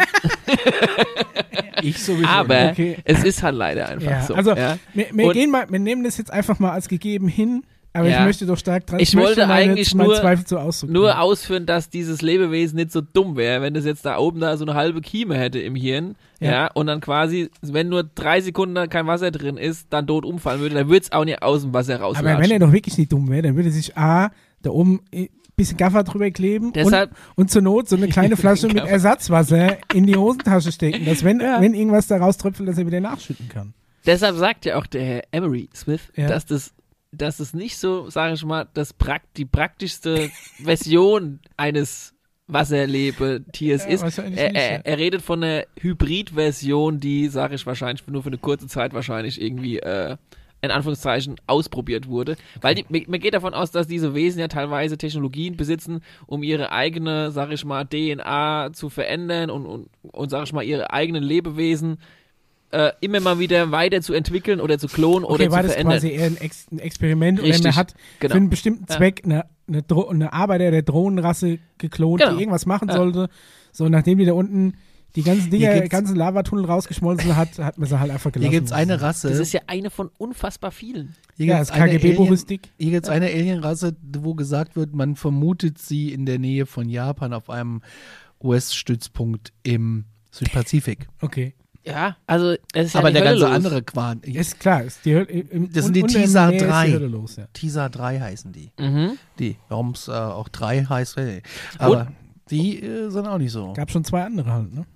Ich sowieso. Aber okay. es ist halt leider einfach ja, so. Also ja. wir, wir, gehen mal, wir nehmen das jetzt einfach mal als gegeben hin, aber ja. ich möchte doch stark dran. Ich, ich wollte meine, eigentlich nur, so nur ausführen, dass dieses Lebewesen nicht so dumm wäre, wenn es jetzt da oben da so eine halbe Kieme hätte im Hirn, ja, ja und dann quasi, wenn nur drei Sekunden da kein Wasser drin ist, dann tot umfallen würde, dann würde es auch nicht aus dem Wasser rauslatschen. Aber wenn er doch wirklich nicht dumm wäre, dann würde sich A, da oben ein bisschen Gaffer drüber kleben Deshalb, und, und zur Not so eine kleine Flasche mit Ersatzwasser in die Hosentasche stecken, dass wenn, ja. wenn irgendwas da rauströpfelt, dass er wieder nachschütten kann. Deshalb sagt ja auch der Herr Emery Smith, ja. dass das dass es nicht so, sage ich mal, das Prakt- die praktischste Version eines Wasserlebetiers ja, ist. Er, nicht, er, ja. er redet von einer Hybrid-Version, die, sage ich wahrscheinlich, nur für eine kurze Zeit wahrscheinlich irgendwie, äh, in Anführungszeichen, ausprobiert wurde. Weil die, man geht davon aus, dass diese Wesen ja teilweise Technologien besitzen, um ihre eigene, sage ich mal, D N A zu verändern und, und, und sage ich mal, ihre eigenen Lebewesen Äh, immer mal wieder weiterzuentwickeln oder zu klonen okay, oder war zu das verändern. quasi eher ein, Ex- ein Experiment Richtig, oder man hat genau. für einen bestimmten Zweck ja. eine, eine, Dro- eine Arbeiter der Drohnenrasse geklont, genau. die irgendwas machen ja. sollte. So, nachdem die da unten die ganzen Dinger, die ganzen Lavatunnel rausgeschmolzen hat, hat man sie halt einfach gelassen. Hier gibt es eine Rasse. Das ist ja eine von unfassbar vielen. Hier ja, gibt's das K G B-Buristik. Hier gibt es eine Alienrasse, wo gesagt wird, man vermutet sie in der Nähe von Japan auf einem U S-Stützpunkt im Südpazifik. Okay. Ja, also es ist ja aber die der Hölle ganze los. andere Quan. Ist klar. Ist die Hölle, im, Das sind die unter der Teaser Nähe ist die drei. Hölle los, ja. Teaser drei heißen die. Mhm. Die. Warum es äh, auch drei heißt, weiß ich nicht. Aber Und? die äh, sind auch nicht so. Gab schon zwei andere halt, ne?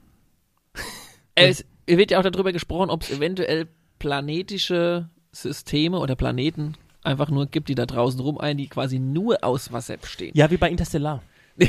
Es wird ja auch darüber gesprochen, ob es eventuell planetische Systeme oder Planeten einfach nur gibt, die da draußen rum ein, die quasi nur aus Wasser bestehen. Ja, wie bei Interstellar.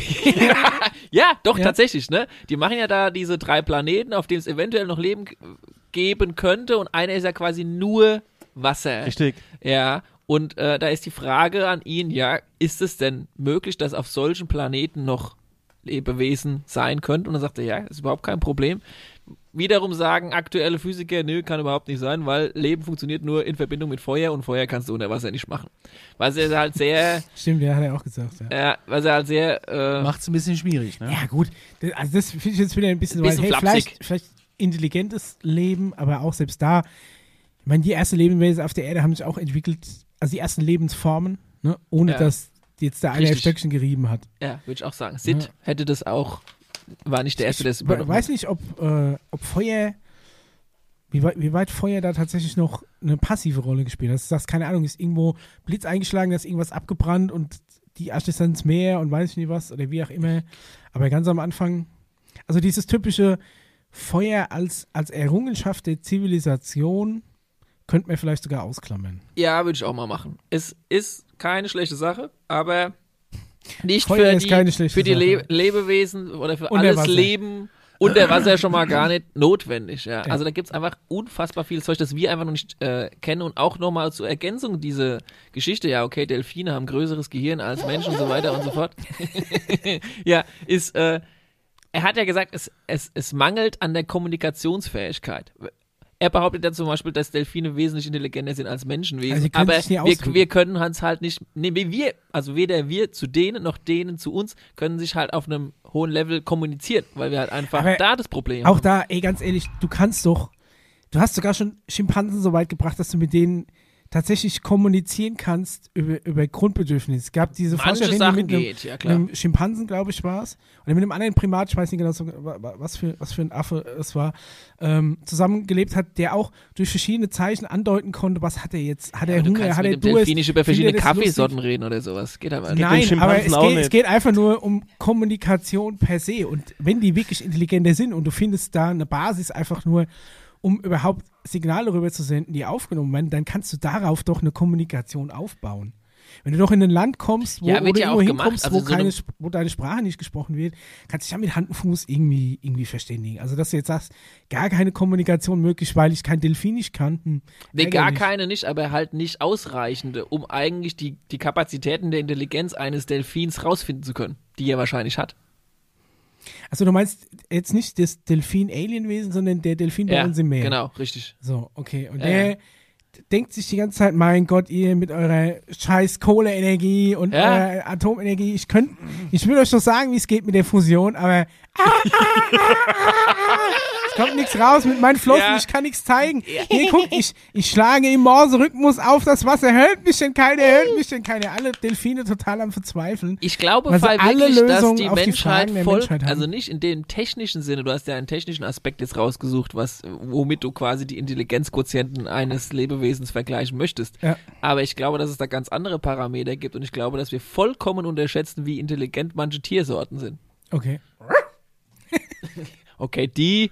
Ja, doch, Ja. tatsächlich, ne? Die machen ja da diese drei Planeten, auf denen es eventuell noch Leben g- geben könnte und einer ist ja quasi nur Wasser. Richtig. Ja, und äh, da ist die Frage an ihn, ja, ist es denn möglich, dass auf solchen Planeten noch Lebewesen sein könnten? Und dann sagt er, ja, ist überhaupt kein Problem. Wiederum sagen aktuelle Physiker, nö, kann überhaupt nicht sein, weil Leben funktioniert nur in Verbindung mit Feuer und Feuer kannst du unter Wasser nicht machen. Was er halt sehr, Stimmt, ja, hat er auch gesagt, ja. äh, was er halt sehr, äh, Macht es ein bisschen schwierig, ne? Ja, gut. Das, also das finde ich jetzt wieder ein bisschen, Ein bisschen weil, hey, flapsig. vielleicht, vielleicht intelligentes Leben, aber auch selbst da, ich meine, die ersten Lebewesen auf der Erde haben sich auch entwickelt, also die ersten Lebensformen, ne, ohne Ja. dass jetzt da einer ein Richtig. Stöckchen gerieben hat. ja, würde ich auch sagen. Sid Ja. hätte das auch, war nicht der Erste, der es Ich übernommen weiß hat. nicht, ob, äh, ob Feuer, wie weit, wie weit Feuer da tatsächlich noch eine passive Rolle gespielt hat. Das sagst, keine Ahnung, ist irgendwo Blitz eingeschlagen, da ist irgendwas abgebrannt und die Asche ist dann ins Meer und weiß ich nicht was oder wie auch immer. Aber ganz am Anfang, also dieses typische Feuer als, als Errungenschaft der Zivilisation könnte man vielleicht sogar ausklammern. Ja, würde ich auch mal machen. Es ist keine schlechte Sache, aber nicht Feuer für ist die, keine schlechte für die Le Sache. Lebewesen oder für Unter alles Wasser. Leben unter Wasser schon mal gar nicht notwendig. Ja. Ja. Also da gibt es einfach unfassbar viel Zeug, das wir einfach noch nicht äh, kennen und auch nochmal zur Ergänzung diese Geschichte, ja okay, Delfine haben größeres Gehirn als Menschen und so weiter und so fort. Ja, ist, äh, er hat ja gesagt, es, es, es mangelt an der Kommunikationsfähigkeit. Er behauptet ja zum Beispiel, dass Delfine wesentlich intelligenter sind als Menschenwesen, Also sie können aber sich nie wir, ausdrücken. wir können uns halt nicht, nee, wir, also weder wir zu denen noch denen zu uns können sich halt auf einem hohen Level kommunizieren, weil wir halt einfach Aber da das Problem Auch haben. da, ey, ganz ehrlich, du kannst doch, du hast sogar schon Schimpansen so weit gebracht, dass du mit denen tatsächlich kommunizieren kannst über, über Grundbedürfnisse. Es gab diese Manche Forscherin, die Sachen mit einem, geht, ja klar. einem Schimpansen, glaube ich, war es, oder mit einem anderen Primat, ich weiß nicht genau, so, was, für, was für ein Affe es war, ähm, zusammengelebt hat, der auch durch verschiedene Zeichen andeuten konnte, was hat er jetzt, hat Ja, er aber du Hunger, kannst hat mit er dem Durst. Delfin nicht über verschiedene findet er das Kaffeesorten lustig? reden oder sowas. Geht aber nicht. Nein, dem aber Schimpansen es auch geht, nicht. es geht einfach nur um Kommunikation per se. Und wenn die wirklich intelligenter sind und du findest da eine Basis einfach nur, um überhaupt Signale rüber zu senden, die aufgenommen werden, dann kannst du darauf doch eine Kommunikation aufbauen. Wenn du doch in ein Land kommst, wo, Ja, wird wo du ja irgendwo auch gemacht. hinkommst, Also wo, so keine, eine- Sp- wo deine Sprache nicht gesprochen wird, kannst du dich ja mit Hand und Fuß irgendwie, irgendwie verständigen. Also, dass du jetzt sagst, gar keine Kommunikation möglich, weil ich kein Delfinisch kann. Hm, Nee, gar ärgerlich. keine nicht, aber halt nicht ausreichende, um eigentlich die, die Kapazitäten der Intelligenz eines Delfins rausfinden zu können, die er wahrscheinlich hat. Also, du meinst jetzt nicht das Delfin-Alienwesen, sondern der Delfin bei Ja, uns im Meer. genau, richtig. So, okay. Und Ja, der ja. denkt sich die ganze Zeit, mein Gott, ihr mit eurer scheiß Kohleenergie und Ja. eurer Atomenergie, ich könnte, ich will euch doch sagen, wie es geht mit der Fusion, aber es kommt nichts raus mit meinen Flossen, Ja. ich kann nichts zeigen. Hier, guckt, ich, ich schlage im Morse-Rhythmus auf das Wasser, hört mich denn keiner, hört mich denn keiner. Alle Delfine total am Verzweifeln. Ich glaube Weil sie fall alle wirklich, dass Lösungen die auf die Menschheit Fragen der voll, Menschheit haben. also nicht in dem technischen Sinne, du hast ja einen technischen Aspekt jetzt rausgesucht, was, womit du quasi die Intelligenzquotienten eines Lebewesens vergleichen möchtest. Ja. Aber ich glaube, dass es da ganz andere Parameter gibt und ich glaube, dass wir vollkommen unterschätzen, wie intelligent manche Tiersorten sind. Okay. Okay, die.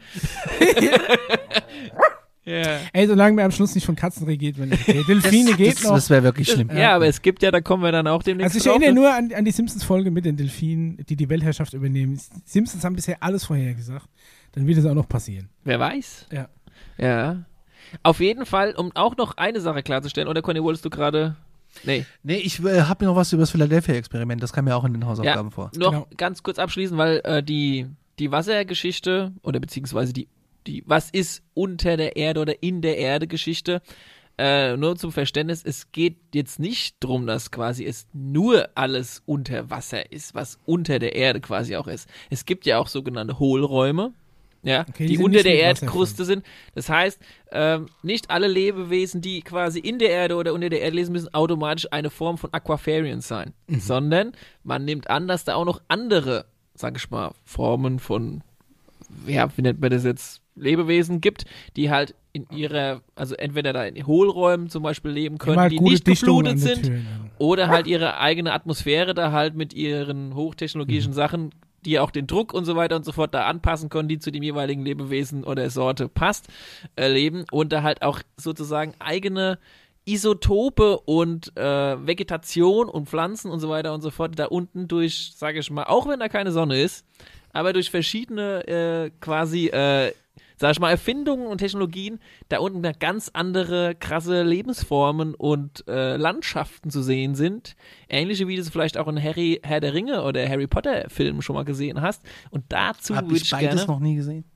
Ja. Ey, solange mir am Schluss nicht von Katzen regiert, wenn okay. Delfine geht das, noch. das wäre wirklich schlimm. Ja, aber es gibt ja, da kommen wir dann auch demnächst Also ich drauf, erinnere ne? nur an, an die Simpsons-Folge mit den Delfinen, die die Weltherrschaft übernehmen. Simpsons haben bisher alles vorhergesagt. Dann wird es auch noch passieren. Wer weiß. Ja. Ja. Auf jeden Fall, um auch noch eine Sache klarzustellen, oder Conny, wolltest du gerade... Nee, Nee, ich äh, habe noch was über das Philadelphia-Experiment, das kam ja auch in den Hausaufgaben vor. noch Genau. ganz kurz abschließen, weil äh, die, die Wassergeschichte oder beziehungsweise die, die was ist unter der Erde oder in der Erde Geschichte, äh, nur zum Verständnis, es geht jetzt nicht drum, dass quasi es nur alles unter Wasser ist, was unter der Erde quasi auch ist. Es gibt ja auch sogenannte Hohlräume, ja, Okay, die die, sind unter nicht der mit Wasser Erdkruste sind. Das heißt, ähm, nicht alle Lebewesen, die quasi in der Erde oder unter der Erde leben, müssen automatisch eine Form von Aquafarians sein, Mhm. sondern man nimmt an, dass da auch noch andere, sag ich mal, Formen von, ja, wie nennt man das jetzt, Lebewesen gibt, die halt in ihrer, also entweder da in Hohlräumen zum Beispiel leben können, Immer die gute nicht Dichtungen geflutet an den sind, Türen, ja. oder halt ihre eigene Atmosphäre da halt mit ihren hochtechnologischen Sachen, die auch den Druck und so weiter und so fort da anpassen können, die zu dem jeweiligen Lebewesen oder Sorte passt, äh, leben und da halt auch sozusagen eigene Isotope und äh, Vegetation und Pflanzen und so weiter und so fort da unten durch, sage ich mal, auch wenn da keine Sonne ist, aber durch verschiedene äh, quasi äh, sag ich mal, Erfindungen und Technologien da unten da ganz andere, krasse Lebensformen und äh, Landschaften zu sehen sind. Ähnliche, wie du es vielleicht auch in Harry, Herr der Ringe oder Harry Potter Filmen schon mal gesehen hast. Und dazu Habe würde ich ich beides gerne, noch nie gesehen.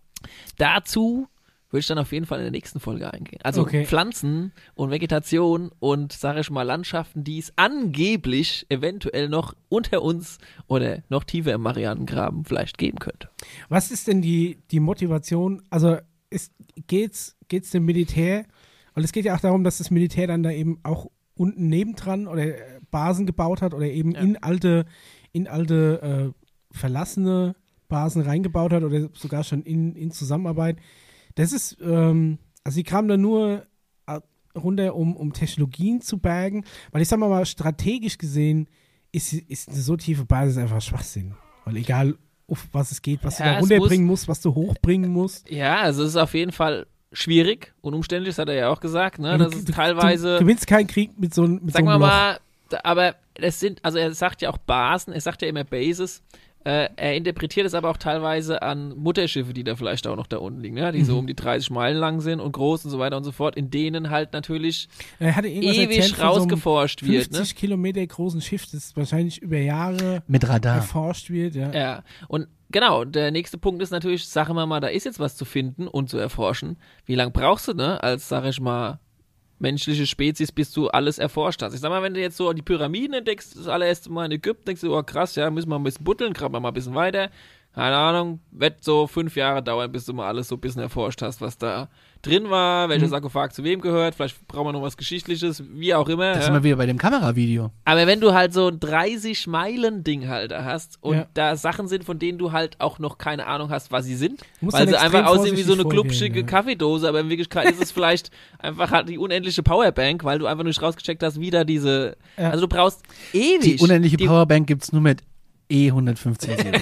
dazu würde ich dann auf jeden Fall in der nächsten Folge eingehen. Also Okay. Pflanzen und Vegetation und, sage ich mal, Landschaften, die es angeblich eventuell noch unter uns oder noch tiefer im Marianengraben vielleicht geben könnte. Was ist denn die, die Motivation? Also ist, geht's, geht's dem Militär? Weil es geht ja auch darum, dass das Militär dann da eben auch unten nebendran oder äh, Basen gebaut hat oder eben Ja. in alte, in alte äh, verlassene Basen reingebaut hat oder sogar schon in, in Zusammenarbeit. Das ist, ähm, also die kamen da nur äh, runter, um, um Technologien zu bergen, weil ich sag mal, mal strategisch gesehen ist, ist eine so tiefe Basis einfach Schwachsinn. Weil egal, auf was es geht, was Ja, du da es runterbringen musst, was du hochbringen musst. Ja, also es ist auf jeden Fall schwierig und umständlich, das hat er ja auch gesagt, ne? Du- Das ist du, teilweise, Du gewinnst keinen Krieg mit so, mit so sagen einem wir Loch. mal, da- aber es sind, also er sagt ja auch Basen, er sagt ja immer Bases, äh, er interpretiert es aber auch teilweise an Mutterschiffe, die da vielleicht auch noch da unten liegen, ne? Die so Mhm. um die dreißig Meilen lang sind und groß und so weiter und so fort, in denen halt natürlich Er hatte irgendwas erzählt ewig von so einem rausgeforscht wird, ne? fünfzig Kilometer großen Schiff, das wahrscheinlich über Jahre Mit Radar. erforscht wird. Ja. Ja, und genau, der nächste Punkt ist natürlich, sagen wir mal, da ist jetzt was zu finden und zu erforschen. Wie lange brauchst du, ne, als, sag ich mal, menschliche Spezies, bis du alles erforscht hast? Ich sag mal, wenn du jetzt so die Pyramiden entdeckst, das allererste Mal in Ägypten, denkst du, oh krass, ja, müssen wir ein bisschen buddeln, graben wir mal ein bisschen weiter. Keine Ahnung, wird so fünf Jahre dauern, bis du mal alles so ein bisschen erforscht hast, was da drin war, welcher Mhm. Sarkophag zu wem gehört, vielleicht brauchen wir noch was Geschichtliches, wie auch immer. Das ja. sind wir wieder bei dem Kameravideo. Aber wenn du halt so ein dreißig-Meilen-Ding-Halter hast und Ja. da Sachen sind, von denen du halt auch noch keine Ahnung hast, was sie sind, Muss weil dann sie einfach extrem aussehen wie so eine vorsichtig glubschige vorgehen, ja. Kaffeedose, aber in Wirklichkeit ist es vielleicht einfach halt die unendliche Powerbank, weil du einfach nicht rausgecheckt hast, wie da diese, Ja. also du brauchst ewig. Die unendliche die- Powerbank gibt's nur mit E hundertfünfzehn Serie.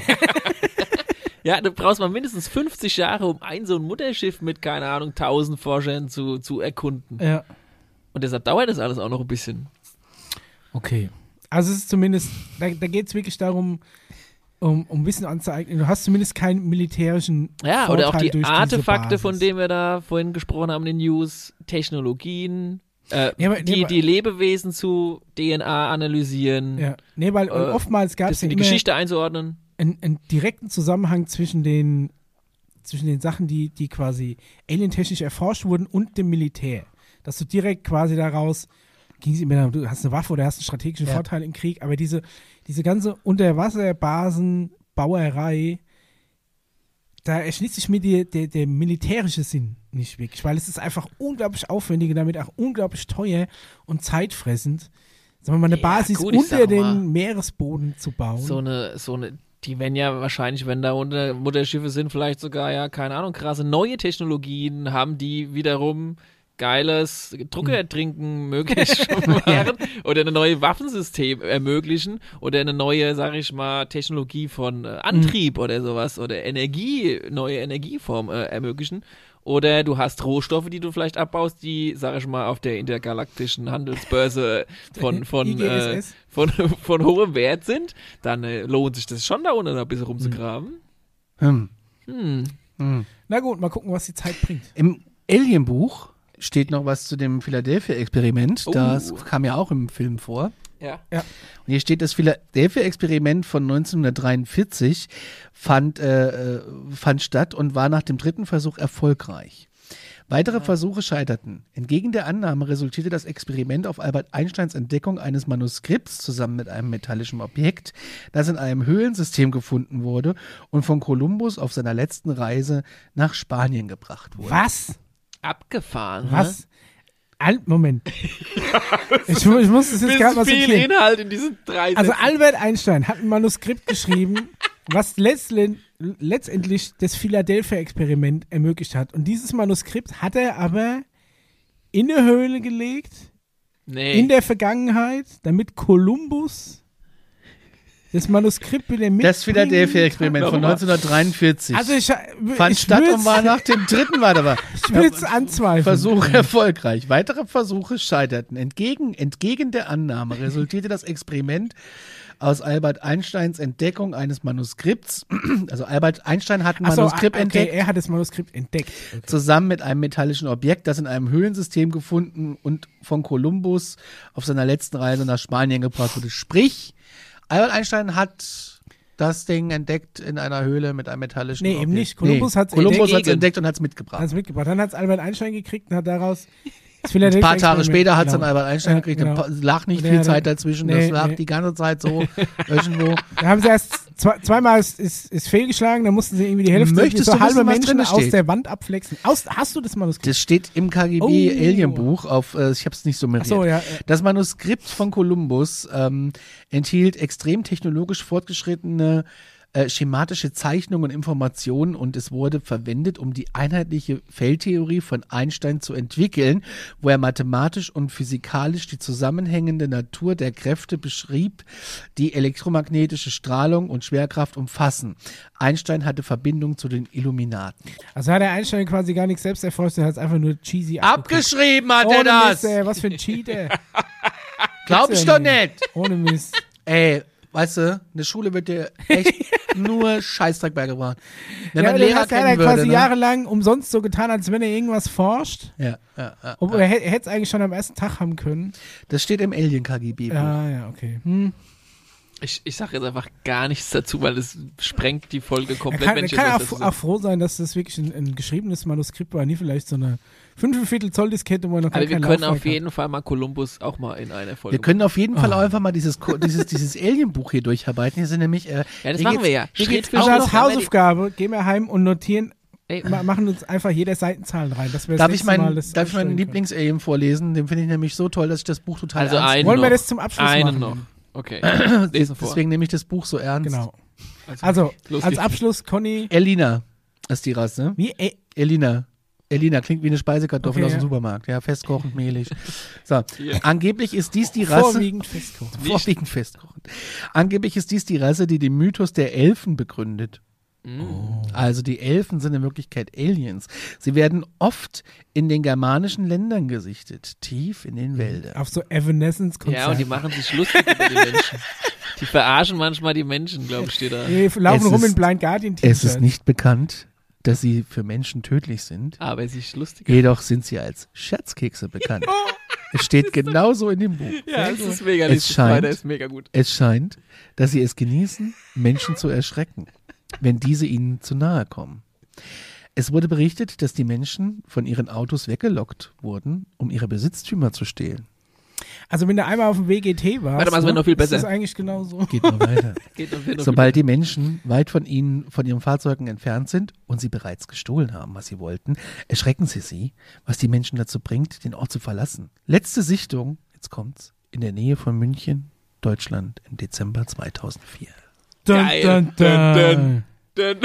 Ja, du brauchst mal mindestens fünfzig Jahre, um ein so ein Mutterschiff mit, keine Ahnung, tausend Forschern zu, zu erkunden. Ja. Und deshalb dauert das alles auch noch ein bisschen. Okay. Also es ist zumindest, da, da geht es wirklich darum, um, um Wissen anzueignen. Du hast zumindest keinen militärischen Ja, Vorteil oder auch die durch diese Artefakte, Basis. von denen wir da vorhin gesprochen haben in den News, Technologien, äh, Ja, aber- die, nee, aber- die Lebewesen zu D N A analysieren, Ja. Nee, weil Äh, oftmals gab das es ja in die immer Geschichte einzuordnen. einen, einen direkten Zusammenhang zwischen den, zwischen den Sachen, die, die quasi alientechnisch erforscht wurden und dem Militär. Dass du direkt quasi daraus, ging es immer darum, du hast eine Waffe oder hast einen strategischen Ja. Vorteil im Krieg, aber diese, diese ganze Unterwasserbasenbauerei, da erschließt sich mir die, der, der militärische Sinn nicht wirklich, weil es ist einfach unglaublich aufwendig und damit auch unglaublich teuer und zeitfressend, sagen wir mal, eine Ja, Basis gut, ich unter sag den mal, Meeresboden zu bauen. So eine, so eine, die werden ja wahrscheinlich, wenn da unter Mutterschiffe sind, vielleicht sogar, ja, keine Ahnung, krasse neue Technologien haben, die wiederum geiles Druckertrinken möglich machen oder ein neues Waffensystem ermöglichen oder eine neue, sag ich mal, Technologie von äh, Antrieb oder sowas oder Energie, neue Energieform äh, ermöglichen. Oder du hast Rohstoffe, die du vielleicht abbaust, die, sag ich mal, auf der intergalaktischen Handelsbörse von, von, I G S äh, S. von, von hohem Wert sind, dann äh, lohnt sich das schon da unten noch ein bisschen rumzugraben. Hm. Hm. Hm. Na gut, mal gucken, was die Zeit bringt. Im Alien-Buch steht noch was zu dem Philadelphia-Experiment. Oh. Das kam ja auch im Film vor. Ja. Und hier steht, das Philadelphia-Experiment von neunzehnhundertdreiundvierzig fand, äh, fand statt und war nach dem dritten Versuch erfolgreich. Weitere Versuche scheiterten. Entgegen der Annahme resultierte das Experiment auf Albert Einsteins Entdeckung eines Manuskripts zusammen mit einem metallischen Objekt, das in einem Höhlensystem gefunden wurde und von Kolumbus auf seiner letzten Reise nach Spanien gebracht wurde. Was? Abgefahren. Was? Al Moment. ich, mu- ich muss das jetzt gerade mal viel sortieren. Inhalt in diesen drei Also Sätzen. Albert Einstein hat ein Manuskript geschrieben, was letztlen- letztendlich das Philadelphia-Experiment ermöglicht hat. Und dieses Manuskript hat er aber in eine Höhle gelegt, Nee. in der Vergangenheit, damit Kolumbus das Manuskript wieder mitbringen Das Philadelphia-Experiment von Nochmal. neunzehnhundertdreiundvierzig Also ich, fand ich statt und war würd's- nach dem dritten, warte mal, Ich will es anzweifeln. Versuch erfolgreich. Weitere Versuche scheiterten. Entgegen, entgegen der Annahme resultierte das Experiment aus Albert Einsteins Entdeckung eines Manuskripts. Also Albert Einstein hat ein Ach so, Manuskript okay, entdeckt, er hat das Manuskript entdeckt. Okay. zusammen mit einem metallischen Objekt, das in einem Höhlensystem gefunden und von Kolumbus auf seiner letzten Reise nach Spanien gebracht wurde. Sprich, Albert Einstein hat das Ding entdeckt in einer Höhle mit einem metallischen Nee, Objekt. eben nicht. Kolumbus hat's Kolumbus entdeckt. hat's entdeckt und hat es mitgebracht. Hat es mitgebracht. Dann hat es Albert Einstein gekriegt und hat daraus das Ein paar Tage Philadelphia-Experiment- später hat es dann genau. Albert Einstein Ja, gekriegt. genau. Da lag nicht Und viel der- Zeit dazwischen. nee, das lag nee. die ganze Zeit so irgendwo. Da haben sie erst zwei, zweimal ist, ist, ist fehlgeschlagen, dann mussten sie irgendwie die Hälfte, Möchtest so du halbe wissen, was Menschen drin aus steht? der Wand abflexen. Aus, hast du das Manuskript? Das steht im K G Oh. B-Alien-Buch auf, äh, ich habe es nicht summariert. Ach so, ja. Das Manuskript von Kolumbus ähm, enthielt extrem technologisch fortgeschrittene äh, schematische Zeichnungen und Informationen und es wurde verwendet, um die einheitliche Feldtheorie von Einstein zu entwickeln, wo er mathematisch und physikalisch die zusammenhängende Natur der Kräfte beschrieb, die elektromagnetische Strahlung und Schwerkraft umfassen. Einstein hatte Verbindung zu den Illuminaten. Also hat der Einstein quasi gar nichts selbst erforscht, er hat es einfach nur cheesy abgeguckt. Abgeschrieben hat Ohne er Mist, das! ey, was für ein Cheater. Glaub ich Gibt's doch ja nicht! Ohne Mist. Ey, weißt du, eine Schule wird dir echt nur Scheißdreck beigebracht. Wenn Ja, man der Lehrer hat, der hat kennen ja quasi würde, ne? jahrelang umsonst so getan, als wenn er irgendwas forscht. Ja, ja, ja. Obwohl er, hä- er hätte es eigentlich schon am ersten Tag haben können. Das steht im Alien-K G B. Ja, ja, okay. Hm. Ich, ich sage jetzt einfach gar nichts dazu, weil es sprengt die Folge Er komplett, kann, wenn er ich kann jetzt auch, was dazu auch sage. froh sein, dass das wirklich ein, ein geschriebenes Manuskript war, nie vielleicht so eine fünfeinviertel Zoll Diskette, wo er noch gar Aber wir kein können Laufwerk auf jeden Fall mal Kolumbus auch mal in einer Folge Wir können auf jeden Fall Oh. auch einfach mal dieses, Ko- dieses, dieses Alien-Buch hier durcharbeiten. Hier sind nämlich. Äh, Ja, das hier machen geht's- wir ja. hier Schritt geht's für auch Also Schritt. als noch- Hausaufgabe gehen wir heim und notieren Ey, ma- machen uns einfach jeder Seitenzahlen rein. Dass wir das Darf ich nächste meinen, Mal das darf ich meinen ausstellen können. Lieblings-Alien vorlesen? Den finde ich nämlich so toll, dass ich das Buch total Also ernst einen Wollen wir noch. das zum Abschluss Einen machen? noch. Okay. nehme. Lesen vor. Deswegen nehme ich das Buch so ernst. Genau. Also, los als geht's. Abschluss, Conny. Elina ist die Rasse. Wie? Ä Elina. Elina klingt wie eine Speisekartoffel Okay, aus dem ja. Supermarkt. Ja, festkochend, mehlig. So. Hier. Angeblich ist dies die Rasse. Vorwiegend festkochen. Vorwiegend festkochend. Angeblich ist dies die Rasse, die den Mythos der Elfen begründet. Mm. Also die Elfen sind in Wirklichkeit Aliens. Sie werden oft in den germanischen Ländern gesichtet, tief in den Wäldern. Auf so Evanescence-Konzerten. Ja, und die machen sich lustig über die Menschen. Die verarschen manchmal die Menschen, glaube ich, steht da. Die laufen Es rum ist- in Blind Guardian-T-Shirts. Es ist nicht bekannt, dass sie für Menschen tödlich sind. Aber es ist lustig. Jedoch sind sie als Scherzkekse bekannt. Es steht genauso in dem Buch. Ja, es ist mega Es lustig. scheint- Der ist mega gut. Es scheint, dass sie es genießen, Menschen zu erschrecken, wenn diese ihnen zu nahe kommen. Es wurde berichtet, dass die Menschen von ihren Autos weggelockt wurden, um ihre Besitztümer zu stehlen. Also wenn du einmal auf dem W G T warst, Warte mal, es wird noch viel ist besser. das eigentlich genauso. Geht nur weiter. Geht noch, wird noch Sobald die Menschen weit von ihnen, von ihren Fahrzeugen entfernt sind und sie bereits gestohlen haben, was sie wollten, erschrecken sie sie, was die Menschen dazu bringt, den Ort zu verlassen. Letzte Sichtung, jetzt kommt's, in der Nähe von München, Deutschland, im Dezember zweitausendvier. Dun, Geil. dun, Dun, dun. Dun.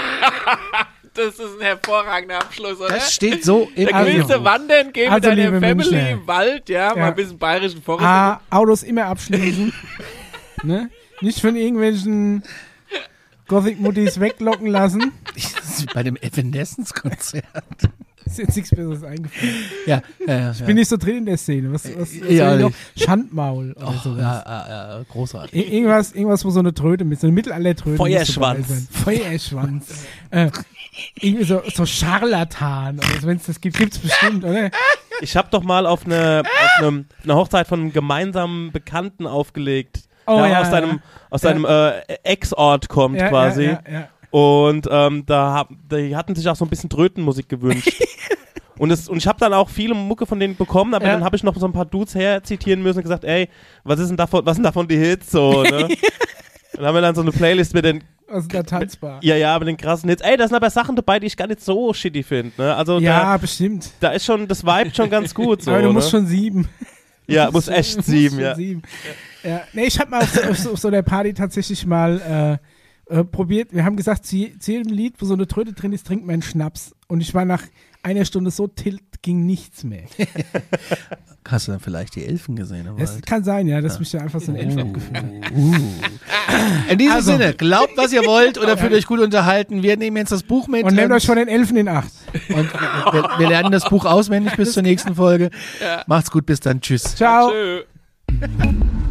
Das ist ein hervorragender Abschluss, oder? Das steht so im Da willst du Buch. wandern, gehen Also, mit deiner liebe Family Münchner. im Wald, ja, mal Ja. ein bisschen bayerischen Forst. A, Autos immer abschließen. Ne? Nicht von irgendwelchen Gothic-Muttis weglocken lassen. Bei dem Evanescence-Konzert. Ist jetzt nichts Besseres eingefallen. Ja, ja, ja. Ich bin nicht so drin in der Szene. Was, was, was Ja, soll ich noch? ich- Schandmaul oder Oh, sowas. ja, ja, ja, großartig. Ir- Irgendwas, irgendwas, wo so eine Tröte mit, so eine Mittelalter-Tröte. Feuerschwanz. muss dabei sein. Feuerschwanz. äh, irgendwie so, so Scharlatan. Also wenn es das gibt, gibt es bestimmt, oder? Ich habe doch mal auf eine, auf eine, eine Hochzeit von einem gemeinsamen Bekannten aufgelegt, Oh, der ja, aus seinem, ja. aus Ja. seinem äh, Ex-Ort kommt Ja, quasi. Ja, ja, ja. Und ähm, da hab, die hatten sich auch so ein bisschen Trötenmusik gewünscht. und, es, und ich habe dann auch viele Mucke von denen bekommen, aber Ja. dann habe ich noch so ein paar Dudes her zitieren müssen und gesagt, ey, was ist denn davon, was sind davon die Hits so, ne? Dann haben wir dann so eine Playlist mit den, Also da tanzbar. ja, ja, mit den krassen Hits. Ey, da sind aber Sachen dabei, die ich gar nicht so shitty finde, ne? Also Ja, bestimmt. da, da ist schon, das Vibe schon ganz gut so, Aber du ne? musst schon sieben. Ja, muss echt Du musst sieben, schon ja. sieben. Ja. Nee, ich habe mal auf so, auf, so, auf so der Party tatsächlich mal äh, äh, probiert. Wir haben gesagt, zu, je- zu jedem Lied, wo so eine Tröte drin ist, trinkt man einen Schnaps. Und ich war nach einer Stunde so tilt, ging nichts mehr. Hast du dann vielleicht die Elfen gesehen? im Es Wald? kann sein, ja, dass mich da einfach so ein Elf abgefühlt hat. Uh. In diesem Also. Sinne, glaubt, was ihr wollt oder fühlt euch gut unterhalten. Wir nehmen jetzt das Buch mit. Und nehmt ähm, euch von den Elfen in Acht. und wir, wir lernen das Buch auswendig bis zur nächsten Folge. Macht's gut, bis dann. Tschüss. Ciao. Tschö.